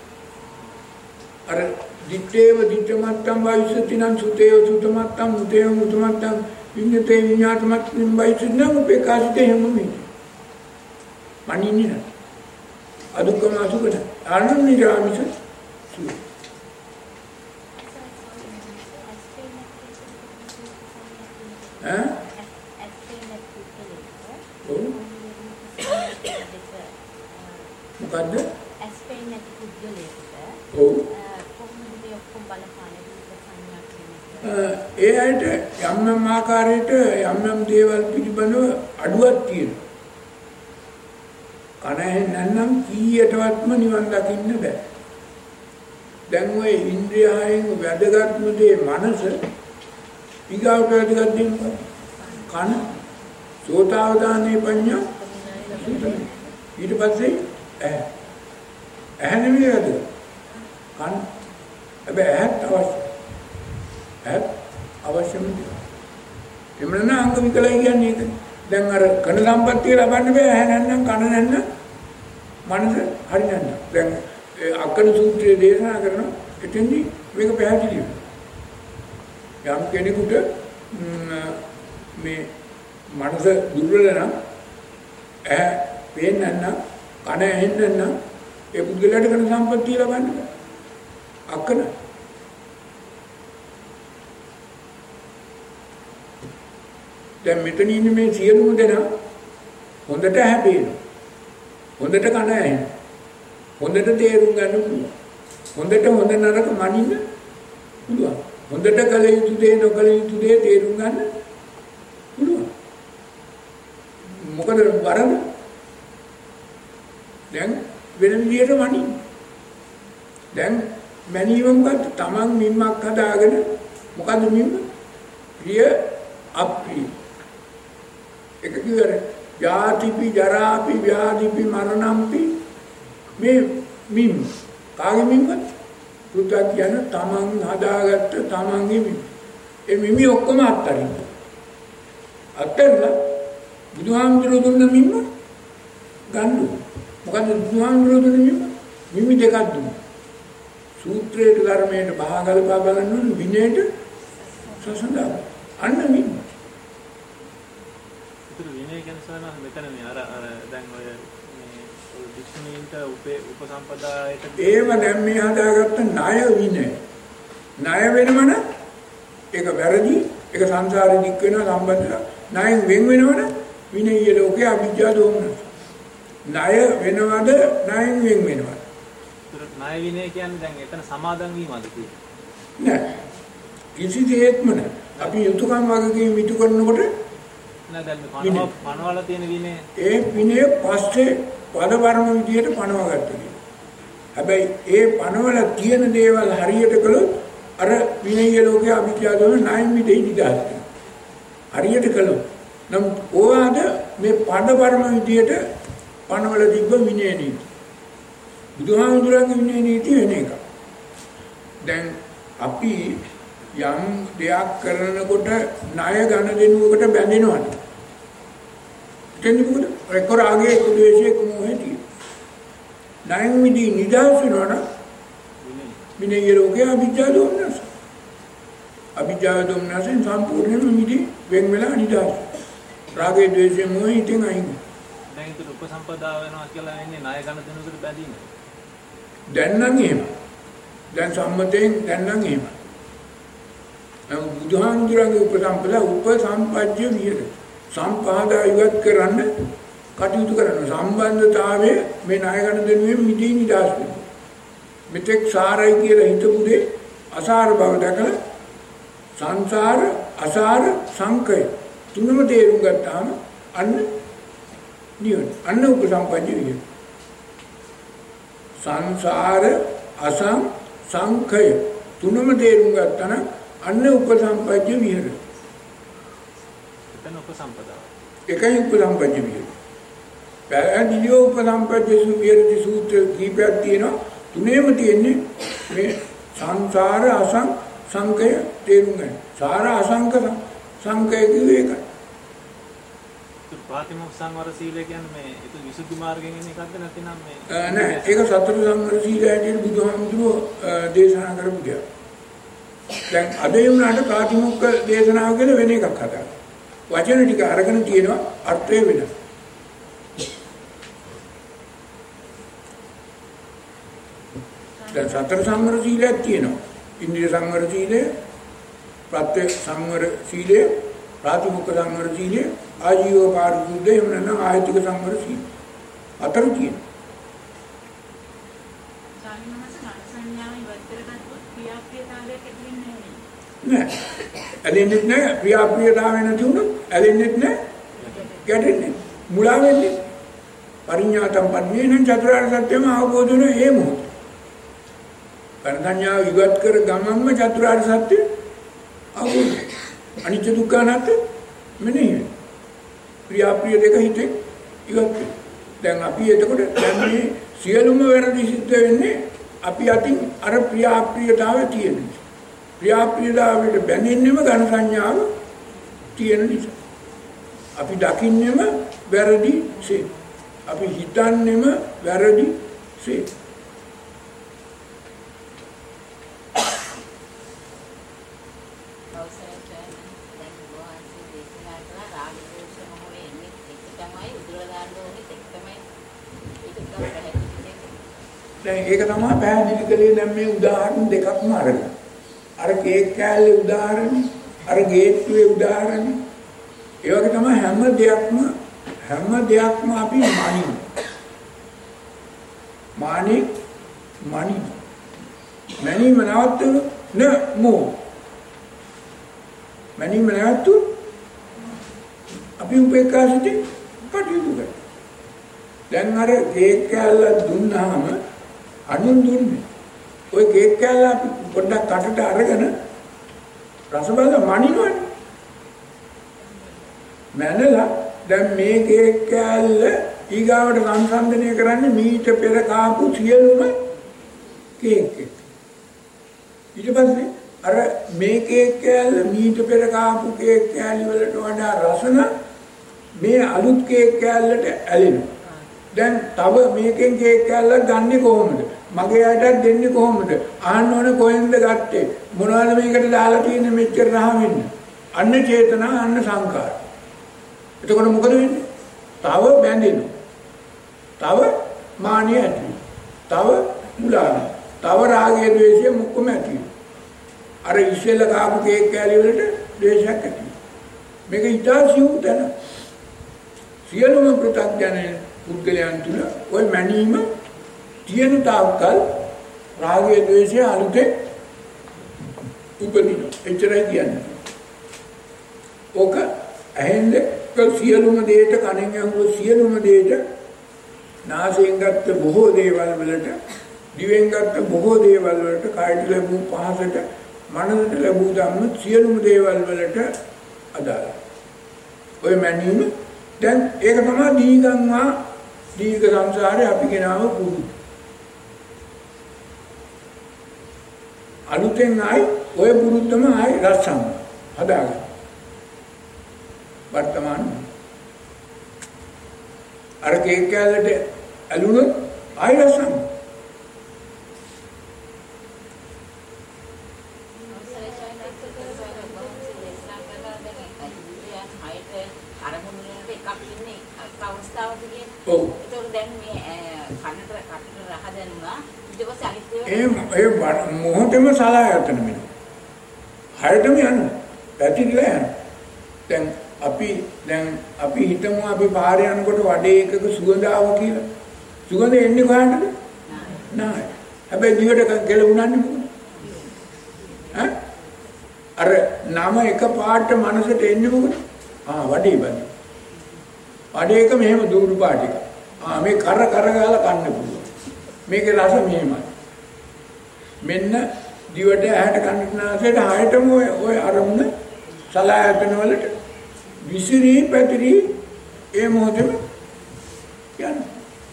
අර දිත්තේව දිත්තමත්තම් වයිසතිනම් සුතේව සුතමත්තම් මුතේව මුතමත්තම් විඤ්ඤතේ විඤ්ඤාතමත්තම් වයිසතිනම් උපේක්ෂාසුතේ හැමෝම මනින්නේ නැහැ අදුක්කම අසුකන ආනන්ද නිරාමිස සුව ඈ මොකද්ද ඇස්පෙන් නැති පුද්ගලයෙකුට ඔව් කොහොමද මේ ඔක්කොම බලපාන්නේ දුක සංඥා කියන්නේ ඒ ඇයිට යම් යම් ආකාරයට යම් යම් දේවල් පිළිබඳව අඩුවක් තියෙනවා කණහෙන් නැත්නම් කීයටවත්ම නිවන් දකින්න බෑ. දැන් ඔය ඉන්ද්‍රියයන් වැදගත්ම දේ මනස ඊගාවට වැදගත් දේ මොකක්ද? කන සෝතාවදානේ පඤ්ඤා ඊට පස්සේ ඇහ ඇහ නෙමෙයි වැදගත් කන හැබැයි ඇහත් අවශ්‍ය ඇහත් අවශ්‍යම දේ එමෙන්න අංග විකලයි කියන්නේ ඒක දැන් අර කන සම්පත්තිය ලබන්න බෑ ඇහ නැත්නම් කන නැත්නම් මනස හරි නැත්නම් දැන් අක්කන සූත්‍රයේ දේශනා කරන එතෙන්දී මේක පැහැදිලි වෙනවා යම් කෙනෙකුට මේ මනස දුර්වල නම් ඇහ පේන්නේ නැත්නම් කන ඇහෙන්නේ නැත්නම් ඒ පුද්ගලයාට කන සම්පත්තිය ලබන්න බෑ අක්කන දැන් මෙතන ඉන්නේ මේ සියලුම දෙනා හොඳට හැපේනවා. හොඳට කන ඇහෙනවා. හොඳට තේරුම් ගන්න පුළුවන්. හොඳට හොඳ නරක මනින්න පුළුවන්. හොඳට කල යුතු දේ නොකල යුතු දේ තේරුම් ගන්න පුළුවන්. මොකද වරද? දැන් වෙන විදියට මනින්න. දැන් මැනීමක්වත් තමන් මිම්මක් හදාගෙන මොකද මිම්ම? ප්‍රිය අප්‍රිය එක කිවර ජාතිපි ජරාපි ව්‍යාධිපි මරණම්පි මේ මිම් කාගේ මිම්ද පුතා කියන තමන් හදාගත්ත තමන්ගේ මිම් ඒ මිමි ඔක්කොම අත්තරින් අත්තරලා බුදුහාමුදුරුවෝ දුන්න මිම්ම ගන්න මොකද බුදුහාමුදුරුවෝ දුන්න මිම්ම මිමි දෙකක් දුන්නා සූත්‍රයේ ධර්මයේ බහගලපා බලන්න විනයට සසඳා අන්න මිම්ම විනය කියන්නේ සවන මෙතන මේ අර අර දැන් ඔය මේ විශ්මීන්ට උපේ උපසම්පදායට ඒව දැන් මේ හදාගත්ත ණය විනය. ණය වෙනවන ඒක වැරදි. ඒක සංසාරෙ දික් වෙනවා සම්බන්ධලා. ණයෙන් වෙන් වෙනවන විනීය ලෝකේ අවිජ්ජා දෝමනස. ණය වෙනවද ණයෙන් වෙන් වෙනවද? ඒතර ණය විනය කියන්නේ දැන් එතන සමාදන් වීමද කියන්නේ? නෑ. කිසිසේත්ම නෑ. අපි යුතුයකම් වගකීම් ඉටු කරනකොට නෑ දැන් පනව පනවල තියෙන විනය ඒ විනය පස්සේ පදවර්ම විදියට පනවගත්තා. හැබැයි ඒ පනවල තියෙන දේවල් හරියට කළොත් අර විනීය ලෝකයේ අවිද්‍යාව දෝන ණයෙන් මිදෙයි නිදහස් වෙනවා. හරියට කළොත් නම් ඕවාද මේ පදවර්ම විදියට පනවල තිබ්බ විනය නීති. බුදුහාමුදුරන්ගේ විනය නීති වෙන එක. දැන් අපි යම් දෙයක් කරනකොට ණය ගන්න දෙනුවකට බැඳෙනවනේ. එතෙන්ද මොකද? රෙකෝරාගේ කුදේශයේ මොහේදී. ණයෙන් මිදී නිදහස් වෙනවනම් විනය ලෝකයේ අවිජ්ජා දෝමනස. අවිජ්ජා දෝමනසෙන් සම්පූර්ණයෙන්ම මිදී වෙන් වෙලා නිදහස්. රාගේ ද්වේෂයේ මොහේ ඉතින් අයින්. දැන් ඒක උපසම්පදා වෙනවා කියලා වෙන්නේ ණය ගන්න දෙනුවකට බැඳීම. දැන් නම් එහෙම. දැන් සම්මතයෙන් දැන් නම් එහෙම. බුදුහාමුදුරන්ගේ උපසම්පදා උපසම්පජ්ජ විහෙර සම්පාදා ඉවත් කරන්න කටයුතු කරන සම්බන්ධතාවයේ මේ ණය ගන්න දෙනුවෙන් මිදී නිදහස් වෙනවා. මෙතෙක් සාරයි කියලා හිතපු දේ අසාර බව දැකලා සංසාර අසාර සංකය තුනම තේරුම් ගත්තාම අන්න නිවන අන්න උපසම්පජ්ජ විහෙර සංසාර අසං සංකය තුනම තේරුම් ගත්තා නම් අන්න උපසම්පජ්ජ විහෙර. එතන උපසම්පදාව. එකයි උපසම්පජ්ජ විහෙර. පැහැදිලිව උපසම්පජ්ජ විහෙරති සූත්‍ර කීපයක් තියෙනවා. තුනේම තියෙන්නේ මේ සංසාර අසං සංකය තේරුම් ගන්න. සාර අසංක සංකය කිව්වේ ඒකයි. පාතිමොක්ඛ සංවර සීලය කියන්නේ මේ ඒක විසුද්ධි මාර්ගයෙන් එන එකක්ද නැත්නම් මේ නෑ ඒක සතර සංවර සීලය කියන බුදුහාමුදුරුවෝ දේශනා කරපු දෙයක්. දැන් අද වුණාට පාතිමොක්ඛ දේශනාව කියලා වෙන එකක් හදාගන්න. වචන ටික අරගෙන තියෙනවා අර්ථය වෙනස්. දැන් සතර සංවර සීලයක් තියෙනවා. ඉන්ද්‍රිය සංවර සීලය, ප්‍රත්‍ය සංවර සීලය, පාතිමොක්ඛ සංවර සීලය, ආජීව පාරිශුද්ධ එහෙම නැත්නම් ආයතික සංවර සීලය. අතර තියෙනවා. නෑ ඇලෙන්නේ නැහැ ප්‍රියාප්‍රියතාවය නැති වුණොත් ඇලෙන්නේ නැහැ ගැටෙන්නේ මුලා වෙන්නේ පරිඥාතම් පන්නේන චතුරාර්ය සත්‍යම අවබෝධ වෙන ඒ මොහොත පරණඥා විගත කර ගමන්ම චතුරාර්ය සත්‍ය අවබෝධ අනිත්‍ය දුක්ඛ අනාත්ම මෙනෙහි ප්‍රියාප්‍රිය දෙක හිතේ ඉවත් දැන් අපි එතකොට දැන් මේ සියලුම වැරදි සිද්ධ වෙන්නේ අපි අතින් අර ප්‍රියාප්‍රියතාවය තියෙනවා ප්‍රියාප්‍රියතාවයට බැඳෙන්නෙම ඝන සංඥාව තියෙන නිසා. අපි දකින්නෙම වැරදි සේ. අපි හිතන්නෙම වැරදි සේ. දැන් ඒක තමයි පැහැදිලි කළේ දැන් මේ උදාහරණ දෙකක්ම අරගෙන. අර කේක් කෑල්ලේ උදාහරණේ අර ගේට්ටුවේ උදාහරණේ ඒ වගේ තමයි හැම දෙයක්ම හැම දෙයක්ම අපි මානින මානි මානි මැනීම නවත්තු නෝ මැනීම නවත්තු අපි උපේක්ෂාසිත කටයුතු කරා දැන් අර කේක් කෑල්ල දුන්නාම අනුන් දුන්නේ ඔය කේක් කෑල්ල අපි පොඩ්ඩක් කටට අරගෙන රස බලලා මනිනවනේ. මැනලා දැන් මේ කේක් කෑල්ල ඊගාවට සංසන්දනය කරන්නේ මීට පෙර කාපු සියලුම කේක් එක. ඊට පස්සේ අර මේ කේක් කෑල්ල මීට පෙර කාපු කේක් කෑලි වලට වඩා රසන මේ අලුත් කේක් කෑල්ලට ඇලෙනවා. දැන් තව මේකෙන් කේක් කෑල්ලක් ගන්නෙ කොහොමද? මගේ අයටත් දෙන්නේ කොහොමද? ආන්න ඕනේ කොහෙන්ද ගත්තේ? මොනවද මේකට දාලා තියෙන්නේ මෙච්චර රහ වෙන්න? අන්න චේතනා අන්න සංකාර. එතකොට මොකද වෙන්නේ? තව බැඳෙනවා. තව මානිය ඇති වෙනවා. තව මුලාව. තව රාගය ද්වේෂය මුක්කම ඇති වෙනවා. අර ඉස්සෙල්ලා කාපු කේක් කෑලි වලට ද්වේෂයක් ඇති වෙනවා. මේක ඊටාසියු තැන. සියලුම පෘථග්ජන පුද්ගලයන් තුල ওই මැනීම තියෙන තාක්කල් රාගය ද්වේෂය අලුතෙන් උපදිනවා. එච්චරයි කියන්නේ. ඕක ඇහෙන්නේ සියලුම දේට කණෙන් අහුව සියලුම දේට නාසයෙන් ගත්ත බොහෝ දේවල් වලට දිවෙන් ගත්ත බොහෝ දේවල් වලට කායයට ලැබූ පහසට මනසට ලැබූ ධම්ම සියලුම දේවල් වලට අදාළයි. ඔය මැනීම දැන් ඒක තමයි දීගම්මා දීර්ඝ සංසාරේ අපි ගෙනාව පුරුදු. අලුතෙන් ආයි ඔය පුරුද්දම ආයි රසම් හදාගන්න. වර්තමාන අර කේක් කෑල්ලට ඇලුනොත් ආයි රසම්. ඔව්. ඒ ඒ මොහොතේම සලායතන වෙනවා. හයටම යනවා. පැතිරිලා යනවා. දැන් අපි දැන් අපි හිතමු අපි පාරේ යනකොට වඩේ එකක සුගඳ ආව කියලා. සුගඳ එන්නේ කොහාටද? නෑ. හැබැයි දිවට කෙලුණන්නේ මොකද? ඈ? අර නම එක පාට මනසට එන්නේ මොකද? ආ වඩේ බඳ. වඩේ එක මෙහෙම දුරු පාට එක. ආ මේ කර කර ගාලා කන්න පුළුවන්. මේකේ රස මෙහෙමයි. මෙන්න දිවට ඇහැට කනට නාසයට හයටම ඔය ඔය අරමුණ සලආයතන වලට විසිරී පැතිරී ඒ මොහොතේම යනවා.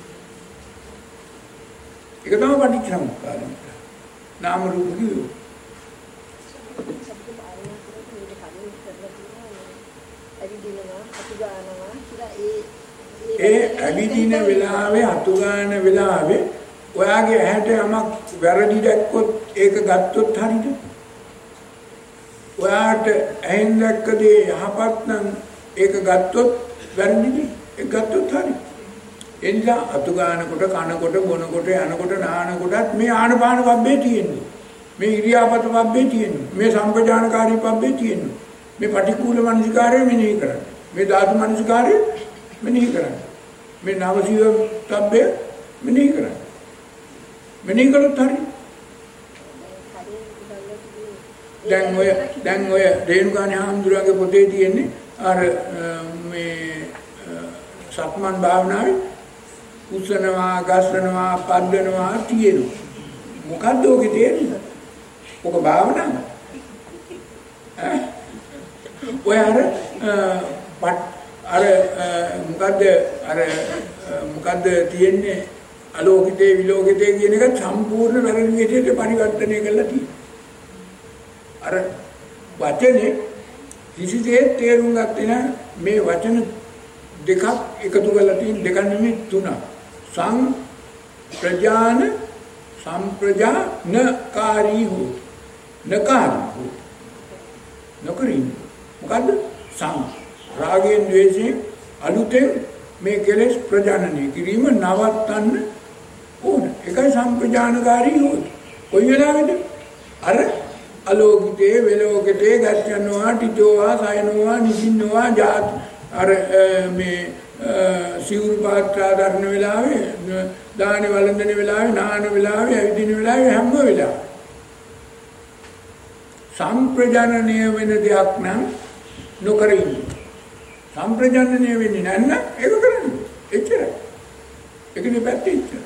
ඒක තමයි පටිච්චසමුප්පාදය. නාම රූප කියෝ. ඒ අවිදින වෙලාවේ අතු ගන්න වෙලාවේ ඔයාගේ ඇහැට යමක් වැරදි දැක්කොත් ඒක ගත්තොත් හරිද? ඔයාට ඇහෙන් දැක්ක දේ යහපත් නම් ඒක ගත්තොත් වැරදිද? ඒක ගත්තොත් හරි. ඒ නිසා අතු ගන්නකොට කනකොට බොනකොට යනකොට නානකොටත් මේ ආනපාන පබ්බේ තියෙන්නේ. මේ ඉරියාපත පබ්බේ තියෙන්නේ. මේ සම්පජානකාරී පබ්බේ තියෙන්නේ. මේ පටික්කුල මනසිකාරය මෙනෙහි කරන්නේ. මේ ධාතු මනසිකාරය මෙනෙහි කරන්නේ. මේ නවසීව පබ්බේ මෙනෙහි කරන්නේ. මෙනෙහි කළොත් හරි. දැන් ඔය දැන් ඔය රේණුකාණේ හාමුදුරුවන්ගේ පොතේ තියෙන්නේ අර මේ සක්මන් භාවනාවේ උස්සනවා ගස්සනවා පද්දනවා තියෙනවා. මොකද්ද ඔකේ තියෙන්නේ? ඔක භාවනාව. ඈ ඔය අර අර මොකද්ද අර මොකද්ද තියෙන්නේ අලෝකිතේ විලෝකිතේ කියන එක සම්පූර්ණ වැරදි විදිහට පරිවර්තනය කරලා තියෙනවා. අර වචනේ කිසිදේ තේරුම් ගත්තේ නැහැ. මේ වචන දෙකක් එකතු කරලා තියෙන දෙක නෙමෙයි තුනක්. සං ප්‍රජාන සම්ප්‍රජානකාරී හෝ නකාරී හෝ නකරින් මොකද්ද? සං රාගයෙන් ද්වේෂයෙන් අලුතෙන් මේ කෙලෙස් ප්‍රජානනය කිරීම නවත්තන්න ඕන. ඒකයි සම්ප්‍රජානකාරී හෝ. කොයි වෙලාවෙද? අර අලෝකිතේ වෙලෝකිතේ ගැස්යනවා ටිතෝවා සයනවා නිසින්නවා ජාත අර මේ සිවුරු පාත්‍රා දරන වෙලාවේ දාන වළඳන වෙලාවේ නාන වෙලාවේ ඇවිදින වෙලාවේ හැම වෙලාවෙම සම්ප්‍රජානනය වෙන දෙයක් නම් නොකර ඉන්න. සම්ප්‍රජානනය වෙන්නේ නැත්නම් ඒක කරන්නේ. එච්චරයි. ඒකනේ පැත්තේ එච්චරයි.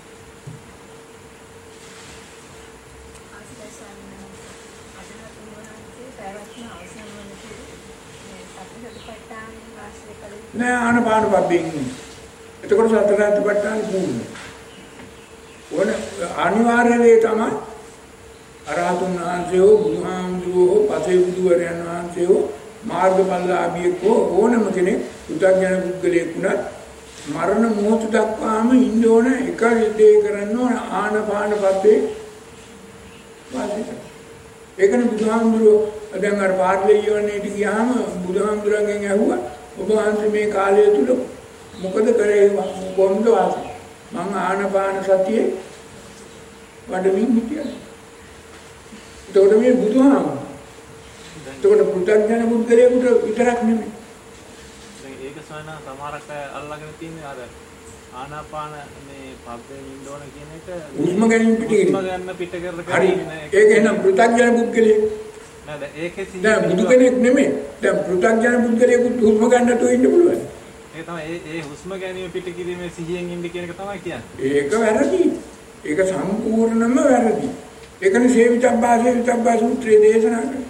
නෑ ආනපාන පබ්බෙන් එතකොට සතර සතිපට්ඨාන පූර්ණ. ඕන අනිවාර්ය දේ තමයි අරහතුන් වහන්සේ හෝ බුදුහාමුදුරුවෝ හෝ පසේ බුදුවරයන් වහන්සේ හෝ මාර්ගඵලලාභියෙක් හෝ ඕනම කෙනෙක් උද්‍යඥ පුද්ගලයෙක් වුණත් මරණ මොහොත දක්වාම ඉන්න ඕන එක දේ කරන්න ඕන ආනපාන පබ්බේ වාසිත. ඒකනේ බුදුහාමුදුරුවෝ දැන් අර පාර්ලිමේන්තුවේට ගියාම බුදුහාමුදුරන්ගෙන් ඇහුවා ඔබ වහන්සේ මේ කාලය තුල මොකද කරේ කොම්ද වාසි මම ආනපාන සතියේ වඩමින් හිටියා. ඒතකොට මේ බුදුහාමුදුරුවෝ ඒතකොට පුතග්ජන පුද්ගලයෙකුට විතරක් නෙමෙයි. දැන් ඒක සවනා සමහරක් අය අල්ලගෙන තියෙන්නේ අර ආනාපාන මේ පබ්බෙන් ඉන්න ඕන කියන එක උස්ම ගැනීම පිට උස්ම ගන්න පිට කරලා හරි ඒක එනම් පුතග්ජන පුද්ගලයෙක් නේද ඒකේ සිහිය දැන් බුදු කෙනෙක් නෙමෙයි. දැන් පුතග්ජන පුද්ගලයෙකුට උස්ම ගන්නට ඉන්න පුළුවන්. ඒක තමයි ඒ ඒ හුස්ම ගැනීම පිට කිරීමේ සිහියෙන් ඉන්න කියන එක තමයි කියන්නේ. ඒක වැරදි. ඒක සම්පූර්ණයෙන්ම වැරදි. ඒකනේ සේවිතබ්බා සේවිතබ්බා සූත්‍රයේ දේශනා කරන්නේ.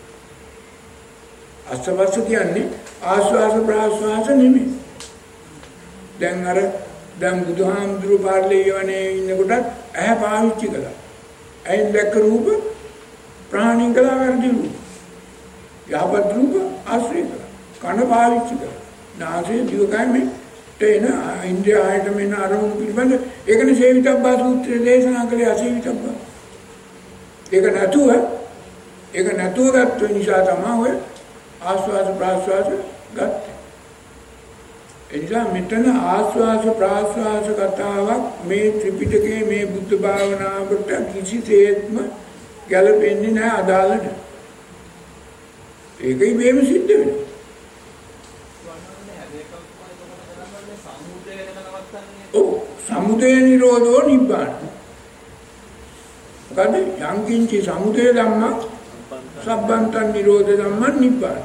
අස්වස්ස කියන්නේ ආස්වාස ප්‍රාස්වාස නෙමෙයි. දැන් අර දැන් බුදුහාමුදුරු පාර්ලිමේන්තුවේ ඉන්නකොට ඇහැ පාවිච්චි කළා. ඇයින් දැක්ක රූප ප්‍රාණින් කළා වැරදි රූප. යහපත් රූප ආශ්‍රය කළා. කන පාවිච්චි කළා. නාසය දිවකය මේ තේන ඉන්ද්‍රිය ආයත මෙන්න අරමුණු පිළිබඳ ඒකනේ සේවිතබ්බා සූත්‍රයේ දේශනා කළේ අසේවිතබ්බා. ඒක නැතුව ඒක නැතුව ගත්ත නිසා තමයි ඔය ආස්වාද ප්‍රාස්වාද ගත්තේ. එනිසා මෙතන ආස්වාද ප්‍රාස්වාද කතාවක් මේ ත්‍රිපිටකයේ මේ බුද්ධ භාවනාවට කිසිසේත්ම ගැලපෙන්නේ නැහැ අදාළ නැහැ. ඒකයි මේව සිද්ධ වෙන්නේ. ඔව් සමුදය නිරෝධෝ නිබ්බාන. මොකද යංකින්චි සමුදය ධම්ම සබ්බන්තං නිරෝධ ධම්ම නිබ්බාන.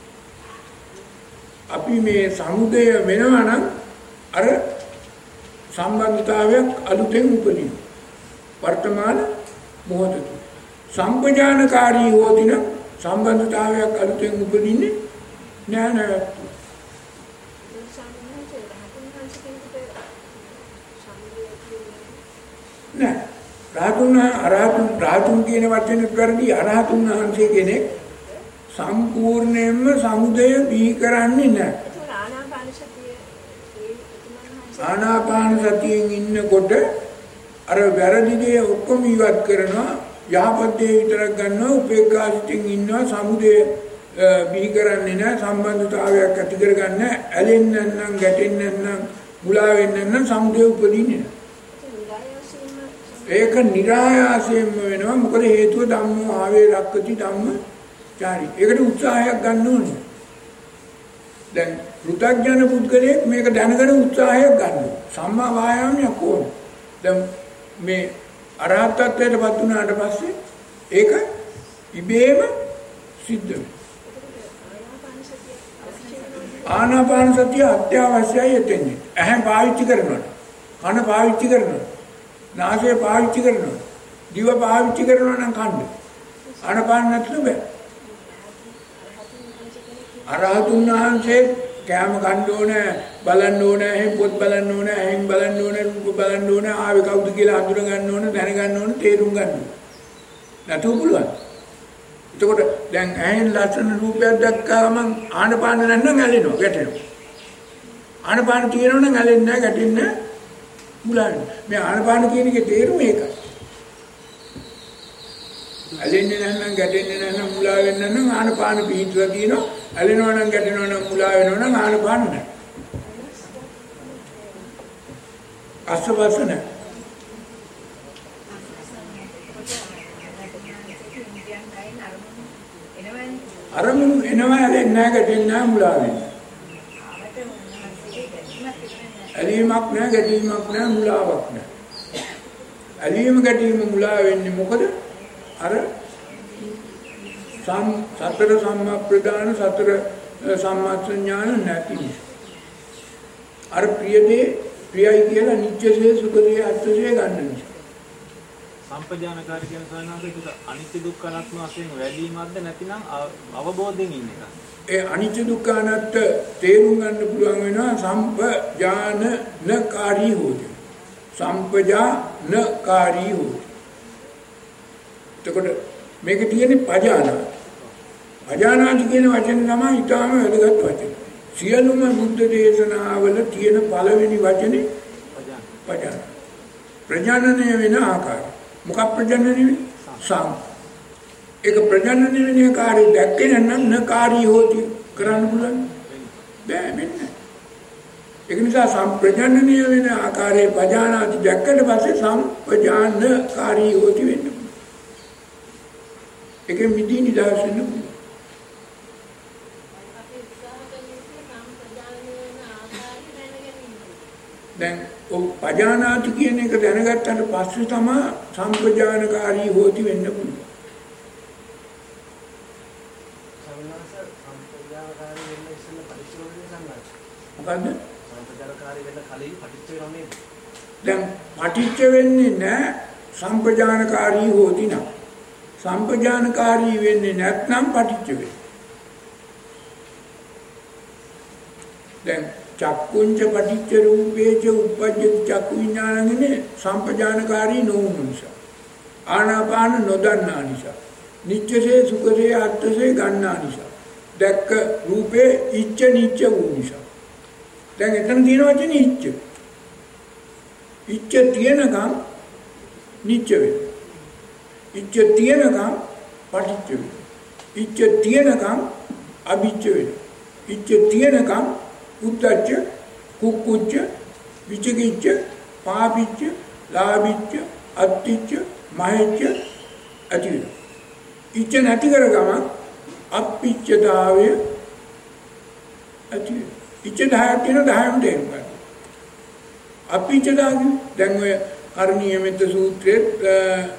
අපි මේ සමුදය වෙනවා නම් අර සම්බන්ධතාවයක් අලුතෙන් උපදින. වර්තමාන මොහොතේ සම්පජානකාරී හොතින සම්බන්ධතාවයක් අලුතෙන් උපදින්නේ නෑ නෑ. නෑ රාතුන් අරහතුන් රාතුන් කියන වචනේ කරදී අරහතුන් වහන්සේ කෙනෙක් සම්පූර්ණයෙන්ම සමුදය බිහි කරන්නේ නැහැ. ආනාපාන සතියෙන් ඉන්නකොට අර වැරදි දේ ඔක්කොම ඉවත් කරනවා යහපත් දේ විතරක් ගන්නවා උපේක්ඛාසිතින් ඉන්නවා සමුදය බිහි කරන්නේ නැහැ සම්බන්ධතාවයක් ඇති කරගන්නේ ඇලෙන්නේ නැත්නම් ගැටෙන්නේ නැත්නම් මුලා වෙන්නේ නැත්නම් සමුදය උපදින්නේ නැහැ. ඒක නිරායාසයෙන්ම වෙනවා මොකද හේතුව ධම්මෝ ආවේ රක්කති ධම්ම චාරි. ඒකට උත්සාහයක් ගන්න ඕනේ. දැන් පෘථග්ජන පුද්ගලයෙක් මේක දැනගෙන උත්සාහයක් ගන්නවා. සම්මා වායාමයක් ඕන. දැන් මේ අරහත් ත්වයටපත් වුණාට පස්සේ ඒක ඉබේම සිද්ධ වෙනවා. ආනාපාන සතිය අත්‍යවශ්‍යයි එතෙන්නේ. ඇහැ පාවිච්චි කරනවා. කන පාවිච්චි කරනවා. නාසය පාවිච්චි කරනවා. දිව පාවිච්චි කරනවා නම් කන්න. ආනාපාන නැතුව බෑ. අරහතුන් වහන්සේ කැම ගන්න ඕනේ, බලන්න ඕනේ, එහෙන් පොත් බලන්න ඕනේ, එහෙන් බලන්න ඕනේ, රූප බලන්න ඕනේ, ආවේ කවුද කියලා අඳුර ගන්න ඕනේ, දැන ගන්න ඕනේ, තේරුම් ගන්න ඕනේ. නැතුව පුළුවන්. එතකොට දැන් ඇහෙන් ලස්සන රූපයක් දැක්කම ආනපාන නැත්නම් ඇලෙනවා, ගැටෙනවා. ආනපාන තියෙනවා නම් ඇලෙන්නේ නැහැ, ගැටෙන්නේ නැහැ, මුලාන්නේ. මේ ආනපාන කියන එකේ තේරුම ඒකයි. ඇලෙන්නේ නැත්නම් ගැටෙන්නේ නැත්නම් මුලා වෙන්නේ නැත්නම් ආනපාන පිහිටලා තියෙනවා. ඇලෙනවා නම් ගැටෙනවා නම් මුලා වෙනවා නම් ආනපාන නැහැ. අස්වස්ස නැහැ. අරමුණු එනවා ඇලෙන්නේ නැහැ ගැටෙන්නේ නැහැ මුලා වෙන්නේ. ඇලීමක් නැහැ ගැටීමක් නැහැ මුලාවක් නැහැ. ඇලීම ගැටීම මුලා වෙන්නේ මොකද? අර සම් සතර සම්මා ප්‍රදාන සතර සම්මාඥාන නැති නිසා. අර ප්‍රියදේ ප්‍රියයි කියලා නිත්‍යසේ සුඛසේ අත්‍යසේ ගන්න නිසා. සම්පජානකාරී කියන සානාගික අනිත්‍ය දුක්ඛ අනාත්ම වශයෙන් වැඩිමත්ද නැතිනම් අවබෝධයෙන් ඉන්න එක. ඒ අනිත්‍ය දුක්ඛ අනාත්ම තේරුම් ගන්න පුළුවන් වෙනවා සම්පජානනකාරී හොති. සම්පජානකාරී හොති. එතකොට මේක තියෙන්නේ පජානා. පජානාති කියන වචනේ තමයි ඊටාම වැදගත් වචනේ. සියලුම බුද්ධ දේශනාවල තියෙන පළවෙනි වචනේ පජානා. ප්‍රඥානනය වෙන ආකාරය. මොකක් ප්‍රඥානනය වෙන්නේ? සම්. ඒක ප්‍රඥානනය වෙන ආකාරය දැක්කේ නැත්නම් නකාරී හොති කරන්න පුළුවන්. බෑ මෙන්න. ඒක නිසා සම්ප්‍රජානනීය වෙන ආකාරයේ පජානාති දැක්කට පස්සේ සම්පජානකාරී හොති වෙන්න පුළුවන්. ඒක මිදී නිදහස් වෙන්න පුළුවන්. දැන් ඔව් පජානාති කියන එක දැනගත්තට පස්සේ තමයි සම්පජානකාරී හොති වෙන්න පුළුවන්. සම්පජානකාරී වෙන්න ඉස්සෙල්ලා පරිච්ඡේදය ගන්නවා. මොකද්ද? සම්පජානකාරී වෙන්න කලින් පටිච්ච වෙනව නේද? දැන් පටිච්ච වෙන්නේ නැහැ සම්පජානකාරී හොති නම්. සම්පජානකාරී වෙන්නේ නැත්නම් පටිච්ච වෙන්නේ. දැන් චක්කුංච පටිච්ච රූපේච උප්පජ්ජති චක්කු විඥානංගනේ සම්පජානකාරී නොවුණු නිසා. ආනාපාන නොදන්නා නිසා. නිච්චසේ සුඛසේ අත්ථසේ ගන්නා නිසා. දැක්ක රූපේ ඉච්ඡ නිච්ච වූ නිසා. දැන් එතන තියෙන වචනේ ඉච්ඡ. ඉච්ඡ තියෙනකම් නිච්ච වෙනවා. ඉච්ඡ තියෙනකම් පටිච්ච වෙනවා. ඉච්ඡ තියෙනකම් අභිච්ඡ වෙනවා. ඉච්ඡ තියෙනකම් උද්දච්ච කුක්කුච්ච විචිකිච්ඡ පාපිච්ච ලාභිච්ච අත්තිච්ච මහිච්ච ඇති වෙනවා. ඉච්ඡ නැති කරගම අප්පිච්ඡතාවය ඇති වෙනවා. ඉච්ඡ දහයක් තියෙන දහයම තේරුම් ගන්න. අප්පිච්ඡතාවය දැන් ඔය කරණීය මෙත්ත සූත්‍රයේ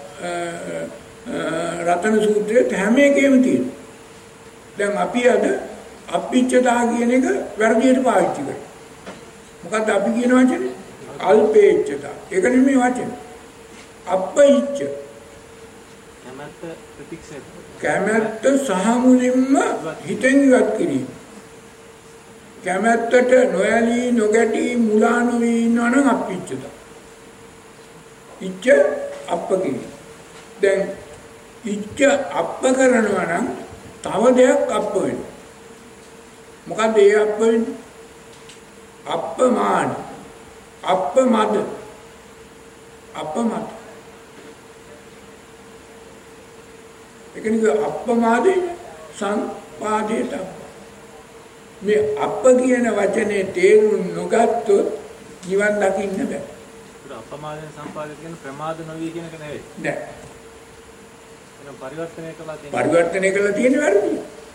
රතන සූත්‍රයේ හැම එකෙම තියෙනවා. දැන් අපි අද අප්පිච්ඡතා කියන එක වැරදියට පාවිච්චි කරනවා. මොකද්ද අපි කියන වචනේ? අල්පේච්ඡතා. ඒක නෙමෙයි වචනේ. අප්පයිච්ඡ. කැමැත්ත ප්‍රතික්ෂේප. කැමැත්ත සහ මුලින්ම හිතෙන් ඉවත් කිරීම. කැමැත්තට නොයලී නොගැටි මුලා නොවී ඉන්නවනම් අප්පිච්ඡතා. ඉච්ඡ අප්ප කිරීම. දැන් ඉච්ඡ අප්ප කරනවා නම් තව දෙයක් අප්ප වෙනවා. මොකද ඒ අප්ප වෙන්නේ? අප්පමාන. අප්පමද. අප්පමද. ඒක නිසා අප්පමාදේ සංපාදේත. මේ අප්ප කියන වචනේ තේරුම් නොගත්තොත් නිවන් දකින්න බෑ. ඒක අප්පමාදෙන් සම්පාදිත කියන ප්‍රමාද නොවි කියන එක නෙවෙයි. නෑ. ඒක පරිවර්තනය කළා තියෙන. පරිවර්තනය කළා තියෙන වැරදි.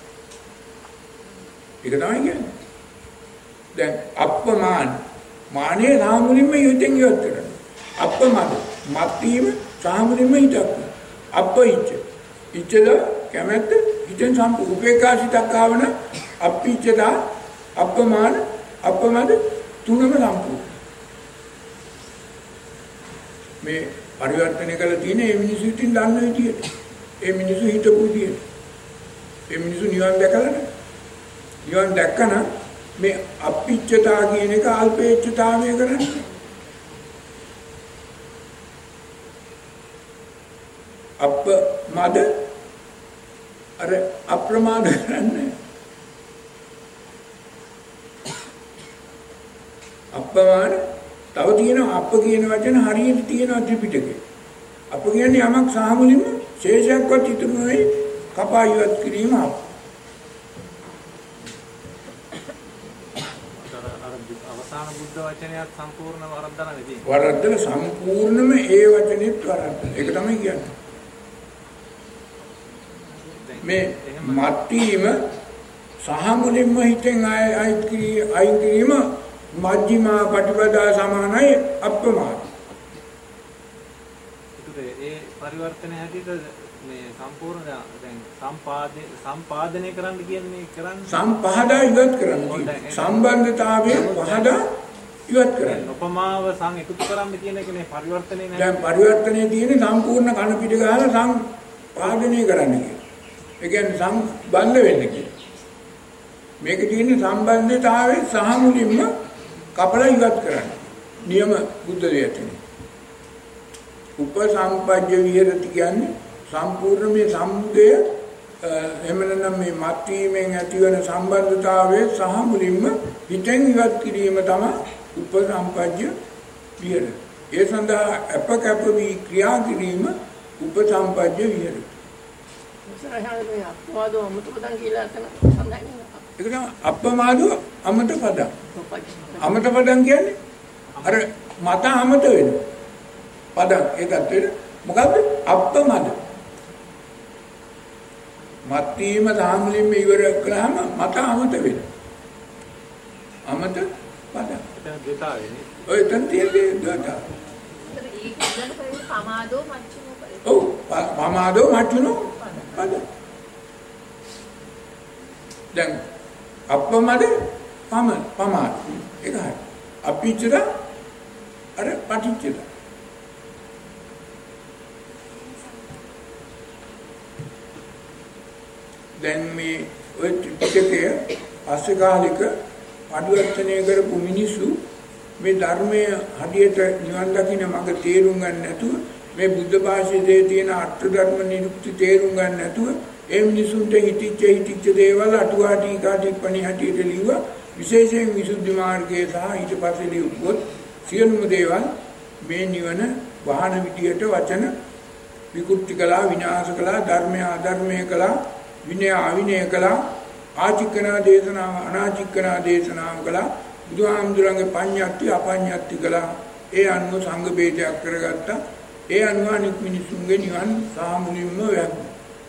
ඒක තමයි කියන්නේ. දැන් අප්පමාන මානේ සාමුලින්ම යුතෙන් යොත් කරනවා. අප්පමද මත්වීම සාමුලින්ම හිතක්. අප්පයිච්ච. ඉච්ඡද කැමැත්ත හිතෙන් සම්පූර්ණ උපේක්ෂාසිතක් ආවන අප්පිච්ඡදා අප්පමාන අප්පමද තුනම සම්පූර්ණ. මේ පරිවර්තනය කළා තියෙන මේ මිනිස්සු ඉතින් දන්න විදියට. මේ මිනිස්සු හිතපු විදියට. මේ මිනිස්සු නිවන් දැකලා නැහැ. නිවන් දැක්කනම් මේ අප්පිච්ඡතා කියන එක අල්පේච්ඡතාවය කරන්නේ. අප්ප මද අර අප්‍රමාද කරන්නේ. අප්පමාන තව තියෙනවා අප්ප කියන වචන හරියට තියෙනවා ත්‍රිපිටකේ. අප්ප කියන්නේ යමක් සාමුලින්ම ශේෂයක්වත් ඉතුරු නොවේ කපා ඉවත් කිරීම අප්ප. අවසාන බුද්ධ වචනයත් සම්පූර්ණ වරද්දලා නෙදී. වරද්දල සම්පූර්ණම ඒ වචනේත් වරද්දල. ඒක තමයි කියන්නේ. මේ මත්වීම සහ මුලින්ම හිතෙන් අය අයිත් කිරීම අයින් කිරීම මජ්ක්‍ධිමා පටිපදා සමානයි අප්‍රමාද. ඒකද ඒ පරිවර්තන හැටියට මේ සම්පූර්ණ දැන් සම්පාදේ සම්පාදනය කරන්න කියන්නේ කරන්නේ සම්පහදා ඉවත් කරන්න. සම්බන්ධතාවය පහදා ඉවත් කරන්න. උපමාව සං එකතු කරන්න කියන එකනේ පරිවර්තනේ නෑ. දැන් පරිවර්තනයේ තියෙන සම්පූර්ණ කන පිට ගහලා සම්පාදනය කරන්න කියන. ඒ කියන්නේ සම්බන්ධ වෙන්න කියන. මේක තියෙන සම්බන්ධතාවයේ සහ මුලින්ම කපලා ඉවත් කරන්න. නියම බුද්ධ දේශනේ. උපසම්පජ්ජ විහෙරති කියන්නේ සම්පූර්ණ මේ සම්මුදය එහෙම නැත්නම් මේ මත්වීමෙන් ඇතිවන සම්බන්ධතාවයේ සහ මුලින්ම හිතෙන් ඉවත් කිරීම තමයි උපසම්පජ්ජ විහෙරති. ඒ සඳහා අපකප වී ක්‍රියා කිරීම උපසම්පජ්ජ විහෙරති. සරහාවේ අප්‍රමාදෝ අමුතුපදන් කියලා අතන සඳහන් වෙනවා. ඒක තමයි අප්‍රමාදෝ අමත පදං. අමත පදං කියන්නේ අර මත අමත වෙනවා. පදං ඒකත් වෙන මොකද්ද? අප්පමද. මත්වීම සාමුලින්ම ඉවර කළාම මත අමත වෙනවා. අමත පදං. එතන දෙතාවේනේ. ඔය එතන තියෙන්නේ දෙතාව. ඒක ඉඳන් කරේ පමාදෝ මච්චුනෝ කරේ. ඔව් පමාදෝ මච්චුනෝ පදං. දැන් අප්පමද පම පමාද. ඒක හරි. අපිච්චද අර පටිච්චද. දැන් මේ ඔය ත්‍රිපිටකය පස්සේ කාලික පරිවර්තනය කරපු මිනිස්සු මේ ධර්මයේ හදියට නිවන් දකින්න මඟ තේරුම් ගන්න නැතුව මේ බුද්ධ භාෂිතයේ තියෙන අර්ථ ධර්ම නිරුක්ති තේරුම් ගන්න නැතුව ඒ මිනිසුන්ට හිතිච්ච හිතිච්ච දේවල් අටුවා ටීකා ටිප්පණි හැටියට ලිව්වා. විශේෂයෙන් විසුද්ධි මාර්ගයේ සහ ඊට පස්සේ ලියුවොත් සියලුම දේවල් මේ නිවන වහන විදියට වචන විකෘති කළා, විනාශ කළා, ධර්මය අධර්මය කළා, විනය අවිනය කළා, ආචික්කනා දේශනාව අනාචික්කනා දේශනාව කළා, බුදුහාමුදුරන්ගේ පඤ්ඤාත්ති අපඤ්ඤාත්ති කළා. ඒ අනුව සංඝ බේදයක් කරගත්තා. ඒ අනුව අනිත් මිනිසුන්ගේ නිවන් සාමුලින්ම වැහුණා.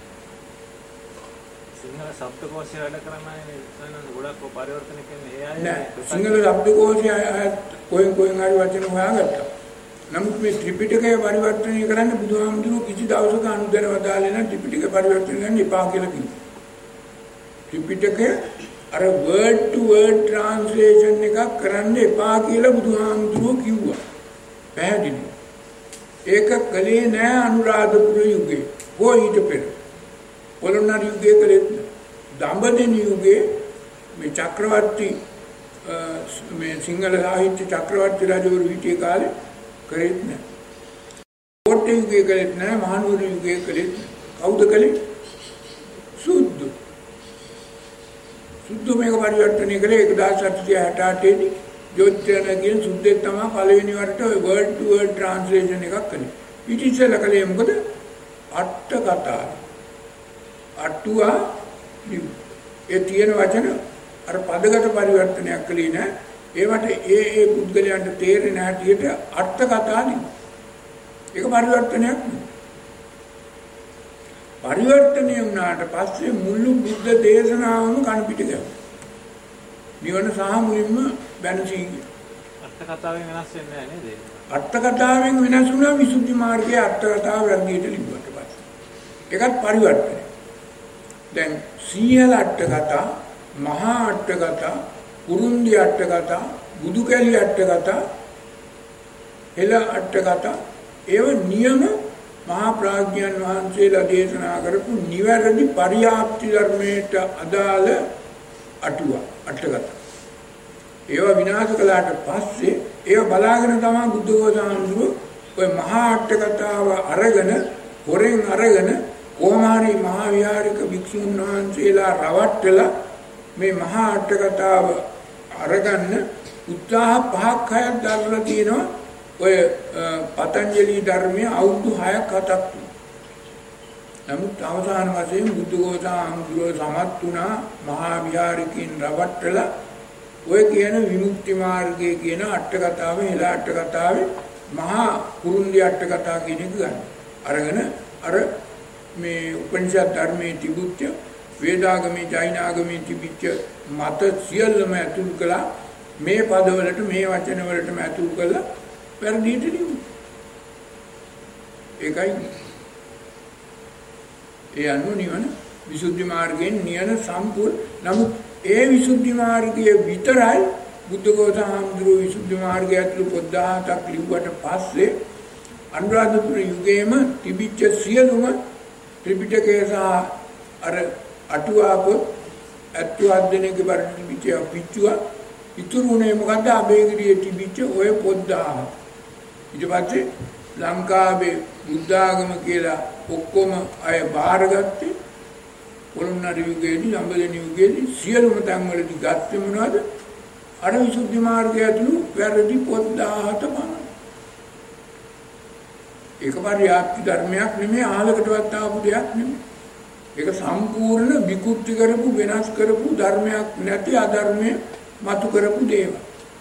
සිංහල ශබ්දකෝෂය වැඩ කරන්නේ සනන ගොඩක් පරිවර්තන කියන්නේ ඒ අය නෑ සිංහල ශබ්දකෝෂය කොහෙන් කොහෙන් හරි වචන හොයාගත්තා. නමුත් මේ ත්‍රිපිටකය පරිවර්තනය කරන්න බුදුහාමුදුරුවෝ කිසි දවසක අනුදැන වදාළේ නැහැ. ත්‍රිපිටක පරිවර්තනය කරන්න එපා කියලා කිව්වා. ත්‍රිපිටකය අර word to word translation එකක් කරන්න එපා කියලා බුදුහාමුදුරුවෝ කිව්වා. පැහැදිලි. ඒක කලේ නෑ අනුරාධපුර යුගයේ. කොහොිට පෙර. පොළොන්නරු යුගයේ කලේ දඹදිව යුගයේ මේ චක්‍රවර්ති මේ සිංහල සාහිත්‍ය චක්‍රවර්ති රජවරු හිටිය කාලේ කරෙත් නෑ. කොට්ටේ යුගයේ කරෙත් නෑ, මහනුවර යුගයේ කරෙත් නෑ. කවුද කලේ? සුද්ධ. සුද්ධ මේක පරිවර්තනය කළේ එක්දාස් අටසිය හැට අටේ දී ජෝතිර්ණ කියන සුද්ධෙක් තමයි පළවෙනි වරට ඔය word to word translation එකක් කළේ. ඊට ඉස්සෙල්ලා කළේ මොකද? අට කතා. අටුවා ඒ තියෙන වචන අර පදගත පරිවර්තනයක් කළේ නෑ. ඒවට ඒ ඒ පුද්ගලයන්ට තේරෙන හැටියට අර්ථ කතා නෙමෙයි. ඒක පරිවර්තනයක් නෙමෙයි. පරිවර්තනය වුණාට පස්සේ මුළු බුද්ධ දේශනාවම කන පිට ගියා. නිවන සහ මුලින්ම බැනසී ගියා. අර්ථ කතාවෙන් වෙනස් වෙන්නේ නැහැ නේද? අර්ථ කතාවෙන් වෙනස් වුණා විසුද්ධි මාර්ගයේ අර්ථ කතාව වැඩියට ලිව්වට පස්සේ. ඒකත් පරිවර්තනය. දැන් සීහල අට කතා, මහා අට කතා, කුරුන්දි අට කතා, බුදු කැලි අට කතා, හෙළ අට කතා ඒව නියම මහා ප්‍රඥාන් වහන්සේලා දේශනා කරපු නිවැරදි පරියාප්ති ධර්මයට අදාළ අටුවා අට කතා. ඒව විනාශ කළාට පස්සේ ඒව බලාගෙන තමයි බුද්ධඝෝෂාන්තුරු ඔය මහා අට කතාව අරගෙන හොරෙන් අරගෙන කොහොමාරි මහා විහාරික භික්ෂුන් වහන්සේලා රවට්ටලා මේ මහා අට කතාව අරගන්න උත්සාහ පහක් හයක් දරලා තියෙනවා. ඔය පතංජලි ධර්මයේ අවුරුදු හයක් හතක් නමුත් අවසාන වශයෙන් බුද්ධඝෝෂාන්තුරු සමත් වුණා මහා විහාරිකින් රවට්ටලා ඔය කියන විමුක්ති මාර්ගයේ කියන අට කතාවේ හෙළ අට කතාවේ මහා කුරුන්දි අට කතා කියන එක ගන්න. අරගෙන අර මේ උපනිෂද් ධර්මයේ තිබුච්ච වේදාගමේ ජෛනාගමේ තිබිච්ච මත සියල්ලම ඇතුළු කළා. මේ පදවලට මේ වචන වලටම ඇතුළු කළා වැරදිට ලියුවා. ඒකයි ඒ අනුව නිවන විසුද්ධි මාර්ගයෙන් නියන සම්පූර්ණ. නමුත් ඒ විසුද්ධි මාර්ගයේ විතරයි බුද්ධඝෝෂාන්තුරු විසුද්ධි මාර්ගය ඇතුළු පොද්දාහක් ලිව්වට පස්සේ අනුරාධපුර යුගයේම තිබිච්ච සියලුම ත්‍රිපිටකය සහ අර අටුවා පොත් අටුවා දෙනකේ බරට තිබිච්ච පිටුවා ඉතුරුනේ මොකද්ද? අබේගිරියේ තිබිච්ච ඔය පොද්දාහ. ඊට පස්සේ ලංකාවේ බුද්ධාගම කියලා ඔක්කොම අය බාරගත්තේ පොළොන්නරු යුගයේදී දඹදිව යුගයේදී සියලුම තැන්වලදී ගත්තේ මොනවද? අර විසුද්ධි මාර්ගය ඇතුළු වැරදි පොද්දාහත පමණයි. ඒක පරියාප්ති ධර්මයක් නෙමෙයි, ආලකටවත් ආපු දෙයක් නෙමෙයි. ඒක සම්පූර්ණ විකෘති කරපු වෙනස් කරපු ධර්මයක් නැති අධර්මයේ මතු කරපු දේවල්.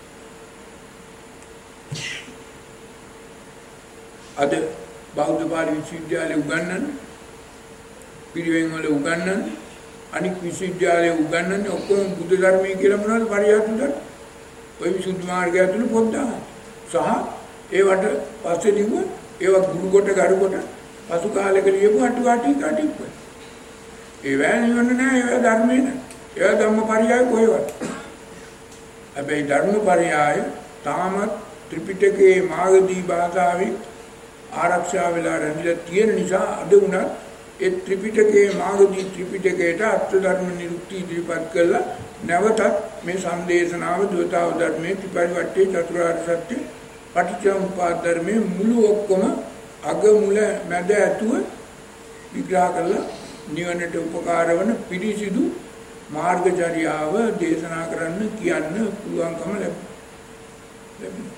අද බෞද්ධ පාලි විශ්වවිද්‍යාලයේ උගන්වන්නේ පිරිවෙන් වල උගන්වන්නේ අනික් විශ්වවිද්‍යාලයේ උගන්වන්නේ ඔක්කොම බුද්ධ ධර්මයේ කියලා මොනවද පරියාතුද? ඔය විසුද්ධි මාර්ගය තුල පොද්දා සහ ඒවට පස්සේ ලිව්ව ඒවා ගුරු කොට ගරු කොට පසු කාලෙක ලියපු අටු අටි කටිප්ප. ඒ වැනිවන්න නෑ ඒවා ධර්මේ නෑ. ඒවා ධම්මපරියාය කොහෙවත්. හැබැයි ධර්මපරියාය තාමත් ත්‍රිපිටකයේ මාගදී භාෂාවේ ආරක්ෂා වෙලා රැඳිලා තියෙන නිසා අද උනත් ඒ ත්‍රිපිටකයේ මාගදී ත්‍රිපිටකයට අර්ථ ධර්ම නිරුක්ති ඉදිරිපත් කළා නැවතත් මේ සංදේශනාව දවතාව ධර්මයේ ත්‍රිපරිවට්ටේ චතුරාර්ය සත්‍ය පටිච්චසමුප්පාද ධර්මයේ මුළු ඔක්කොම අග මුල මැද ඇතුව විග්‍රහ කරලා නිවනට උපකාර වන පිරිසිදු මාර්ගචර්යාව දේශනා කරන්න කියන්න පුළුවන්කම ලැබුණා.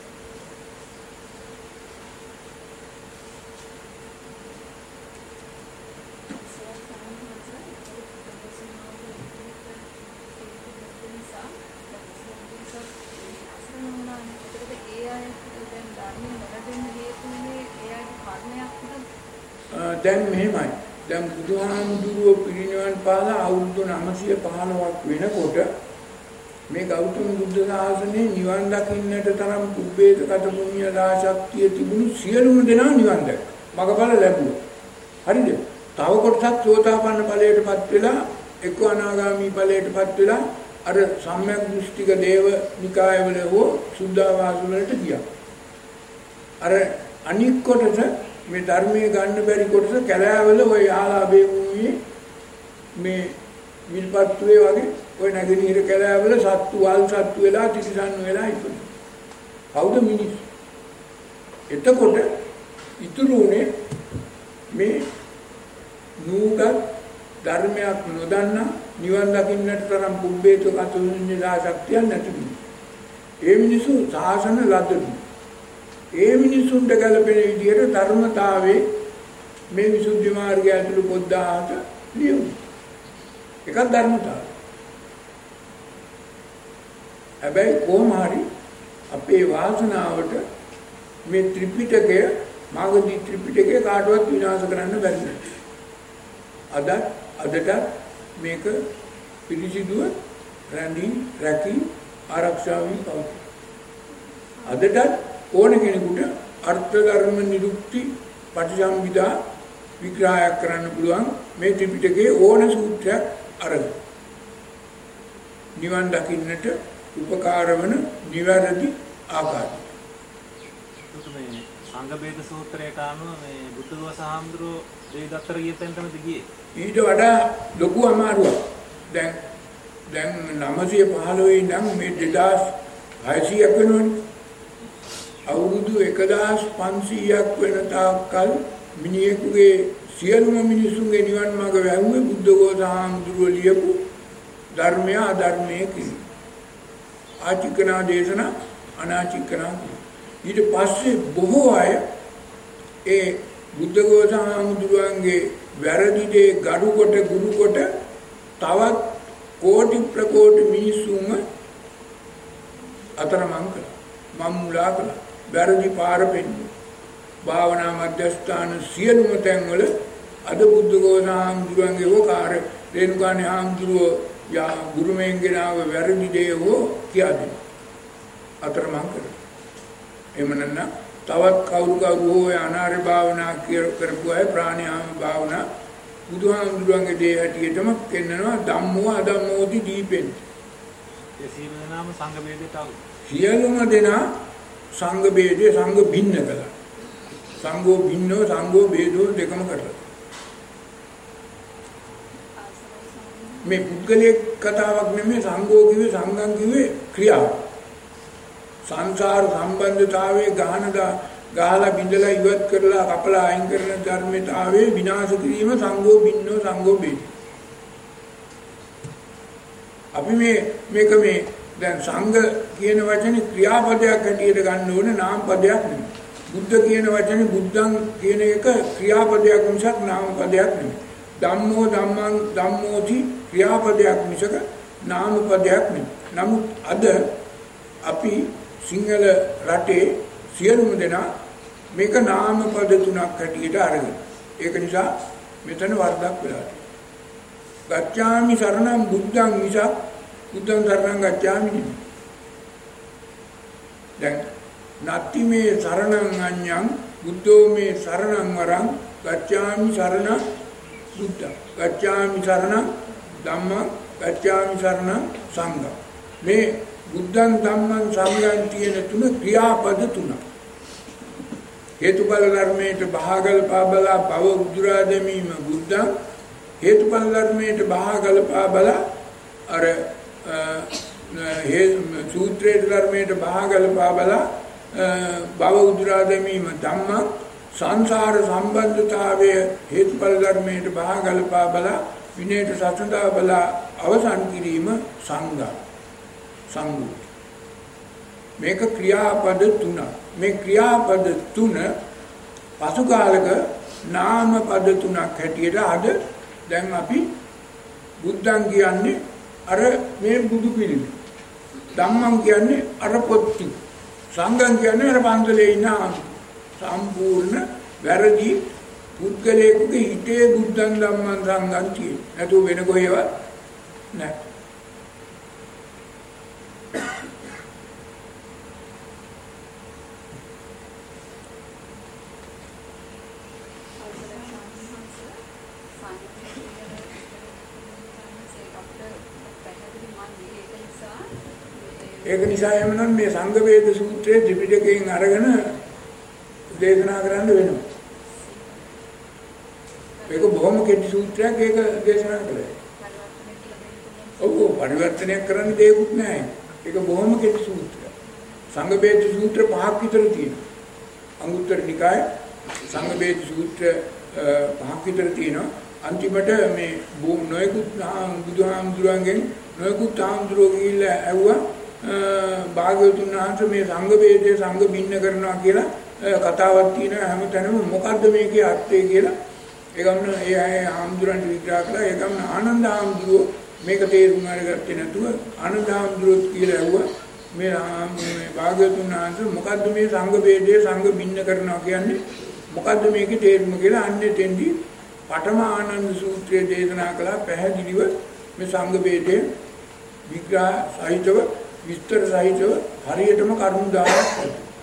දැන් මෙහෙමයි. දැන් බුදුහාමුදුරුවෝ පිරිනිවන් පාලා අවුරුදු නවසිය පනහක් වෙනකොට මේ ගෞතම බුද්ධ ශාසනයේ නිවන් දකින්නට තරම් කුබ්බේකත පුණ්‍ය දාශක්තිය තිබුණු සියලුම දෙනා නිවන් දැක්කා. මගඵල ලැබුවා. හරිද? තව කොටසක් සෝතාපන්න ඵලයටපත් වෙලා එක්ක අනාගාමී ඵලයටපත් වෙලා අර සම්‍යක් දෘෂ්ටික දේව නිකායවල හෝ සුද්ධාවාස වලට ගියා. අර අනික් කොටස මේ ධර්මයේ ගන්න බැරි කොටස කැලෑවල ඔය ආලාභේ වුණේ මේ විල්පත්තුවේ වගේ ඔය නැගෙනහිර කැලෑවල සත්තු වල් සත්තු වෙලා තිරිසන් වෙලා ඉපදුණා. කවුද මිනිස්? එතකොට ඉතුරු උනේ මේ නූගත් ධර්මයක් නොදන්නා නිවන් දකින්නට තරම් පුබ්බේත කතුන්නිලා ශක්තියක් නැති මිනිස්සු. ඒ මිනිස්සු සාසන ලද්දු. ඒ මිනිසුන්ට ගැලපෙන විදිහට ධර්මතාවයේ මේ විසුද්ධි මාර්ගය ඇතුළු පොද්දාහට ලියුණා. එකක් ධර්මතාවය. හැබැයි කොහොම හරි අපේ වාසනාවට මේ ත්‍රිපිටකය මාගදී ත්‍රිපිටකය කාටවත් විනාශ කරන්න බැරි නෑ. අද අදට මේක පිළිසිදුව රැඳී රැකී ආරක්ෂා වී පවතී. අදට ඕන කෙනෙකුට අර්ථ ධර්ම නිරුක්ති පටිසම්භිදා විග්‍රහයක් කරන්න පුළුවන් මේ ත්‍රිපිටකයේ ඕන සූත්‍රයක් අරගෙන. නිවන් දකින්නට උපකාර වන නිවැරදි ආකාරය. මේ සංඝ බේද සූත්‍රයට අනුව මේ බුදුවස හාමුදුරුවෝ දෙවිදත්තර ගිය තැනටමද ගියේ? ඊට වඩා ලොකු අමාරුවක්. දැන් දැන් නවසිය පහළොවේ ඉඳන් මේ දෙදාස් හයසීයක් වෙනවනේ. අවුරුදු එකදාස් පන්සීයක් වෙන තාක්කල් මිනිහෙකුගේ සියලුම මිනිසුන්ගේ නිවන් මාර්ග වැහුවේ බුද්ධඝෝෂ හාමුදුරුවෝ ලියපු ධර්මය අධර්මයේ කිසි. ආචිකනා දේශනා අනාචිකනා. ඊට පස්සේ බොහෝ අය ඒ බුද්ධඝෝෂ හාමුදුරුවන්ගේ වැරදි දේ ගරු කොට ගුරු කොට තවත් කෝටි ප්‍රකෝටි මිනිසුන්ව අතරමං කළා. මම්මුලා කළා. වැරදි පාර පෙන්නුවා. භාවනා මධ්‍යස්ථාන සියලුම තැන්වල අද බුද්ධඝෝෂ හාමුදුරුවන්ගේ හෝ කාර්ය රේණුකාණේ හාමුදුරුවෝ යා ගුරුමෙන්ගෙන ආව වැරදි දේ හෝ කියා දෙනවා. අතරමං කරනවා. එහෙම නැත්නම් තවත් කවුරු කවුරු හෝ අනාර්ය භාවනා කරපු අය ප්‍රාණයාම භාවනා බුදුහාමුදුරුවන්ගේ දේ හැටියටම පෙන්නනවා ධම්මෝ අධම්මෝති දීපෙන්. ඒ සියලු දෙනාම සංඝ බේදයට ආව. සියලුම දෙනා සංඝ බේදේ සංඝ භින්න කළා. සංඝෝ භින්නෝ සංඝෝ බේදෝ දෙකම කරලා. මේ පුද්ගලික කතාවක් නෙමෙයි සංඝෝ කිව්වේ සංඝං කිව්වේ ක්‍රියාව. සංසාර සම්බන්ධතාවයේ ගහනදා ගහලා බින්දලා ඉවත් කරලා කපලා අයින් කරන ධර්මතාවයේ විනාශ කිරීම සංඝෝ භින්නෝ සංඝෝ බේදෝ. අපි මේ මේක මේ දැන් සංඝ කියන වචනේ ක්‍රියාපදයක් හැටියට ගන්න ඕනේ නාම පදයක් නෙමෙයි. බුද්ධ කියන වචනේ බුද්ධං කියන එක ක්‍රියාපදයක් මිසක් නාම පදයක් නෙමෙයි. ධම්මෝ ධම්මං ධම්මෝති ක්‍රියාපදයක් මිසක නාම පදයක් නෙමෙයි. නමුත් අද අපි සිංහල රටේ සියලුම දෙනා මේක නාම පද තුනක් හැටියට අරගෙන. ඒක නිසා මෙතන වරදක් වෙලා තියෙනවා. ගච්ඡාමි සරණං බුද්ධං මිසක් බුද්ධං සරණං ගච්ඡාමි නෙමෙයි. දැන් නත්ති මේ සරණං අඤ්ඤං බුද්ධෝ මේ සරණං වරං ගච්ඡාමි සරණ බුද්ධං ගච්ඡාමි සරණ ධම්මං ගච්ඡාමි සරණ සංඝං. මේ බුද්ධං ධම්මං සංඝං කියන තුන ක්‍රියාපද තුනක්. හේතුඵල ධර්මයට බහගල පාබලා භව උදුරා දැමීම බුද්ධං, හේතුඵල ධර්මයට බහගල පාබලා අර සූත්‍රයේ ධර්මයට බහගල පාබලා භව උදුරා දැමීම ධම්මං, සංසාර සම්බන්ධතාවය හේතුඵල ධර්මයට බහගල පාබලා විනයට සසඳා බලා අවසන් කිරීම සංඝ සංඝ. මේක ක්‍රියාපද තුනක්. මේ ක්‍රියාපද තුන පසු කාලක නාම පද තුනක් හැටියට අද දැන් අපි බුද්ධං කියන්නේ අර මේ බුදු පිළිම, ධම්මං කියන්නේ අර පොත්ති, සංඝං කියන්නේ අර පන්සලේ ඉන්න සම්පූර්ණ වැරදි පුද්ගලයෙකුගේ හිතේ බුද්ධං ධම්මං සංඝං කියන. නැතුව වෙන කොහෙවත් නැහැ. ඒක නිසා එමනම් මේ සංඝ වේද සූත්‍රයේ ත්‍රිපිටකයෙන් අරගෙන දේශනා කරන්න වෙනවා. ඒක බොහොම කෙටි සූත්‍රයක්. ඒක දේශනා කළා. ඔව් පරිවර්තනය කරන්න දෙයක්වත් නැහැ. ඒක බොහොම කෙටි සූත්‍රයක්. සංඝ වේද සූත්‍ර පහක් විතර තියෙනවා. අංගුත්තර නිකායේ සංඝ වේද සූත්‍ර පහක් විතර තියෙනවා. අන්තිමට මේ නොයෙකුත් බුදුහාමුදුරන්ගෙන් නොයෙකුත් හාමුදුරුවෝ ගිහිල්ලා ඇහුවා භාග්‍යවතුන් වහන්සේ මේ සංඝ වේදයේ සංඝ බින්න කරනවා කියලා කතාවක් තියෙනවා හැමතැනම. මොකද්ද මේකේ අර්ථය කියලා ඒ ගමන ඒ අය හාමුදුරන්ට විග්‍රහ කළා. ඒ ගමන ආනන්ද හාමුදුරුවෝ මේක තේරුම් අරගත්තේ නැතුව ආනන්ද හාමුදුරුවෝ කියලා ඇහුවා මේ මේ භාග්‍යවතුන් වහන්සේ මොකද්ද මේ සංඝ වේදයේ සංඝ බින්න කරනවා කියන්නේ මොකද්ද මේකේ තේරුම කියලා. අන්නේ තෙන්දී පඨම ආනන්ද සූත්‍රයේ දේශනා කළා පැහැදිලිව මේ සංඝ වේදයේ විග්‍රහ සහිතව විස්තර සහිතව හරියටම කරුණු දායක්.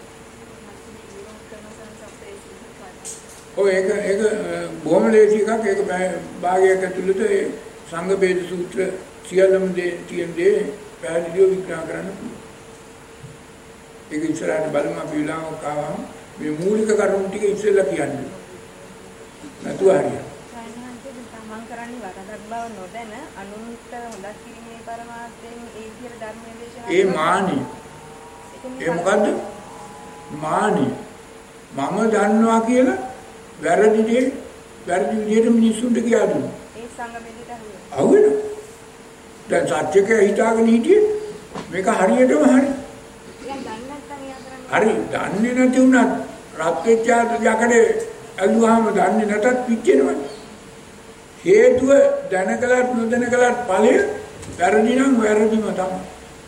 ඔය ඒක ඒක බොහොම ලේසි එකක්. ඒක භාගයක් ඇතුළත ඒ සංඝ වේද සූත්‍ර සියල්ලම දේ තියෙන දේ පැහැදිලිව විග්‍රහ කරන්න පුළුවන්. ඒක ඉස්සරහට බලමු අපි විලාමක් ආවම මේ මූලික කරුණු ටික ඉස්සෙල්ලා කියන්නේ. නැතුව හරියට. තමන් කරන්නේ වරදක් බව නොදැන අනුන්ට හොදක් කිරීමේ පරමාර්ථයෙන් ඒ විදිහට ධර්මයේ දේශනා ඒ මානි. ඒ මොකද්ද? මානි. මම දන්නවා කියලා වැරදි දේ වැරදි විදිහට මිනිස්සුන්ට කියලා දුන්නා. ඒ සංඝ බෙදීට අහුවෙනවා. දැන් සත්‍යක හිතාගෙන හිටියේ මේක හරියටම හරි. දැන් දන්නේ නැත්නම් එයා කරන්නේ හරි දන්නේ නැති වුණත් රත් වෙච්ච යකඩේ ඇල්ලුවාම දන්නේ නැතත් පිච්චෙනවනේ. හේතුව දැනකලත් නොදැනකලත් ඵලය වැරදි නම් වැරදිම තමයි.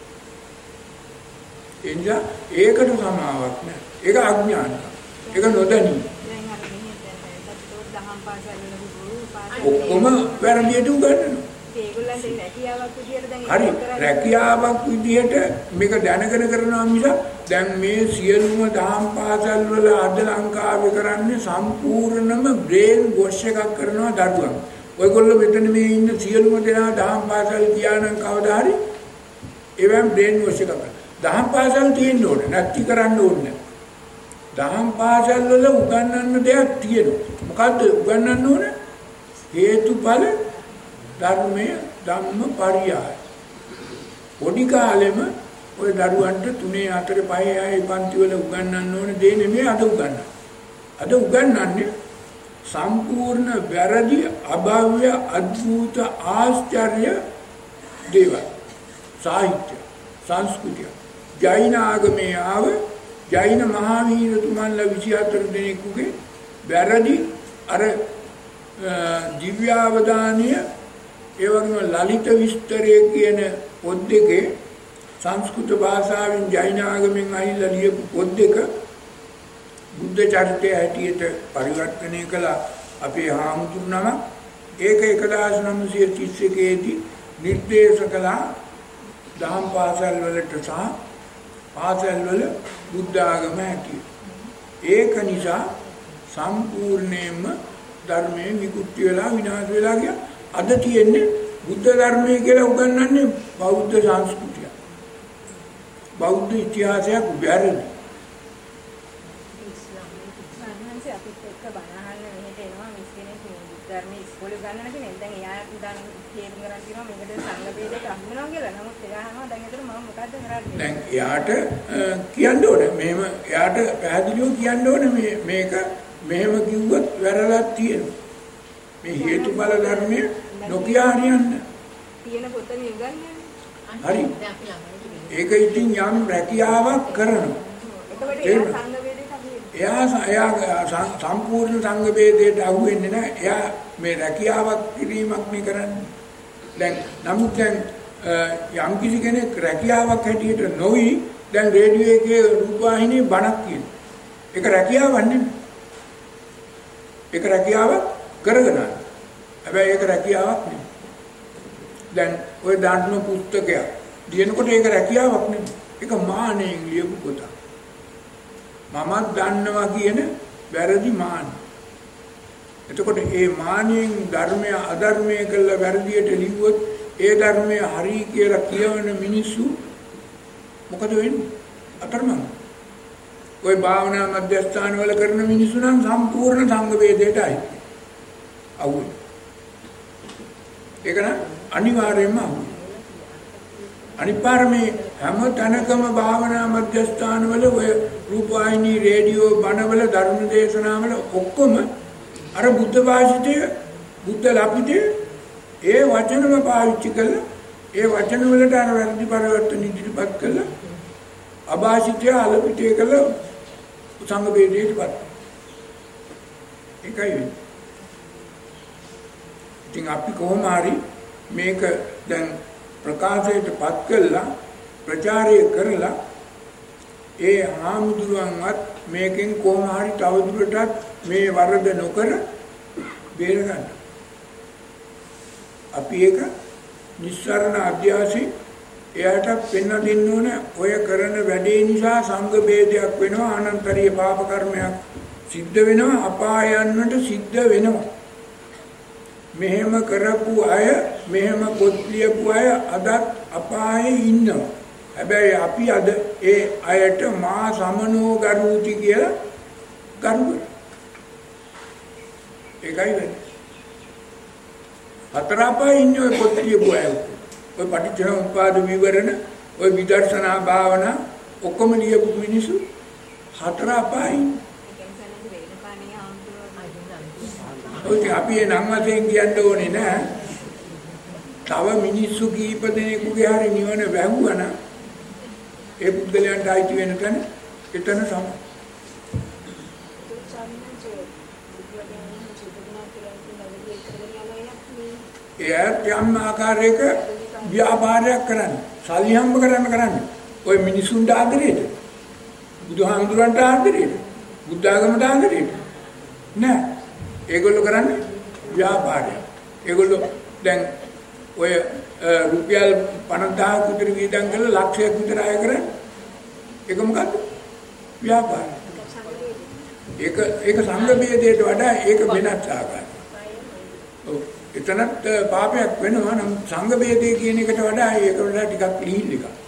එනිසා ඒකට සමාවක් නැහැ. ඒක අඥානයි. ඒක නොදැනීම. දැන් අර මෙහෙත් දහම් පාසල් වල ගුරු පාසල් ඔක්කොම වැරදියට උගන්වනවා. ඒගොල්ලන්ට රැකියාවක් විදියට දැන් හරි රැකියාවක් විදියට මේක දැනගෙන කරනවා මිසක් දැන් මේ සියලුම දහම් පාසල් වල අද ලංකාවේ කරන්නේ සම්පූර්ණම බ්‍රේන් වොෂ් එකක් කරනවා දඩුවම්. ඔයගොල්ලෝ මෙතන මේ ඉන්න සියලුම දෙනා දහම් පාසල් කියනනම් කවදා හරි ඒවෙන් බ්‍රේන් වොෂ් එකක් කරනවා. දහම් පාසල් තියෙන්න ඕනේ නැති කරන්න ඕනේ. දහම් පාසල් වල උගන්වන්න දෙයක් තියෙනවා. මොකද්ද උගන්වන්න ඕනේ? හේතුඵල ධර්මය ධම්ම පරියාය. පොඩි කාලෙම ඔය දරුවන්ට තුනේ හතරේ පහේ ආයේ පන්ති වල උගන්වන්න ඕනේ දේ නෙමෙයි අද උගන්වන්නේ. අද උගන්වන්නේ සම්පූර්ණ වැරදි අභව්‍ය අද්භූත ආශ්චර්ය දේවල්. සාහිත්‍ය සංස්කෘතිය ජෛන ආගමේ ආව ජෛන මහාවීරතුමන්ලා විසිහතර දෙනෙකුගේ වැරදි අර දිව්‍යාවදානීය ඒ වගේම ලලිත විස්තරය කියන පොත් දෙකේ සංස්කෘත භාෂාවෙන් ජෛන ආගමෙන් අයිලා ලියපු පොත් දෙක බුද්ධ චරිතය හැටියට පරිවර්තනය කළ අපේ හාමුදුරුවෝ නම ඒක එක හදාස් නවසිය තිස් එකේ දී නිර්දේශ කළා දහම් පාසල් වලට සහ පාසල් වල බුද්ධ ආගම හැටියට. ඒක නිසා සම්පූර්ණයෙන්ම ධර්මයේ විකෘති වෙලා විනාශ වෙලා ගියා. අද තියෙන්නේ බුද්ධ ධර්මය කියලා උගන්වන්නේ බෞද්ධ සංස්කෘතිය. බෞද්ධ ඉතිහාසයක් වැරදි. ඉස්ලාමයේ අපිට එක්ක බණ අහන්න මෙහෙට එනවා මිස් කෙනෙක් ධර්මයේ ඉස්කෝලේ ගන්නන කෙනෙක්. දැන් එයා දැන් තේරුම් ගන්න තියෙනවා මේකට සංඝ ભેදයක් අහු වෙනවා කියලා. නමුත් එයා අහනවා දැන් ඒතර මම මොකද්ද කරන්නේ? දැන් එයාට කියන්න ඕනේ. මෙහෙම එයාට පැහැදිලිව කියන්න ඕනේ මේ මේක මෙහෙම කිව්වොත් වැරද්දක් තියෙනවා. මේ හේතුඵල ධර්මයේ නොකිය හරියන්නේ. තියෙන පොත නිගන්නේ. හරි. ඒක ඉතින් යම් රැකියාවක් කරනවා. එතකොට එයා සංඝ ભેදයට අහු වෙනවා. එයා එයා සම්පූර්ණ සංඝ ભેදයට අහු වෙන්නේ නැහැ. එයා මේ රැකියාවක් කිරීමක් මේ කරන්නේ. දැන් නමුත් දැන් යම් කිසි කෙනෙක් රැකියාවක් හැටියට නොවි දැන් රේඩියෝ එකේ රූපවාහිනියේ බණක් කියනවා. ඒක රැකියාවක් නෙමෙයි. ඒක රැකියාවක් කරගෙන යනවා. හැබැයි ඒක රැකියාවක් නෙමෙයි. දැන් ඔය දාන්න පුස්තකයක් ලියනකොට ඒක රැකියාවක් නෙමෙයි. ඒක මානෙන් ලියපු පොතක්. මමත් දන්නවා කියන වැරදි මාන. එතකොට ඒ මානෙන් ධර්මය අධර්මය කළ වැරදියට ලිව්වොත් ඒ ධර්මය හරි කියලා කියවන මිනිස්සු මොකද වෙන්නේ? අතරමං. ඔය භාවනා මධ්‍යස්ථාන වල කරන මිනිස්සු නම් සම්පූර්ණ සංඝ ભેදයටයි. අවුල්. ඒක නම් අනිවාර්යයෙන්ම අවුල්. අනිපාරමේ හැම තැනකම භාවනා මධ්‍යස්ථාන වල ඔය රූපවාහිනී රේඩියෝ බණවල ධර්ම දේශනාවල ඔක්කොම අර බුද්ධ භාෂිතය බුද්ධ ලපිතේ ඒ වචනම පාවිච්චි කළා ඒ වචන වලට අර වැරදි පරිවර්තන ඉදිරිපත් කළා අභාෂිතය අලපිතය කළා සංඝ ભેදයටපත් ඒකයි වෙන්නේ. ඉතින් අපි කොහොම හරි මේක දැන් ප්‍රකාශයටපත් කළා ප්‍රචාරය කරලා ඒ ආමුදුරුවන්වත් මේකෙන් කොහොම හරි තවදුරටත් මේ වරද නොකර බේර ගන්න. අපි ඒක නිස්සාරණ අධ්‍යාසී එයාට පෙන්න දෙන්න ඕන ඔය කරන වැඩේ නිසා සංඝ ભેදයක් වෙනවා අනන්තරීය පාප කර්මයක් සිද්ධ වෙනවා අපාය යන්නට සිද්ධ වෙනවා. මෙහෙම කරපු අය මෙහෙම පොත් ලියපු අය අදත් අපායේ ඉන්නවා. හැබැයි අපි අද ඒ අයට මා සමනෝ ගරුති කියලා ගරු ඒකයි වෙන්නේ. හතර අපායේ ඉන්නේ ඔය පොත් ලියපු අය. ඔය පටිච්චසමුප්පාද විවරණ ඔය විදර්ශනා භාවනා ඔක්කොම ලියපු මිනිස්සු හතර අපායේ. ඔය අපි නම් වශයෙන් කියන්න ඕනේ නෑ. තව මිනිස්සු කීප දෙනෙකුගේ හරි නිවන වැහුවන ඒ බුද්ධලයන්ට අයිති වෙන තැන එතන තමයි. එයාට යම් ආකාරයක ව්‍යාපාරයක් කරන්නේ සල්ලි හම්බ කරන්න කරන්නේ ඔය මිනිසුන්ට ආදරේට බුදුහාමුදුරන්ට ආදරේට බුද්ධ ආගමට ආදරේට නෑ. ඒගොල්ලෝ කරන්නේ ව්‍යාපාරය. ඒගොල්ලෝ දැන් ඔය රුපියල් පනදාහක් විතර වියදම් කරලා ලක්ෂයක් විතර අය කරන්නේ. ඒක මොකද්ද? ව්‍යාපාරය. ඒක ඒක සංඝ ભેදයට වඩා ඒක වෙනස් ආකාරයක්. ඔව්. එතනත් පාපයක් වෙනවා නම් සංඝ ભેදය කියන එකට වඩා ඒක වඩා ටිකක් ලිහිල් එකක්.